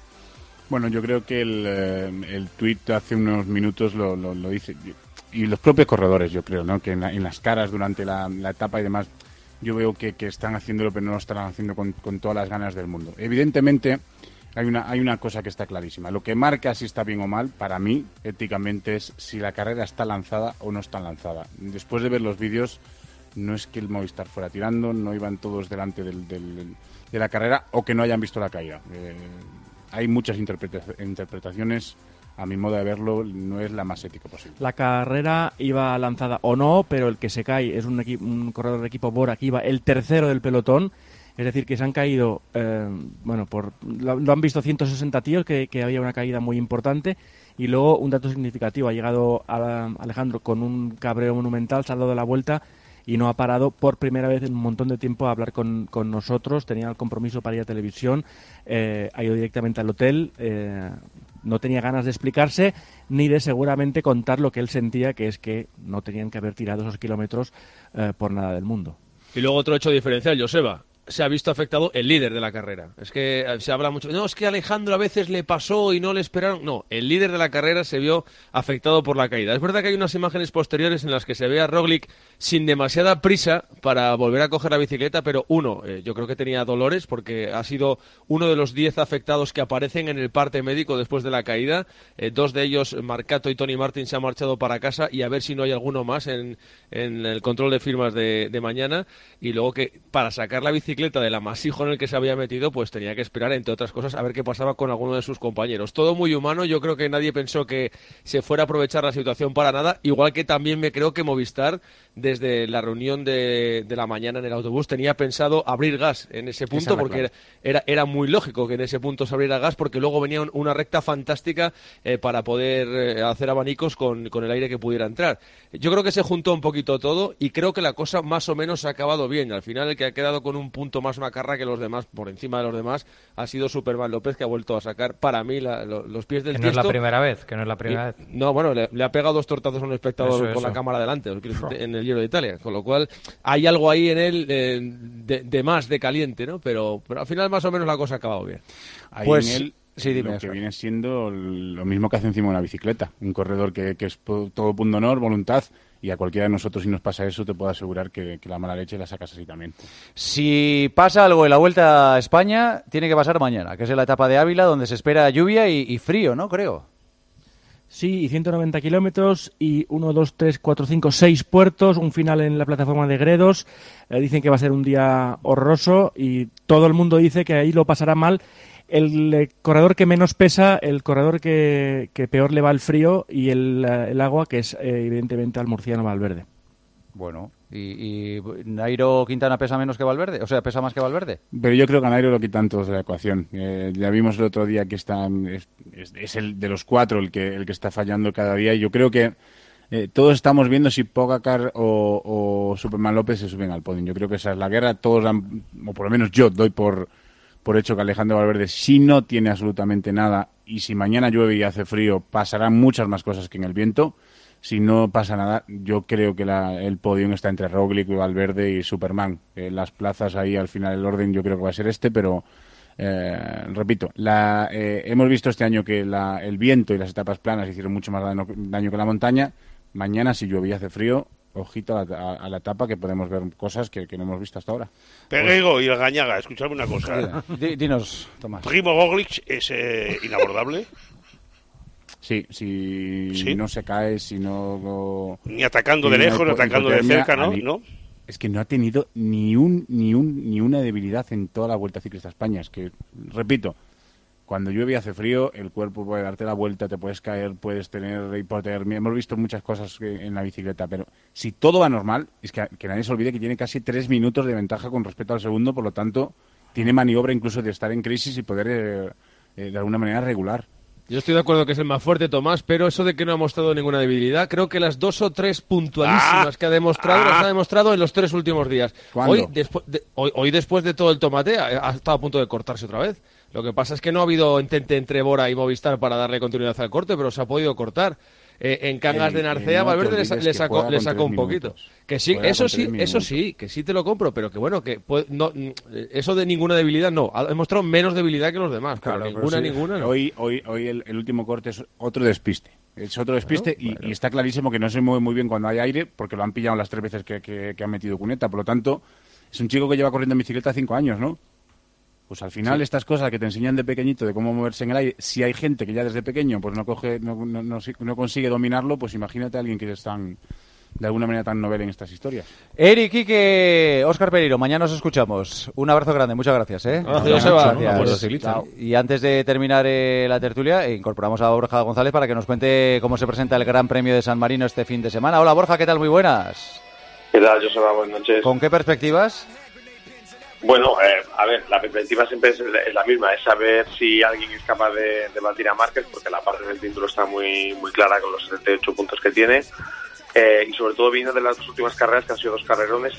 Bueno, yo creo que el, eh, el tuit hace unos minutos lo, lo, lo dice, y los propios corredores, yo creo, ¿no? Que en, la, en las caras durante la, la etapa y demás, yo veo que, que están haciéndolo, pero no lo están haciendo con, con todas las ganas del mundo. Evidentemente, hay una, hay una cosa que está clarísima. Lo que marca si está bien o mal, para mí, éticamente, es si la carrera está lanzada o no está lanzada. Después de ver los vídeos, no es que el Movistar fuera tirando, no iban todos delante del, del, de la carrera o que no hayan visto la caída. Eh, hay muchas interpreta- interpretaciones. A mi modo de verlo, no es la más ética posible. La carrera iba lanzada o no, pero el que se cae es un, equi- un corredor del equipo Bora, que iba el tercero del pelotón. Es decir, que se han caído, eh, bueno, por lo, lo han visto ciento sesenta tíos, que, que había una caída muy importante. Y luego, un dato significativo, ha llegado a, Alejandro con un cabreo monumental, se ha dado la vuelta y no ha parado por primera vez en un montón de tiempo a hablar con, con nosotros. Tenía el compromiso para ir a televisión, eh, ha ido directamente al hotel, eh, no tenía ganas de explicarse ni de seguramente contar lo que él sentía, que es que no tenían que haber tirado esos kilómetros eh, por nada del mundo. Y luego otro hecho diferencial, Joseba. Se ha visto afectado el líder de la carrera. Es que se habla mucho. No, es que a Alejandro a veces le pasó y no le esperaron. No, el líder de la carrera se vio afectado por la caída. Es verdad que hay unas imágenes posteriores en las que se ve a Roglic sin demasiada prisa para volver a coger la bicicleta, pero uno, eh, yo creo que tenía dolores porque ha sido uno de los diez afectados que aparecen en el parte médico después de la caída. Eh, dos de ellos, Marcato y Tony Martin, se han marchado para casa y a ver si no hay alguno más en, en el control de firmas de, de mañana. Y luego que para sacar la bicicleta del amasijo en el que se había metido, pues tenía que esperar, entre otras cosas, a ver qué pasaba con alguno de sus compañeros. Todo muy humano, yo creo que nadie pensó que se fuera a aprovechar la situación para nada, igual que también me creo que Movistar, desde la reunión de, de la mañana en el autobús, tenía pensado abrir gas en ese punto, porque era, era, era muy lógico que en ese punto se abriera gas, porque luego venía un, una recta fantástica eh, para poder eh, hacer abanicos con, con el aire que pudiera entrar. Yo creo que se juntó un poquito todo y creo que la cosa más o menos ha acabado bien. Al final el que ha quedado con un punto más macarra que los demás, por encima de los demás, ha sido Superman López, que ha vuelto a sacar para mí la, lo, los pies del que no tiesto. es la primera vez, que no es la primera y, vez. No, bueno, le, le ha pegado dos tortazos a un espectador eso, con eso. la cámara delante en el Giro de Italia, con lo cual hay algo ahí en él eh, de, de más, de caliente, ¿no? Pero, pero al final más o menos la cosa ha acabado bien. Ahí Pues en él, sí, dime lo eso. que viene siendo lo mismo que hace encima de una bicicleta. Un corredor que, que es todo punto honor, voluntad. Y a cualquiera de nosotros, si nos pasa eso, te puedo asegurar que, que la mala leche la sacas así también. Si pasa algo en la Vuelta a España, tiene que pasar mañana, que es en la etapa de Ávila, donde se espera lluvia y, y frío, ¿no? Creo. Sí, y ciento noventa kilómetros y uno, dos, tres, cuatro, cinco, seis puertos, un final en la plataforma de Gredos. Eh, dicen que va a ser un día horroroso y todo el mundo dice que ahí lo pasará mal el eh, corredor que menos pesa, el corredor que, que peor le va el frío y el, el agua, que es eh, evidentemente al murciano Valverde. Bueno, ¿y, y Nairo Quintana pesa menos que Valverde? O sea, ¿pesa más que Valverde? Pero yo creo que a Nairo lo quitan todos de la ecuación. Eh, ya vimos el otro día que está, es, es, es el de los cuatro el que, el que está fallando cada día. Y yo creo que eh, todos estamos viendo si Pogacar o, o Superman López se suben al podio. Yo creo que esa es la guerra. Todos, han, o por lo menos yo, doy por, por hecho que Alejandro Valverde, si no tiene absolutamente nada y si mañana llueve y hace frío, pasarán muchas más cosas que en el viento. si no pasa nada, yo creo que la, el podium está entre Roglic, Valverde y Superman. Eh, las plazas ahí al final el orden yo creo que va a ser este, pero eh, repito, la, eh, hemos visto este año que la, el viento y las etapas planas hicieron mucho más daño, daño que la montaña. Mañana, si llueve y hace frío, ojito a la, a, a la etapa, que podemos ver cosas que, que no hemos visto hasta ahora. Peguego pues, y el Gañaga, escuchadme una cosa. D- dinos, Tomás. Primo Roglic es eh, inabordable. Sí, si ¿Sí? no se cae, si no... Ni atacando de lejos, ni atacando de cerca, ¿no? Mí, ¿no? Es que no ha tenido ni un ni un ni una debilidad en toda la Vuelta Ciclista a España. Es que, repito, cuando llueve y hace frío, el cuerpo puede darte la vuelta, te puedes caer, puedes tener hipotermia. Hemos visto muchas cosas en la bicicleta, pero si todo va normal, es que, que nadie se olvide que tiene casi tres minutos de ventaja con respecto al segundo, por lo tanto, tiene maniobra incluso de estar en crisis y poder, eh, eh, de alguna manera, regular. Yo estoy de acuerdo que es el más fuerte, Tomás, pero eso de que no ha mostrado ninguna debilidad, creo que las dos o tres puntualísimas ah, que ha demostrado, ah, las ha demostrado en los tres últimos días. Hoy, despu- de, hoy, hoy, después de todo el tomate, ha, ha estado a punto de cortarse otra vez. Lo que pasa es que no ha habido entente entre Bora y Movistar para darle continuidad al corte, pero se ha podido cortar. Eh, en Cangas el, de Narcea, Valverde le, le sacó, le sacó un poquito. Que sí, juega eso sí, eso sí, que sí te lo compro, pero que bueno, que puede, no, eso de ninguna debilidad no. Ha demostrado menos debilidad que los demás. Claro, ninguna, sí. ninguna. No. Hoy, hoy, hoy el, el último corte es otro despiste. Es otro despiste bueno, y, bueno. y está clarísimo que no se mueve muy bien cuando hay aire, porque lo han pillado las tres veces que, que, que ha metido Cuneta. Por lo tanto, es un chico que lleva corriendo en bicicleta cinco años, ¿no? Pues al final sí. estas cosas que te enseñan de pequeñito de cómo moverse en el aire, si hay gente que ya desde pequeño pues no coge, no, no, no, no consigue dominarlo, pues imagínate a alguien que es tan, de alguna manera tan novel en estas historias. Eric, Quique, Óscar Pereiro, mañana nos escuchamos. Un abrazo grande, muchas gracias. ¿eh? Gracias, Seba. Gracias. Y antes de terminar eh, la tertulia, incorporamos a Borja González para que nos cuente cómo se presenta el Gran Premio de San Marino este fin de semana. Hola Borja, ¿qué tal? Muy buenas. ¿Qué tal, Joseba? Buenas noches. ¿Con qué perspectivas? Bueno, eh, a ver, la perspectiva siempre es, es la misma, es saber si alguien es capaz de, de batir a Márquez, porque la parte del título está muy muy clara con los setenta y ocho puntos que tiene, eh, y sobre todo viendo de las dos últimas carreras, que han sido dos carrerones,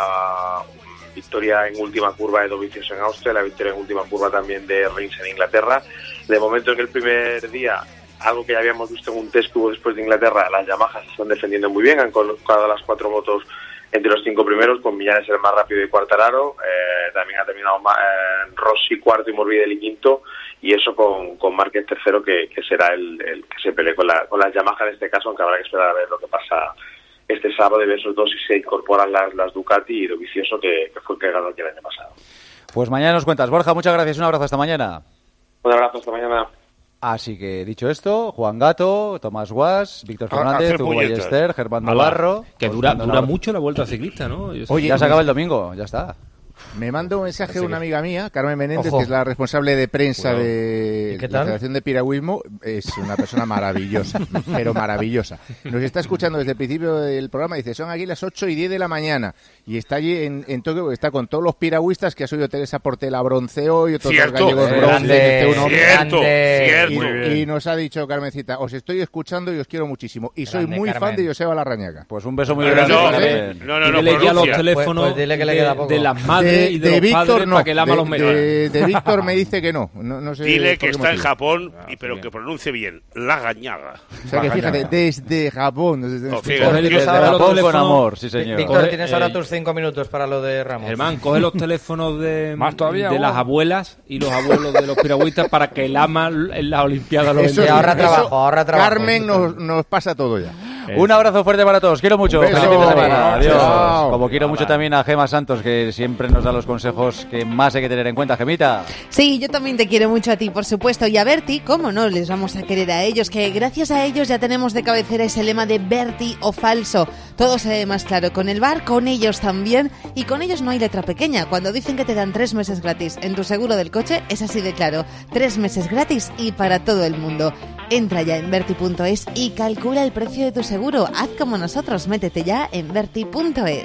esa victoria en última curva de Dovizioso en Austria, la victoria en última curva también de Rins en Inglaterra. De momento, en el primer día, algo que ya habíamos visto en un test que hubo después de Inglaterra, las Yamahas se están defendiendo muy bien, han colocado las cuatro motos entre los cinco primeros, con Millanes el más rápido y Quartararo, eh, también ha terminado eh, Rossi cuarto y Morbidelli quinto, y eso con, con Márquez tercero, que, que será el, el que se pelee con, la, con las Yamaha en este caso, aunque habrá que esperar a ver lo que pasa este sábado, y ver sobre todo si se incorporan las, las Ducati y Dovizioso, que, que fue el que ganó aquí el año pasado. Pues mañana nos cuentas. Borja, muchas gracias, un abrazo, hasta mañana. Un abrazo, hasta mañana. Así que, dicho esto, Juan Gato, Tomás Guas, Víctor Fernández, Hugo Ballester, Germán Navarro... Que dura, dura mucho la Vuelta Ciclista, ¿no? Oye, ya se acaba el domingo, ya está. Me mandó un mensaje de una amiga mía, Carmen Menéndez, Ojo. que es la responsable de prensa bueno. de la Federación de Piragüismo. Es una persona maravillosa, pero maravillosa. Nos está escuchando desde el principio del programa. Dice, son aquí las ocho y diez de la mañana. Y está allí en, en Tokio, está con todos los piragüistas, que ha subido Teresa Portela bronceó y otros cierto, gallegos eh, bronce. Grande, uno cierto, grande, cierto. Y, y nos ha dicho Carmencita, os estoy escuchando y os quiero muchísimo. Y soy grande, muy Carmen. fan de Joseba Larrañaga. Pues un beso muy no, grande. No, ¿eh? no, no, no, dile no ya los teléfonos pues, pues dile que le queda poco. De, de las madres de, y de, de los Víctor, padres no, para que lama de, los menores. De, de Víctor me dice que no. no, no sé dile que está motivo. en Japón, y pero que pronuncie bien. La Gañaga. O sea que fíjate, desde Japón. Desde no, fíjate, desde Japón con amor, sí señor. Víctor, Coge, tienes eh, ahora tus cinco minutos para lo de Ramos. Germán, coge los teléfonos de, ¿Más todavía, de las abuelas y los abuelos de los piragüistas para que el ama en la Olimpiada lo eso, venda. ahorra trabajo, ahorra trabajo. Carmen nos, nos pasa todo ya. Eso. Un abrazo fuerte para todos. Quiero mucho. Feliz fin de semana. Adiós. Chao. Como quiero mucho también a Gema Santos, que siempre nos da los consejos que más hay que tener en cuenta. Gemita. Sí, yo también te quiero mucho a ti, por supuesto. Y a Berti, ¿cómo no les vamos a querer a ellos? Que gracias a ellos ya tenemos de cabecera ese lema de Berti o falso. Todo se ve más claro con el bar, con ellos también. Y con ellos no hay letra pequeña. Cuando dicen que te dan tres meses gratis en tu seguro del coche, es así de claro. Tres meses gratis y para todo el mundo. Entra ya en Berti punto es y calcula el precio de tu seguro. Haz como nosotros, métete ya en Berti punto es.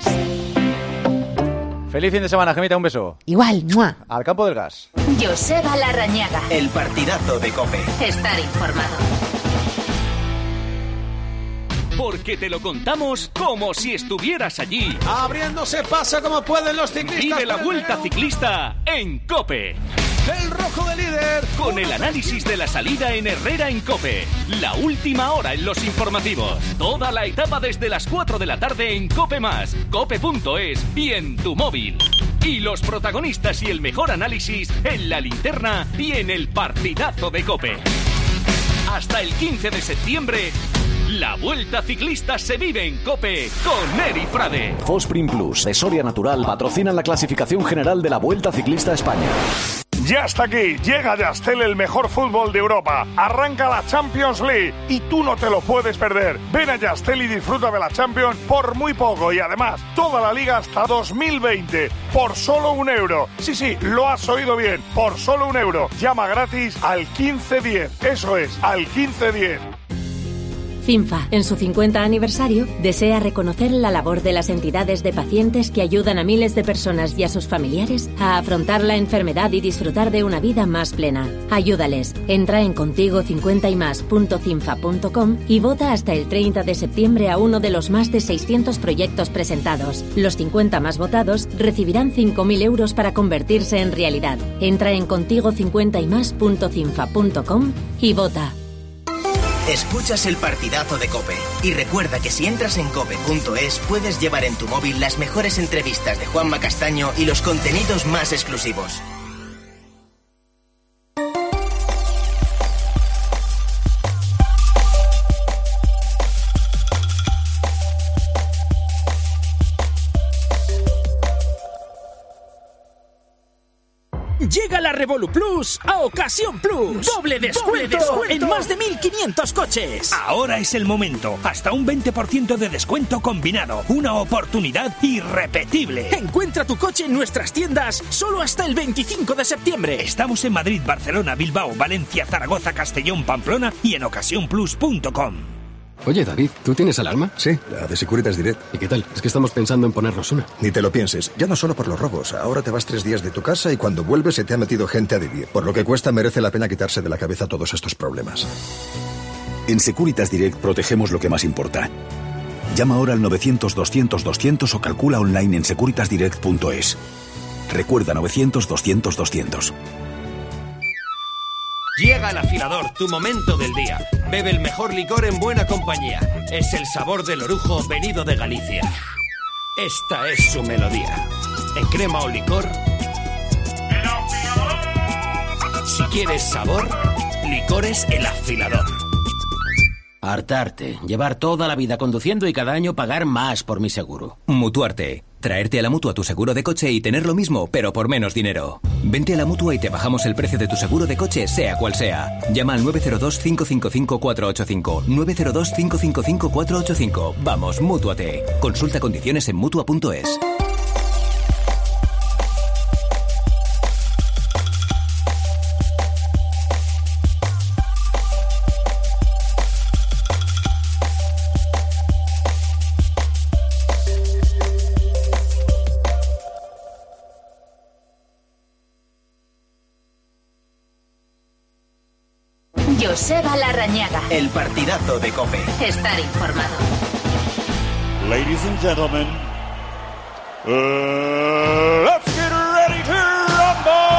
Feliz fin de semana, Gemita, un beso. Igual, ¡mua! Al campo del gas. Joseba Larrañaga. El partidazo de COPE. Estar informado. Porque te lo contamos como si estuvieras allí. Abriéndose paso como pueden los ciclistas. Vive la Vuelta Ciclista en COPE. El rojo de líder. Con el análisis de la salida en Herrera en COPE. La última hora en los informativos. Toda la etapa desde las cuatro de la tarde en COPE más, cope punto es y en tu móvil. Y los protagonistas y el mejor análisis en la linterna y en el partidazo de COPE. Hasta el quince de septiembre, la Vuelta Ciclista se vive en COPE con Eri Frade. Fosprin Plus de Soria Natural patrocinan la clasificación general de la Vuelta Ciclista a España. Ya está aquí, llega a Yastel el mejor fútbol de Europa. Arranca la Champions League y tú no te lo puedes perder. Ven a Yastel y disfruta de la Champions por muy poco y además toda la liga hasta dos mil veinte por solo un euro. Sí, sí, lo has oído bien, por solo un euro. Llama gratis al quince diez, eso es, al quince diez. Finfa, en su cincuenta aniversario, desea reconocer la labor de las entidades de pacientes que ayudan a miles de personas y a sus familiares a afrontar la enfermedad y disfrutar de una vida más plena. Ayúdales. Entra en contigo cincuenta y más punto cinfa punto com y vota hasta el treinta de septiembre a uno de los más de seiscientos proyectos presentados. Los cincuenta más votados recibirán cinco mil euros para convertirse en realidad. Entra en contigo cincuenta y más punto cinfa punto com y vota. Escuchas el partidazo de COPE. Y recuerda que si entras en cope punto es puedes llevar en tu móvil las mejores entrevistas de Juanma Castaño y los contenidos más exclusivos. Llega la Revolu Plus a Ocasión Plus. Doble descuento, Doble descuento en más de mil quinientos coches. Ahora es el momento. Hasta un veinte por ciento de descuento combinado. Una oportunidad irrepetible. Encuentra tu coche en nuestras tiendas solo hasta el veinticinco de septiembre. Estamos en Madrid, Barcelona, Bilbao, Valencia, Zaragoza, Castellón, Pamplona y en ocasión plus punto com. Oye, David, ¿tú tienes alarma? Sí, la de Securitas Direct. ¿Y qué tal? Es que estamos pensando en ponernos una. Ni te lo pienses. Ya no solo por los robos. Ahora te vas tres días de tu casa y cuando vuelves se te ha metido gente a vivir. Por lo que cuesta, merece la pena quitarse de la cabeza todos estos problemas. En Securitas Direct protegemos lo que más importa. Llama ahora al novecientos doscientos doscientos o calcula online en securitas direct punto es. Recuerda novecientos doscientos doscientos. Llega el afilador, tu momento del día. Bebe el mejor licor en buena compañía. Es el sabor del orujo venido de Galicia. Esta es su melodía. En crema o licor. Si quieres sabor, licores El Afilador. Hartarte, llevar toda la vida conduciendo y cada año pagar más por mi seguro. Mutuarte, traerte a la Mutua tu seguro de coche y tener lo mismo, pero por menos dinero. Vente a la Mutua y te bajamos el precio de tu seguro de coche, sea cual sea. Llama al nueve cero dos, cinco cinco cinco, cuatro ocho cinco, nueve cero dos, cinco cinco cinco, cuatro ocho cinco. Vamos, Mútuate. Consulta condiciones en Mutua punto es. Joseba Larrañaga. El partidazo de COPE. Estar informado. Ladies and gentlemen, uh, let's get ready to rumble!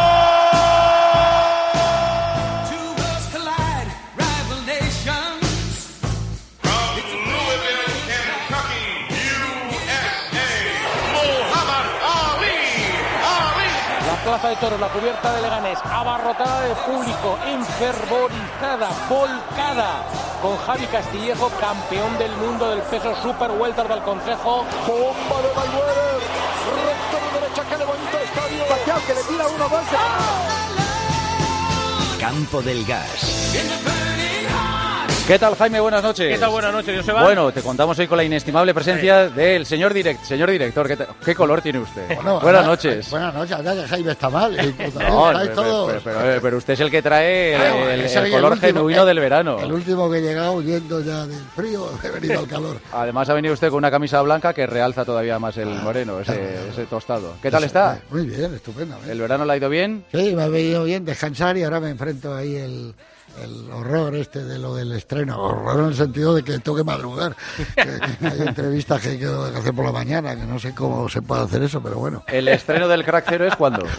Two worlds collide, rival nations. From Louisville, Kentucky, U S A, Muhammad Ali. Ali. La plaza de toros, la cubierta de Leganés, abarrotada de público, enfervorizada, volcada, con Javi Castillejo, campeón del mundo del peso super welter del Consejo. Bomba de Mayweather, recto de derecha que levanta el estadio. Pacquiao que le tira uno, dos. Campo del Gas. ¿Qué tal, Jaime? Buenas noches. ¿Qué tal? Buenas noches, Joseba. Bueno, te contamos hoy con la inestimable presencia sí. del señor direct, señor director. ¿Qué, te, ¿Qué color tiene usted? Bueno, buenas ahora, noches. Buenas noches. Ahora que Jaime está mal. No, pero, pero, pero, pero usted es el que trae el, claro, el, el color el último, genuino el, del verano. El último que he llegado huyendo ya del frío, he venido al calor. Además ha venido usted con una camisa blanca que realza todavía más el moreno, ese, ese tostado. ¿Qué tal está? Muy bien, estupendamente. ¿El verano le ha ido bien? Sí, me ha venido bien descansar y ahora me enfrento ahí el... el horror este de lo del estreno, horror en el sentido de que tengo que madrugar, que, que hay entrevistas que hay que hacer por la mañana, que no sé cómo se puede hacer eso, pero bueno. ¿El estreno del Crack Cero es cuándo?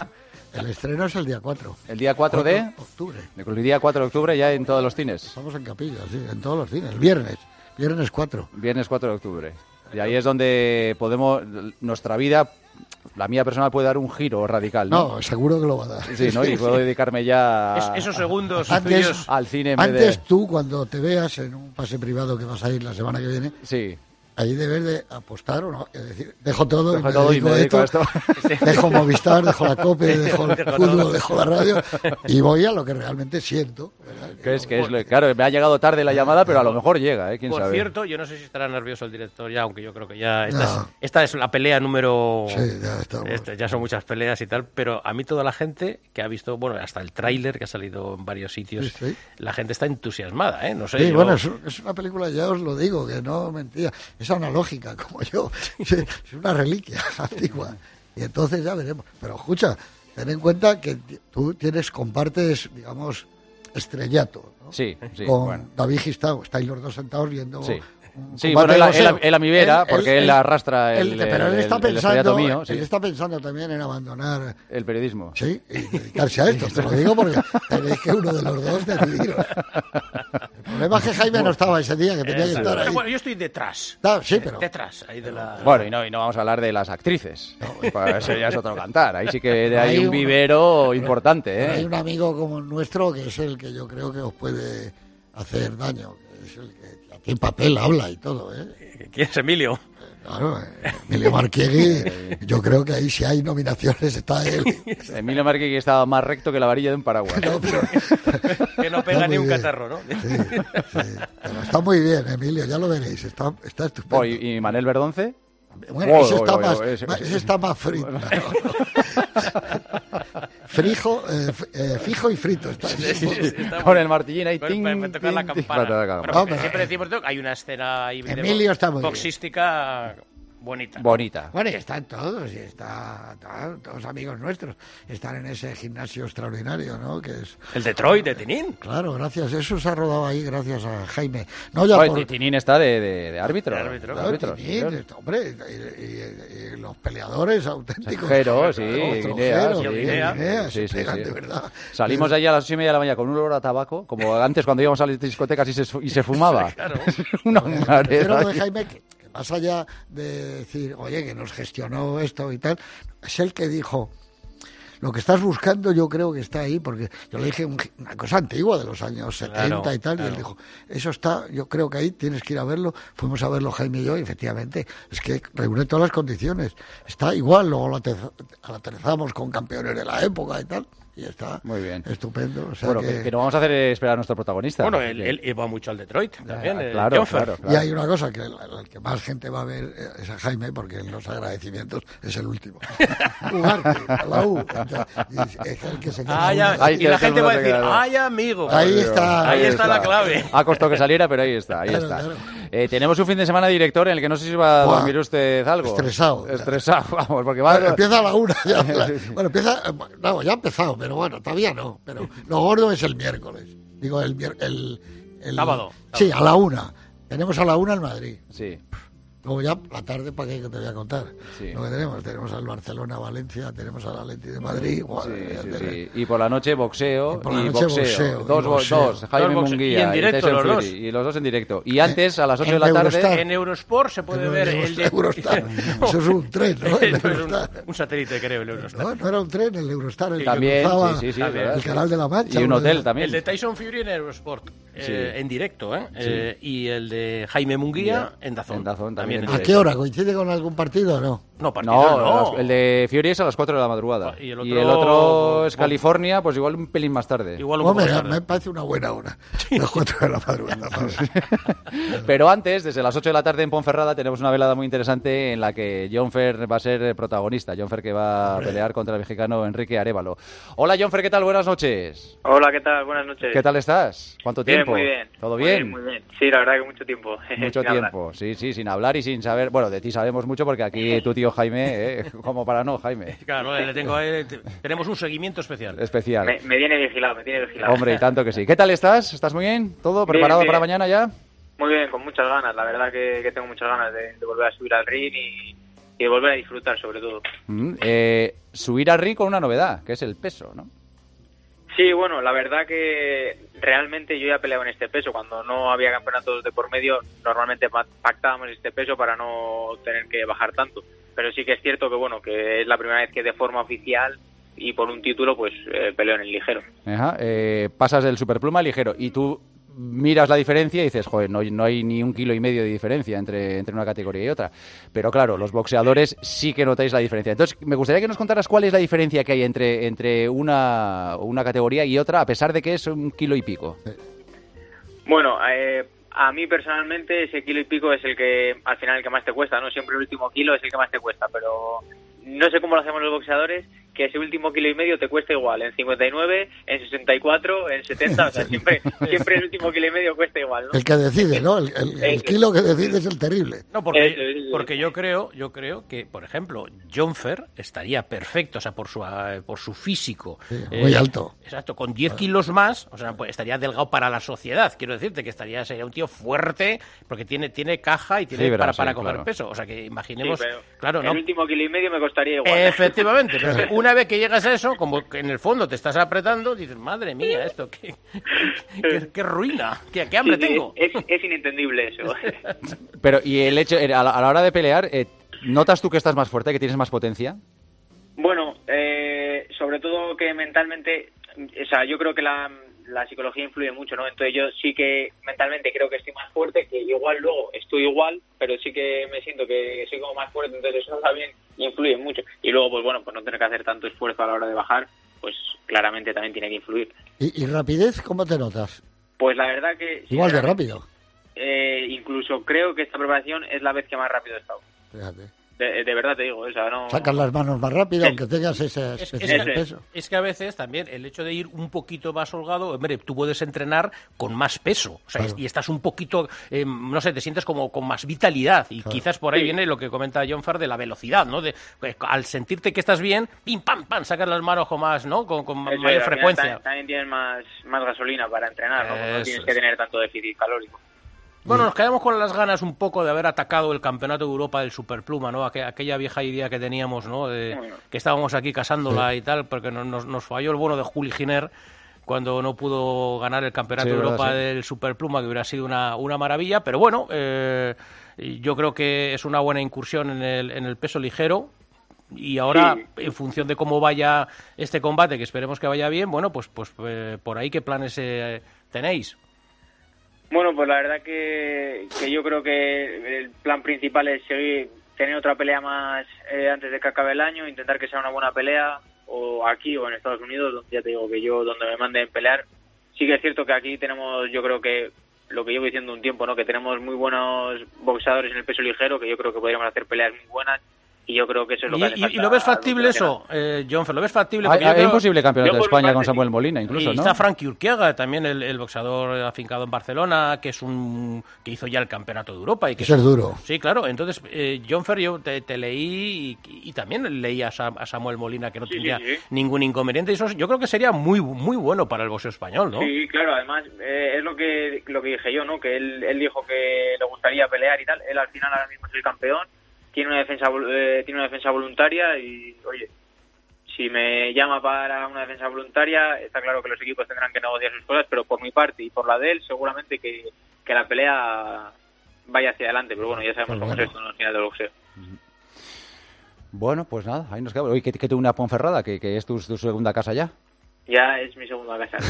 El estreno es el día cuatro. ¿El día cuatro de octubre? El día cuatro de octubre ya en todos los cines. Estamos en Capilla, sí, en todos los cines. Viernes, viernes cuatro. Viernes cuatro de octubre. Y ahí es donde podemos, nuestra vida, la mía personal puede dar un giro radical, ¿no? No, seguro que lo va a dar. Sí, ¿no? Y puedo dedicarme ya es, esos segundos antes, al cine en antes vez de... tú, cuando te veas en un pase privado que vas a ir la semana que viene, sí. ahí debes de apostar o no, es decir, dejo todo, dejo y me todo dedico y me dedico a esto, esto, dejo Movistar, dejo la COPE, dejo el fútbol, dejo la radio y voy a lo que realmente siento. Que es que es lo, claro, me ha llegado tarde la llamada, pero a lo mejor llega, ¿eh? ¿Quién Por sabe? cierto, yo no sé si estará nervioso el director ya, aunque yo creo que ya esta, no. es, esta es la pelea número... Sí, ya está. Este, ya son muchas peleas y tal, pero a mí toda la gente que ha visto, bueno, hasta el tráiler que ha salido en varios sitios, sí, sí. la gente está entusiasmada, ¿eh? No sé, sí, yo... bueno, es, es una película, ya os lo digo, que no mentía, es analógica, como yo, es una reliquia antigua, y entonces ya veremos. Pero escucha, ten en cuenta que tú tienes, compartes, digamos, estrellato, ¿no? Sí, sí. Con bueno. David Gistau, estáis los dos sentados viendo... Sí. Sí, bueno, él, él, él a mi vera, él, porque él, él arrastra el, él, Pero él está, el, pensando, el mío. Sí. Él está pensando también en abandonar... El periodismo. Sí, y dedicarse a esto, te lo digo porque tenéis que uno de los dos decidiros. El problema es que Jaime no estaba ese día, que tenía que estar ahí. Bueno, yo estoy detrás. Ah, sí, pero... Detrás, ahí de la... Bueno, y no, y no vamos a hablar de las actrices. No, para eso ya es otro cantar. Ahí sí que hay, hay un vivero importante, ¿eh? Hay un amigo como nuestro que es el que yo creo que os puede hacer daño, que es el que aquí en papel habla y todo, ¿eh? ¿Quién es Emilio? Claro, Emilio Marquiegui, yo creo que ahí si hay nominaciones está él. Emilio Marquiegui estaba más recto que la varilla de un paraguas. No, pero, que no pega ni un bien. Catarro, ¿no? Sí, sí, pero está muy bien, Emilio, ya lo veréis, está, está estupendo. Oh, ¿y, ¿Y Manel Verdonce? Bueno, oh, ese, oh, está oh, más, oh, ese, ese está más frito. ¿no? Frijo, eh, eh, fijo y frito. Está, sí, sí, sí, está con el martillín ahí. Ting, para, para tocar la campana. Para tocar la campana. Bueno, siempre decimos que hay una escena ahí Emilio está muy boxística bonita. Bonita. Bueno, y están todos, y está, están todos amigos nuestros. Están en ese gimnasio extraordinario, ¿no? Que es el Detroit de Tinín. Claro, gracias. Eso se ha rodado ahí gracias a Jaime. No, ya Oye, por... Tinín está de, de, de árbitro. De árbitro. De árbitro Tinín, sí. Hombre, y, y, y los peleadores auténticos. Trojero, sí, Guinea, sí, Guinea, Guinea, sí, sí, pegan, sí. de verdad. Salimos de allí a las ocho y media de la mañana con un olor a tabaco, como antes cuando íbamos a las discotecas y se, y se fumaba. Claro. Una manera. De Jaime, que, que más allá de decir, oye, que nos gestionó esto y tal, es el que dijo, lo que estás buscando yo creo que está ahí, porque yo le dije un, una cosa antigua de los años setenta claro, y tal, claro. Y él dijo, eso está, yo creo que ahí tienes que ir a verlo. Fuimos a verlo Jaime y yo, y efectivamente, es que reúne todas las condiciones. Está igual, luego la aterrizamos con campeones de la época y tal. Y está muy bien, estupendo. O sea bueno, que... que no vamos a hacer esperar a nuestro protagonista. Bueno, él, él, él va mucho al Detroit también. Ah, eh, claro, claro, claro. Y hay una cosa, que el, el que más gente va a ver es a Jaime, porque en los agradecimientos es el último. Ugarte, a la U. Es el que se queda. Ah, ya, ahí y la gente va a decir, ¡ay, amigo! Ahí está. Ahí está, está la clave. Ha costado que saliera, pero ahí está, ahí claro, está. Claro. Eh, tenemos un fin de semana, director, en el que no sé si va a Buah, dormir usted algo. Estresado. Estresado, vamos, porque va... Bueno, empieza a la una. Ya, bueno, empieza... No, ya ha empezado, pero bueno, todavía no. Pero lo gordo es el miércoles. Digo, el... el, el sábado. Sí, a la una. Tenemos a la una el Madrid. Sí. Luego ya, la tarde, ¿para qué te voy a contar? Sí. Lo que tenemos, tenemos al Barcelona-Valencia, tenemos al Atleti de Madrid. Sí, sí, sí. Y por la noche boxeo y, por la y noche boxeo. boxeo. Dos, y boxeo. dos, Jaime dos Munguía y en directo y los dos. Y los dos en directo. Y antes, a las ocho en de la tarde... Eurostar. En Eurosport se puede en ver Eurostar, el de... Eurostar. Eso es un tren, ¿no? El Eurostar. un, un satélite, creo, el Eurostar. No, no era un tren, el Eurostar. El también, que cruzaba sí, sí, sí, el verdad, Canal de la Mancha. Y un hotel de... también. El de Tyson Fury en Eurosport, eh, sí. en directo, ¿eh? Sí. eh y el de Jaime Munguía en Dazón. En Dazón también. también ¿A qué hora? ¿Coincide con algún partido o no? No, partido no, no. El de Fury es a las cuatro de la madrugada. Y el otro, y el otro es bueno, California, pues igual un pelín más tarde. Igual un no, poco me, más tarde. me parece una buena hora. Las cuatro de la madrugada. Pero antes, desde las ocho de la tarde en Ponferrada, tenemos una velada muy interesante en la que John Fer va a ser protagonista. John Fer que va a pelear contra el mexicano Enrique Arévalo. Hola, John Fer, ¿qué tal? Buenas noches. Hola, ¿qué tal? Buenas noches. ¿Qué tal estás? ¿Cuánto bien, tiempo? Muy bien. ¿Todo muy bien? bien? Muy bien, sí, la verdad que mucho tiempo. Mucho tiempo, hablar. sí, sí, sin hablar y sin saber. Bueno, de ti sabemos mucho porque aquí tu tío Jaime, ¿eh? como para no, Jaime. Claro, le tengo, eh, tenemos un seguimiento especial. Especial. Me, me viene vigilado, me tiene vigilado. Hombre, y tanto que sí. ¿Qué tal estás? ¿Estás muy bien? ¿Todo preparado bien, bien. para mañana ya? Muy bien, con muchas ganas. La verdad que, que tengo muchas ganas de, de volver a subir al ring y, y de volver a disfrutar sobre todo. Mm, eh, subir al ring con una novedad, que es el peso, ¿no? Sí, bueno, la verdad que realmente yo ya peleaba en este peso. Cuando no había campeonatos de por medio, normalmente pactábamos este peso para no tener que bajar tanto. Pero sí que es cierto que, bueno, que es la primera vez que de forma oficial y por un título, pues eh, peleo en el ligero. Ajá, eh, pasas del superpluma al ligero y tú miras la diferencia y dices, joder, no, no hay ni un kilo y medio de diferencia entre, entre una categoría y otra. Pero claro, los boxeadores sí que notáis la diferencia. Entonces, me gustaría que nos contaras cuál es la diferencia que hay entre, entre una, una categoría y otra, a pesar de que es un kilo y pico. Bueno, eh, a mí personalmente ese kilo y pico es el que al final el que más te cuesta, ¿no? Siempre el último kilo es el que más te cuesta, pero no sé cómo lo hacemos los boxeadores, que ese último kilo y medio te cuesta igual, en cincuenta y nueve, en sesenta y cuatro, en setenta, o sea, siempre, siempre el último kilo y medio cuesta igual, ¿no? El que decide, ¿no? El, el, el kilo que decide es el terrible. No, porque, porque yo creo, yo creo que, por ejemplo, Jonfer estaría perfecto, o sea, por su, por su físico. Sí, muy eh, alto. Exacto, con diez kilos más, o sea, pues estaría delgado para la sociedad, quiero decirte, que estaría, sería un tío fuerte, porque tiene, tiene caja y tiene sí, para, sí, para coger claro. peso, o sea, que imaginemos, sí, pero claro, ¿no? El último kilo y medio me costaría igual. Efectivamente, pero una vez que llegas a eso, como que en el fondo te estás apretando, dices, madre mía, esto, qué, qué, qué ruina, qué, qué hambre sí, tengo. Es, es inentendible eso. Pero, y el hecho, a la, a la hora de pelear, eh, ¿notas tú que estás más fuerte, que tienes más potencia? Bueno, eh, sobre todo que mentalmente, o sea, yo creo que la, la psicología influye mucho, ¿no? Entonces yo sí que mentalmente creo que estoy más fuerte, que igual luego estoy igual, pero sí que me siento que soy como más fuerte, entonces eso también influye mucho. Y luego, pues bueno, pues no tener que hacer tanto esfuerzo a la hora de bajar, pues claramente también tiene que influir. ¿Y, y rapidez cómo te notas? Pues la verdad que... Igual de rápido. Eh, incluso creo que esta preparación es la vez que más rápido he estado. Fíjate. De, de verdad te digo, o sea, no... Sacas las manos más rápido, aunque tengas ese, es, ese es, peso. Es que a veces también el hecho de ir un poquito más holgado, hombre, tú puedes entrenar con más peso, o sea, claro. y estás un poquito, eh, no sé, te sientes como con más vitalidad, y claro. quizás por ahí sí. viene lo que comenta Jonfer de la velocidad, ¿no? De, pues, al sentirte que estás bien, pim, pam, pam, sacas las manos con más, ¿no? Con, con Eso mayor es, frecuencia. También, también tienes más, más gasolina para entrenar, ¿no? No tienes que tener tanto déficit calórico. Bueno, nos quedamos con las ganas un poco de haber atacado el Campeonato de Europa del Superpluma, ¿no? Aqu- aquella vieja idea que teníamos, ¿no? De, bueno. Que estábamos aquí casándola sí. y tal, porque nos, nos, nos falló el bueno de Juli Giner cuando no pudo ganar el Campeonato sí, de Europa verdad, sí. del Superpluma, que hubiera sido una, una maravilla, pero bueno, eh, yo creo que es una buena incursión en el, en el peso ligero. Y ahora, sí. en función de cómo vaya este combate, que esperemos que vaya bien, bueno, pues, pues eh, por ahí, ¿qué planes eh, tenéis? Bueno, pues la verdad que, que yo creo que el plan principal es seguir, tener otra pelea más eh, antes de que acabe el año, intentar que sea una buena pelea, o aquí o en Estados Unidos, donde ya te digo que yo, donde me manden pelear. Sí que es cierto que aquí tenemos, yo creo que, lo que llevo diciendo un tiempo, ¿no? Que tenemos muy buenos boxeadores en el peso ligero, que yo creo que podríamos hacer peleas muy buenas. Y yo creo que eso es lo que ¿Y, hace falta. ¿Y lo ves factible eso, eh, Jonfer? ¿Lo ves factible? Hay, hay creo, un posible campeonato de España con Samuel Molina, incluso, y ¿no? está Frankie Urquiaga, también el, el boxeador afincado en Barcelona, que es un que hizo ya el campeonato de Europa. Y que eso es duro. Sí, claro. Entonces, eh, Jonfer, yo te, te leí y, y también leí a, Sam, a Samuel Molina, que no sí, tenía sí, sí. ningún inconveniente. Y eso yo creo que sería muy muy bueno para el boxeo español, ¿no? Sí, claro. Además, eh, es lo que lo que dije yo, ¿no? Que él, él dijo que le gustaría pelear y tal. Él al final ahora mismo es el campeón. Tiene una defensa eh, tiene una defensa voluntaria y, oye, si me llama para una defensa voluntaria, está claro que los equipos tendrán que negociar sus cosas, pero por mi parte y por la de él, seguramente que, que la pelea vaya hacia adelante. Pero bueno, ya sabemos pues cómo bueno. es esto en el final del boxeo. Bueno, pues nada, ahí nos quedamos. Oye, que, que tuve una Ponferrada, que, que es tu, tu segunda casa ya. Ya es mi segunda casa.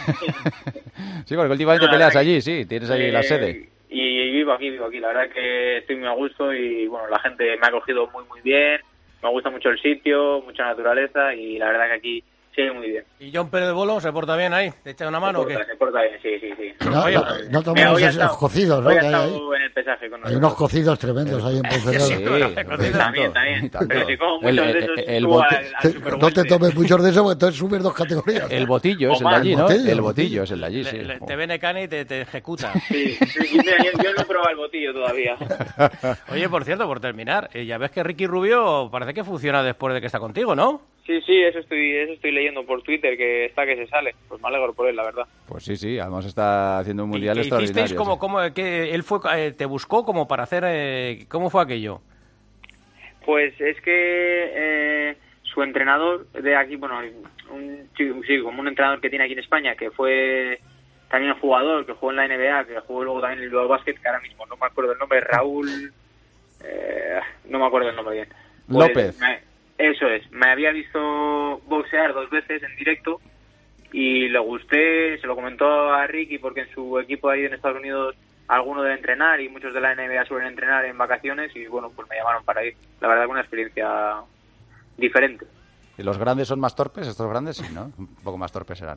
Sí, porque últimamente no, peleas allí, sí, tienes ahí eh, la sede. Y vivo aquí, vivo aquí. La verdad que estoy muy a gusto y, bueno, la gente me ha acogido muy, muy bien. Me gusta mucho el sitio, mucha naturaleza y la verdad que aquí sigue muy bien. ¿Y John Pérez Bolo se porta bien ahí? ¿Te echa una mano se porta, o qué? Se porta bien, sí, sí, sí. No, Oye, no, no tomamos esos estado, cocidos, ¿no? Hoy Que ha hay, estado en el pesaje con nosotros. Hay unos cocidos tremendos ahí en Ponferrada. Sí, sí, también, también. Pero si como muchos el, de esos, el, el al, al no te tomes muchos de esos porque entonces subes dos categorías. El botillo es el de allí, ¿no? Botillo, el botillo es el de allí, sí. Le, le, te viene cana y te, te ejecuta. Sí, sí, mira, yo, yo no he probado el botillo todavía. Oye, por cierto, por terminar, eh, ya ves que Ricky Rubio parece que funciona después de que está contigo, ¿no? Sí, sí, eso estoy, eso estoy leyendo por Twitter, que está que se sale. Pues me alegro por él, la verdad. Pues sí, sí, además está haciendo un mundial ¿Y, extraordinario. ¿Hicisteis como, como que él fue, eh, te buscó como para hacer, eh, cómo fue aquello? Pues es que eh, su entrenador de aquí, bueno, un chico, sí, como un entrenador que tiene aquí en España, que fue también jugador, que jugó en la N B A, que jugó luego también en el Bilbao Basket, que ahora mismo no me acuerdo el nombre, Raúl, eh, no me acuerdo el nombre bien. Pues, López. Me, eso es, me había visto boxear dos veces en directo y le gusté, se lo comentó a Ricky porque en su equipo ahí en Estados Unidos alguno debe entrenar y muchos de la N B A suelen entrenar en vacaciones y bueno, pues me llamaron para ir. La verdad que una experiencia diferente. ¿Y los grandes son más torpes? Estos grandes sí, ¿no? Un poco más torpes serán.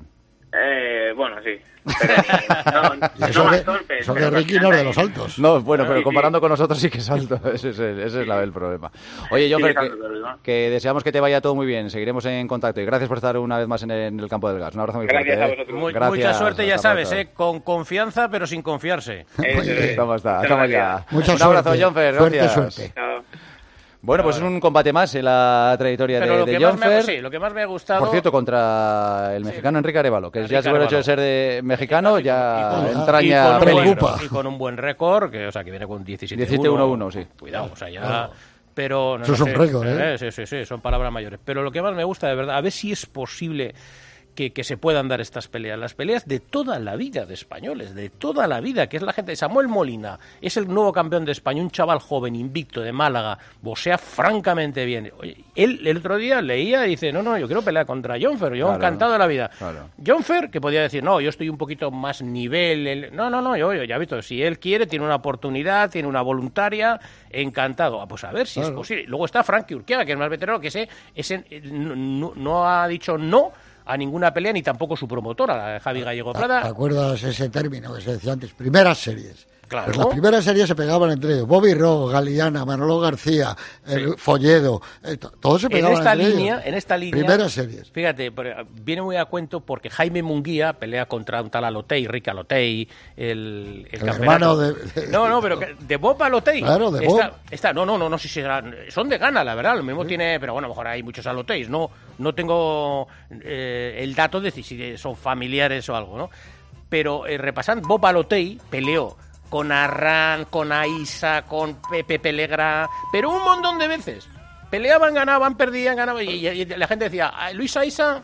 Eh, bueno, sí. Pero, no, no eso más que, torpes, eso pero que Ricky no es de los altos. No, bueno, pero Sí, comparando sí. con nosotros sí que es alto. Ese es el, ese es la, el problema. Oye, Jonfer, Sí, que, es alto, pero no. que deseamos que te vaya todo muy bien. Seguiremos en contacto. Y gracias por estar una vez más en el, en el campo del gas. Un abrazo muy Gracias fuerte. a ¿eh? vosotros. Muy- Gracias, mucha suerte, ya hasta sabes, pronto. ¿eh? Con confianza, pero sin confiarse. ¿Cómo está? Estamos ya. Mucha Un abrazo, suerte. Jonfer. Suerte, Gracias. suerte. Bueno, pues es un combate más en la trayectoria Pero de, lo de que, más me, ha- Jonfer. sí, lo que más me ha gustado... Por cierto, contra el mexicano Enrique Arevalo, que ya Enrique se por el hecho de Arévalo. ser de mexicano, ya y entraña con, un peligro. buen, y con un buen récord, que, o sea, que viene con diecisiete diecisiete uno uno, sí. Cuidado, o sea, ya... Claro. Pero, no, Eso no es un sé, récord, ¿eh? Sí, sí, sí, son palabras mayores. Pero lo que más me gusta, de verdad, a ver si es posible que, que se puedan dar estas peleas. Las peleas de toda la vida de españoles, de toda la vida, que es la gente de Samuel Molina, es el nuevo campeón de España, un chaval joven, invicto, de Málaga, boxea francamente bien. Oye, él el otro día leía y dice, no, no, yo quiero pelear contra Jonfer, yo Claro, encantado de la vida. claro. Jonfer, que podía decir, no, yo estoy un poquito más nivel. el- No, no, no, yo, yo ya he visto, si él quiere, tiene una oportunidad, tiene una voluntaria, encantado. Ah, pues a ver si es Claro. posible. Luego está Frankie Urquiaga, que es más veterano, que ese, ese eh, no, no- no ha dicho no a ninguna pelea, ni tampoco su promotora, la de Javi Gallego ¿Te Prada. acuerdas ese término que se decía antes? Primeras series. Claro. Pues las primeras series se pegaban entre ellos. Bobby Rowe, Galeana, Manolo García, el Folledo, eh, to- todos se En pegaban esta entre línea, ellos. en esta línea, Primeras series. fíjate, pero, viene muy a cuento porque Jaime Munguía pelea contra un tal Alotei, Rick Alotei, el, el, El campeonato. hermano de- de- No, no, pero que- de Bob Alotei. Claro, de Está- Bob. está- no, no, no, no sé si serán, son de Ghana, la verdad, lo mismo tiene, pero bueno, a lo mejor hay muchos Aloteis, no, no tengo eh, el dato de si son familiares o algo, ¿no? Pero eh, repasando, Bob Alotei peleó con Arran, con Aisa, con Pepe Pelegra, pero un montón de veces. Peleaban, ganaban, perdían, ganaban, y, y- y la gente decía, "Ah, Luis Aisa,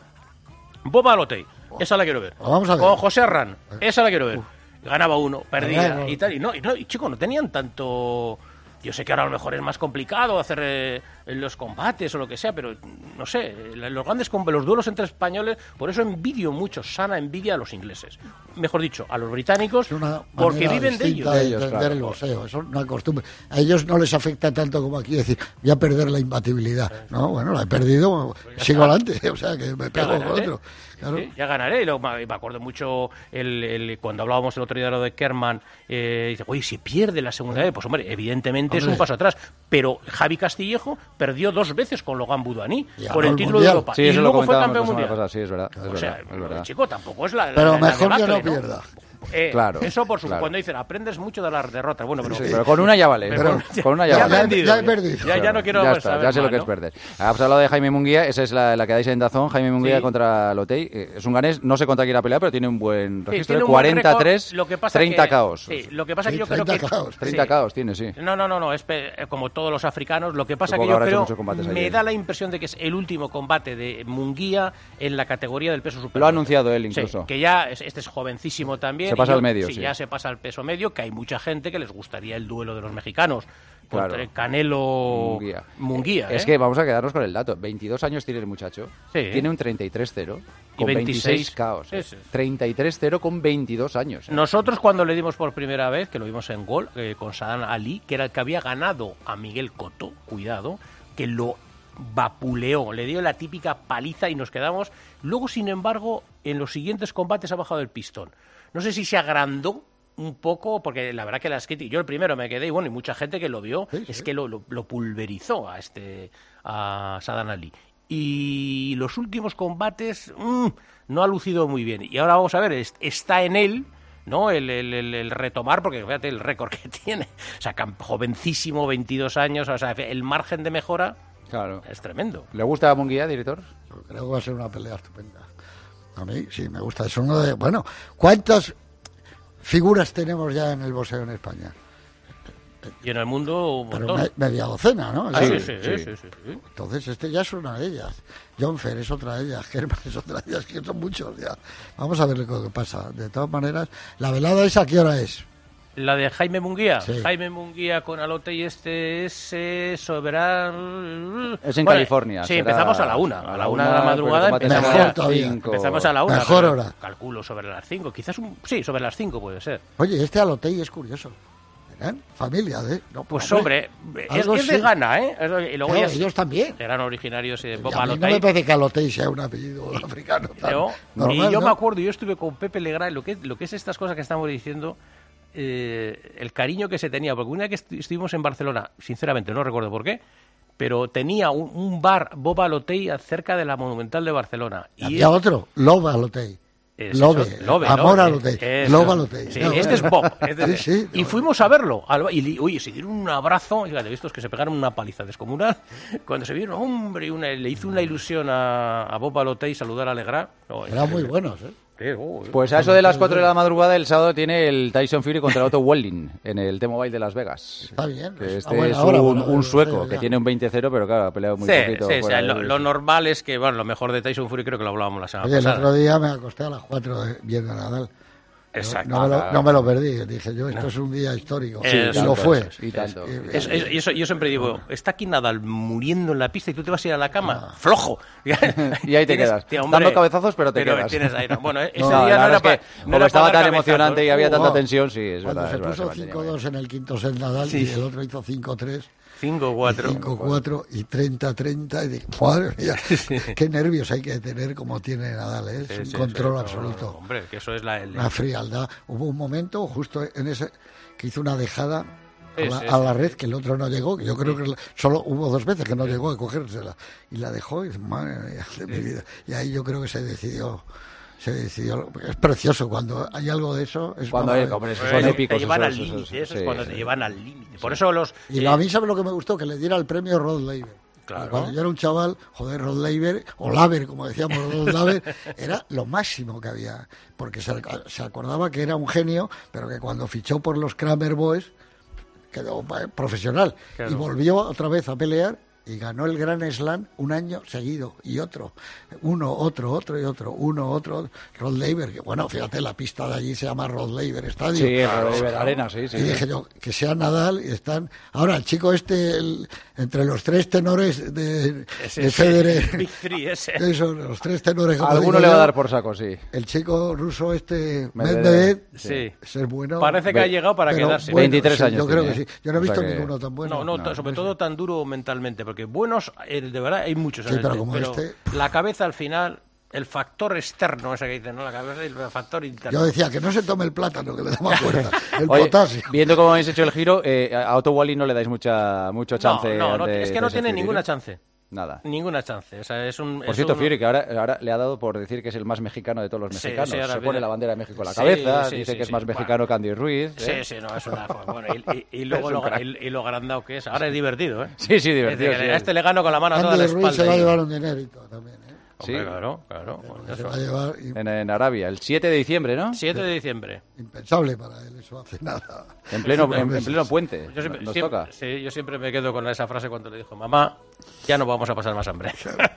Bob Alotei, esa la quiero ver. Vamos a ver. Con José Arran, esa la quiero ver. Ganaba uno, perdía Ganaba. y tal. Y no, y no, y chicos, no tenían tanto... Yo sé que ahora a lo mejor es más complicado hacer eh, los combates o lo que sea, pero no sé, los grandes com- los duelos entre españoles, por eso envidio mucho, sana envidia a los ingleses. Mejor dicho, a los británicos, porque Manera viven de distinta ellos. de entender el boxeo, eso es una costumbre. A ellos no les afecta tanto como aquí decir, voy a perder la imbatibilidad. No, bueno, la he perdido, sigo adelante, o sea, que me Ya pego con ganaré. otro. Claro. Sí, ya ganaré. Y luego me me acuerdo mucho el, el- cuando hablábamos el otro día de lo de Kerman. Eh, dice, oye, si pierde la segunda vez, pues hombre, evidentemente es Hombre. un paso atrás. Pero Javi Castillejo perdió dos veces con Logan Buduaní Y por ganó el el título Mundial. de Europa. Sí, y eso lo luego fue comentábamos campeón la semana mundial. pasada, sí, es verdad, es O sea, verdad, es verdad. chico, tampoco es la. Pero la- la mejor que debacle, no pierda. Eh, Claro, eso por supuesto. claro. Cuando dicen aprendes mucho de las derrotas. Bueno, pero, Sí, pero con una ya vale. Pero- con una ya, ya vale. he aprendido, Ya he perdido. Ya, ya no quiero ya está, saber ya sé lo más, que ¿no? es perder. Has hablado de Jaime Munguía, esa es la, la que dais en Dazón. Jaime Munguía Sí. contra Lotei. Eh, Es un ganés, no sé contra quién ha peleado, pero tiene un buen Sí, registro. tiene ¿eh? un buen cuarenta tres, récord, lo que pasa treinta que- caos. Sí, lo que pasa Sí, que yo creo treinta que... caos. treinta sí. caos tiene, sí. No, no, no, no, es pe- eh, como todos los africanos. Lo que pasa Supongo que que yo habrá hecho creo, muchos combates me allí. da la impresión de que es el último combate de Munguía en la categoría del peso super. Lo ha anunciado él Sí, incluso. que ya, es- este es jovencísimo también. Se y pasa yo- al medio, sí. ya se pasa al peso medio, que hay mucha gente que les gustaría el duelo de los mexicanos. Claro. Contra Canelo Munguía. Munguía, Es ¿eh? que vamos a quedarnos con el dato. veintidós años tiene el muchacho. Sí. Tiene un treinta y tres cero Y con veintiséis. veintiséis caos. Sí, sí. treinta y tres cero con veintidós años. ¿eh? Nosotros cuando le dimos por primera vez, que lo vimos en Gol, eh, con Sadam Ali, que era el que había ganado a Miguel Cotto, cuidado, que lo vapuleó, le dio la típica paliza y nos quedamos. Luego, sin embargo, en los siguientes combates ha bajado el pistón. No sé si se agrandó un poco, porque la verdad que las críticas, yo el primero me quedé, y bueno, y mucha gente que lo vio, Sí, es sí. que lo, lo- lo pulverizó a este a Sadam Ali. Y los últimos combates mm, no ha lucido muy bien. Y ahora vamos a ver, es- está en él, ¿no? El, el- el- el retomar, porque fíjate el récord que tiene. O sea, cam- jovencísimo, veintidós años, o sea, el margen de mejora Claro. es tremendo. ¿Le gusta a Munguía, director? Yo creo que va a ser una pelea estupenda. A mí sí me gusta. Es uno de. Bueno, ¿cuántas figuras tenemos ya en el boxeo en España? Y en el mundo un Pero montón. me, media docena, ¿no? Ah, sí, sí, sí, sí, sí, sí, sí. Entonces este ya es una de ellas. John Fer es otra de ellas. Herman es otra de ellas, que son muchos ya. Vamos a ver lo que pasa. De todas maneras, ¿la velada esa qué hora es? La de Jaime Munguía. Sí. Jaime Munguía con Alote y este es eh, Soberán. Es en Bueno, California. Sí, será empezamos a la una. A la una de la madrugada pero empezamos, combate a, será cinco. empezamos a la una. Mejor pero hora. Calculo sobre las cinco. Quizás un. Sí, sobre las cinco puede ser. Oye, este Alotei es curioso. ¿Verán? Familia de... No, Pues hombre, hombre, es, algo es de sí. Ghana, ¿eh? Y luego Claro, ya ellos también. eran originarios de Y Bob a mí no Alotei. me parece que Alotei sea un apellido africano. tan No, normal, y yo ¿no? me acuerdo, yo estuve con Pepe Legrand, lo que, lo que es estas cosas que estamos diciendo, eh, el cariño que se tenía, porque una vez que estuvimos en Barcelona, sinceramente no recuerdo por qué, pero tenía un, un bar Bob Alotei cerca de la Monumental de Barcelona. Y había es- otro, Loba Alotei. es Lobe, eso, Lobe, Amor Lobe, Alotei, eso. Loba Alotei. Sí, No, este es bueno. Bob. este es- Sí, sí, y fuimos a verlo. al- Y, li- oye, se dieron un abrazo. Fíjate, estos que se pegaron una paliza descomunal. Cuando se vieron, hombre, y una- le hizo una ilusión a, a Bob Alotei saludar a Legrand. No, Eran muy buenos, ¿eh? Sí, oh, Pues a eso de las cuatro de la madrugada el sábado tiene el Tyson Fury contra Otto Wallin en el T-Mobile de Las Vegas. Está bien. Que está este buena es hora un, para un ver sueco ustedes, que ya. tiene un veinte cero, pero claro, ha peleado muy Sí, poquito. sí, fuera sí, lo, del- lo normal es que, bueno, lo mejor de Tyson Fury creo que lo hablábamos la semana Oye, el pasada. otro día me acosté a las cuatro de- viendo a Nadal. Exacto. No, no me lo, no me lo perdí. Dije yo, esto es un día histórico. Sí, y tanto, lo fue. Y tanto. Es- es- y eso, yo siempre digo, está aquí Nadal muriendo en la pista y tú te vas a ir a la cama, Ah. flojo. Y ahí te Tienes- quedas. tío, hombre, Dando cabezazos, pero te quedas. tienes ahí, no. Bueno, ese No, día la no verdad era es que para. como estaba tan emocionante y había tanta Oh, tensión, sí, es Cuando verdad. se es verdad, puso se mantenía cinco dos en el quinto set Nadal Sí. y el otro hizo cinco tres. cinco cuatro. cinco cuatro y treinta treinta. Y dije, madre mía, qué nervios hay que tener como tiene Nadal, ¿eh? Es Sí, un sí, control sí, absoluto. no, hombre, que eso es la. el- Una frialdad. Hubo un momento justo en ese que hizo una dejada a Sí, la, sí, a la sí. red que el otro no llegó, que yo creo que la- solo hubo dos veces que no llegó a cogérsela y la dejó y dice, madre mía, de mi vida. Y ahí yo creo que se decidió, se decidió, es precioso cuando hay algo de eso. Es Cuando para- hay, hombre, esos Pues son eso, épicos. te llevan esos- al esos- límite, eso es sí, cuando sí. te llevan al límite. Por eso los. Y eh, a mí, ¿sabe lo que me gustó? Que le diera el premio Rod Laver. Claro. Cuando yo era un chaval, joder, Rod Laver, o Laver, como decíamos, Rod Laver, era lo máximo que había. Porque se, se acordaba que era un genio, pero que cuando fichó por los Kramer Boys, quedó eh, profesional. Claro. Y volvió otra vez a pelear y ganó el Grand Slam un año seguido. Y otro. Uno, otro, otro y otro. Uno, otro. Rod Laver, que bueno, fíjate, la pista de allí se llama Rod Laver Estadio. Sí, el Rod Laver Arena, sí, sí. Y dije yo, que sea Nadal y están... Ahora, el chico este, el- entre los tres tenores de, ese- de Federer... Big Three, ese. Eso, los tres tenores... como Alguno digo le va a yo, dar por saco, sí. el chico ruso este, Medvedev, Medvedev, sí. ese es bueno. Parece que ha llegado para pero quedarse. bueno, veintitrés sí, años Yo creo tiene, que sí. Yo no he o sea visto que- ninguno tan bueno. No, no, sobre todo tan duro mentalmente, porque buenos, eh, de verdad, hay muchos. Sí, en el pero tenis, como este- la cabeza al final, el factor externo, ese que dicen, ¿no? La cabeza y el factor interno. Yo decía que no se tome el plátano, que le da más fuerza. El Oye, potasio. viendo cómo habéis hecho el giro, eh, a Otto Wallin no le dais mucha, mucho chance. no, no, no, ante es que no Tyson tiene Fury, ninguna ¿eh? chance. Nada. Ninguna chance. O sea, es un, Por es cierto, un- Fury, que ahora, ahora le ha dado por decir que es el más mexicano de todos los Sí, mexicanos. sí, ahora Se pone viene- la bandera de México en la Sí, cabeza, sí, dice sí, que es sí, más bueno. mexicano que Andy Ruiz. Sí, ¿eh? sí, no, es una... Bueno, y, y- y luego Es un lo, crack. y, y lo agrandado que es. Ahora es divertido, ¿eh? Sí, sí, divertido. Es de sí. que a este le gano con la mano a toda la Andy Ruiz espalda. se va a y- llevar un dinerito también. ¿eh? Sí. Hombre, claro, claro. Se Eso. va a llevar... y- En, en Arabia, el siete de diciembre, ¿no? siete de diciembre. Impensable para él, eso hace nada. En pleno, en, en pleno puente. Yo siempre, Nos siempre- toca. sí, yo siempre me quedo con esa frase cuando le dijo, mamá, ya no vamos a pasar más hambre.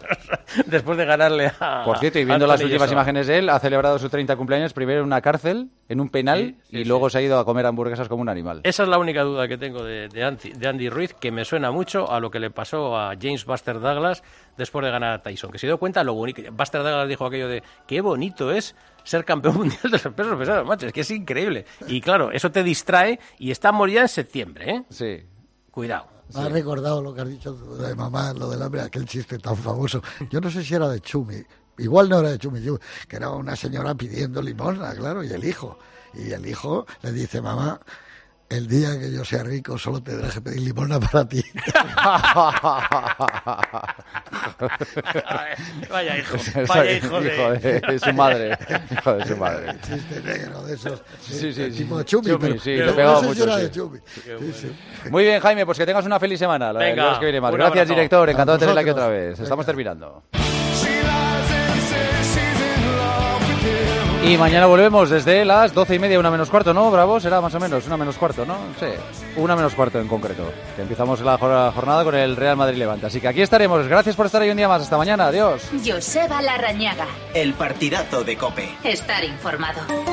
Después de ganarle a... Por cierto, y viendo las Anthony últimas Joshua. imágenes de él, ha celebrado su treinta cumpleaños primero en una cárcel, en un penal, Sí, sí, y sí. luego se ha ido a comer hamburguesas como un animal. Esa es la única duda que tengo de, de, Andy, de Andy Ruiz, que me suena mucho a lo que le pasó a James Buster Douglas después de ganar a Tyson, que se dio cuenta lo bonito. Buster Douglas dijo aquello de, qué bonito es ser campeón mundial de los pesos pesados, macho, es que es increíble. Y claro, eso te distrae y estamos ya en septiembre, ¿eh? Sí. Cuidado. Me ha recordado lo que has dicho tú de mamá, lo del hambre, aquel chiste tan famoso. Yo no sé si era de Chumi, igual no era de Chumi, yo- que era una señora pidiendo limosna, claro, y el hijo. Y el hijo le dice, mamá, el día que yo sea rico solo tendrás que pedir limosna para ti. Vaya hijo, vaya hijo de... Hijo de su madre. Hijo de su madre. Chiste negro de esos. Sí, sí, eh, sí. tipo Chumi, Chumi, pero, sí, pero le no pegaba sé si mucho, era sí. de Chumi. Sí, sí. Muy bien, Jaime, pues que tengas una feliz semana. La, el Venga, lunes que viene más. un Gracias, abrazo. director. Encantado A de tenerla aquí vosotros. otra vez. Estamos Venga. terminando. She lies and says she's in love with him. Y mañana volvemos desde las doce y media, una menos cuarto, ¿no, Bravo? Será más o menos una menos cuarto, ¿no? Sí, una menos cuarto en concreto. Que empezamos la jornada con el Real Madrid-Levante. Así que aquí estaremos. Gracias por estar ahí un día más. Hasta mañana. Adiós. Joseba Larrañaga. El partidazo de COPE. Estar informado.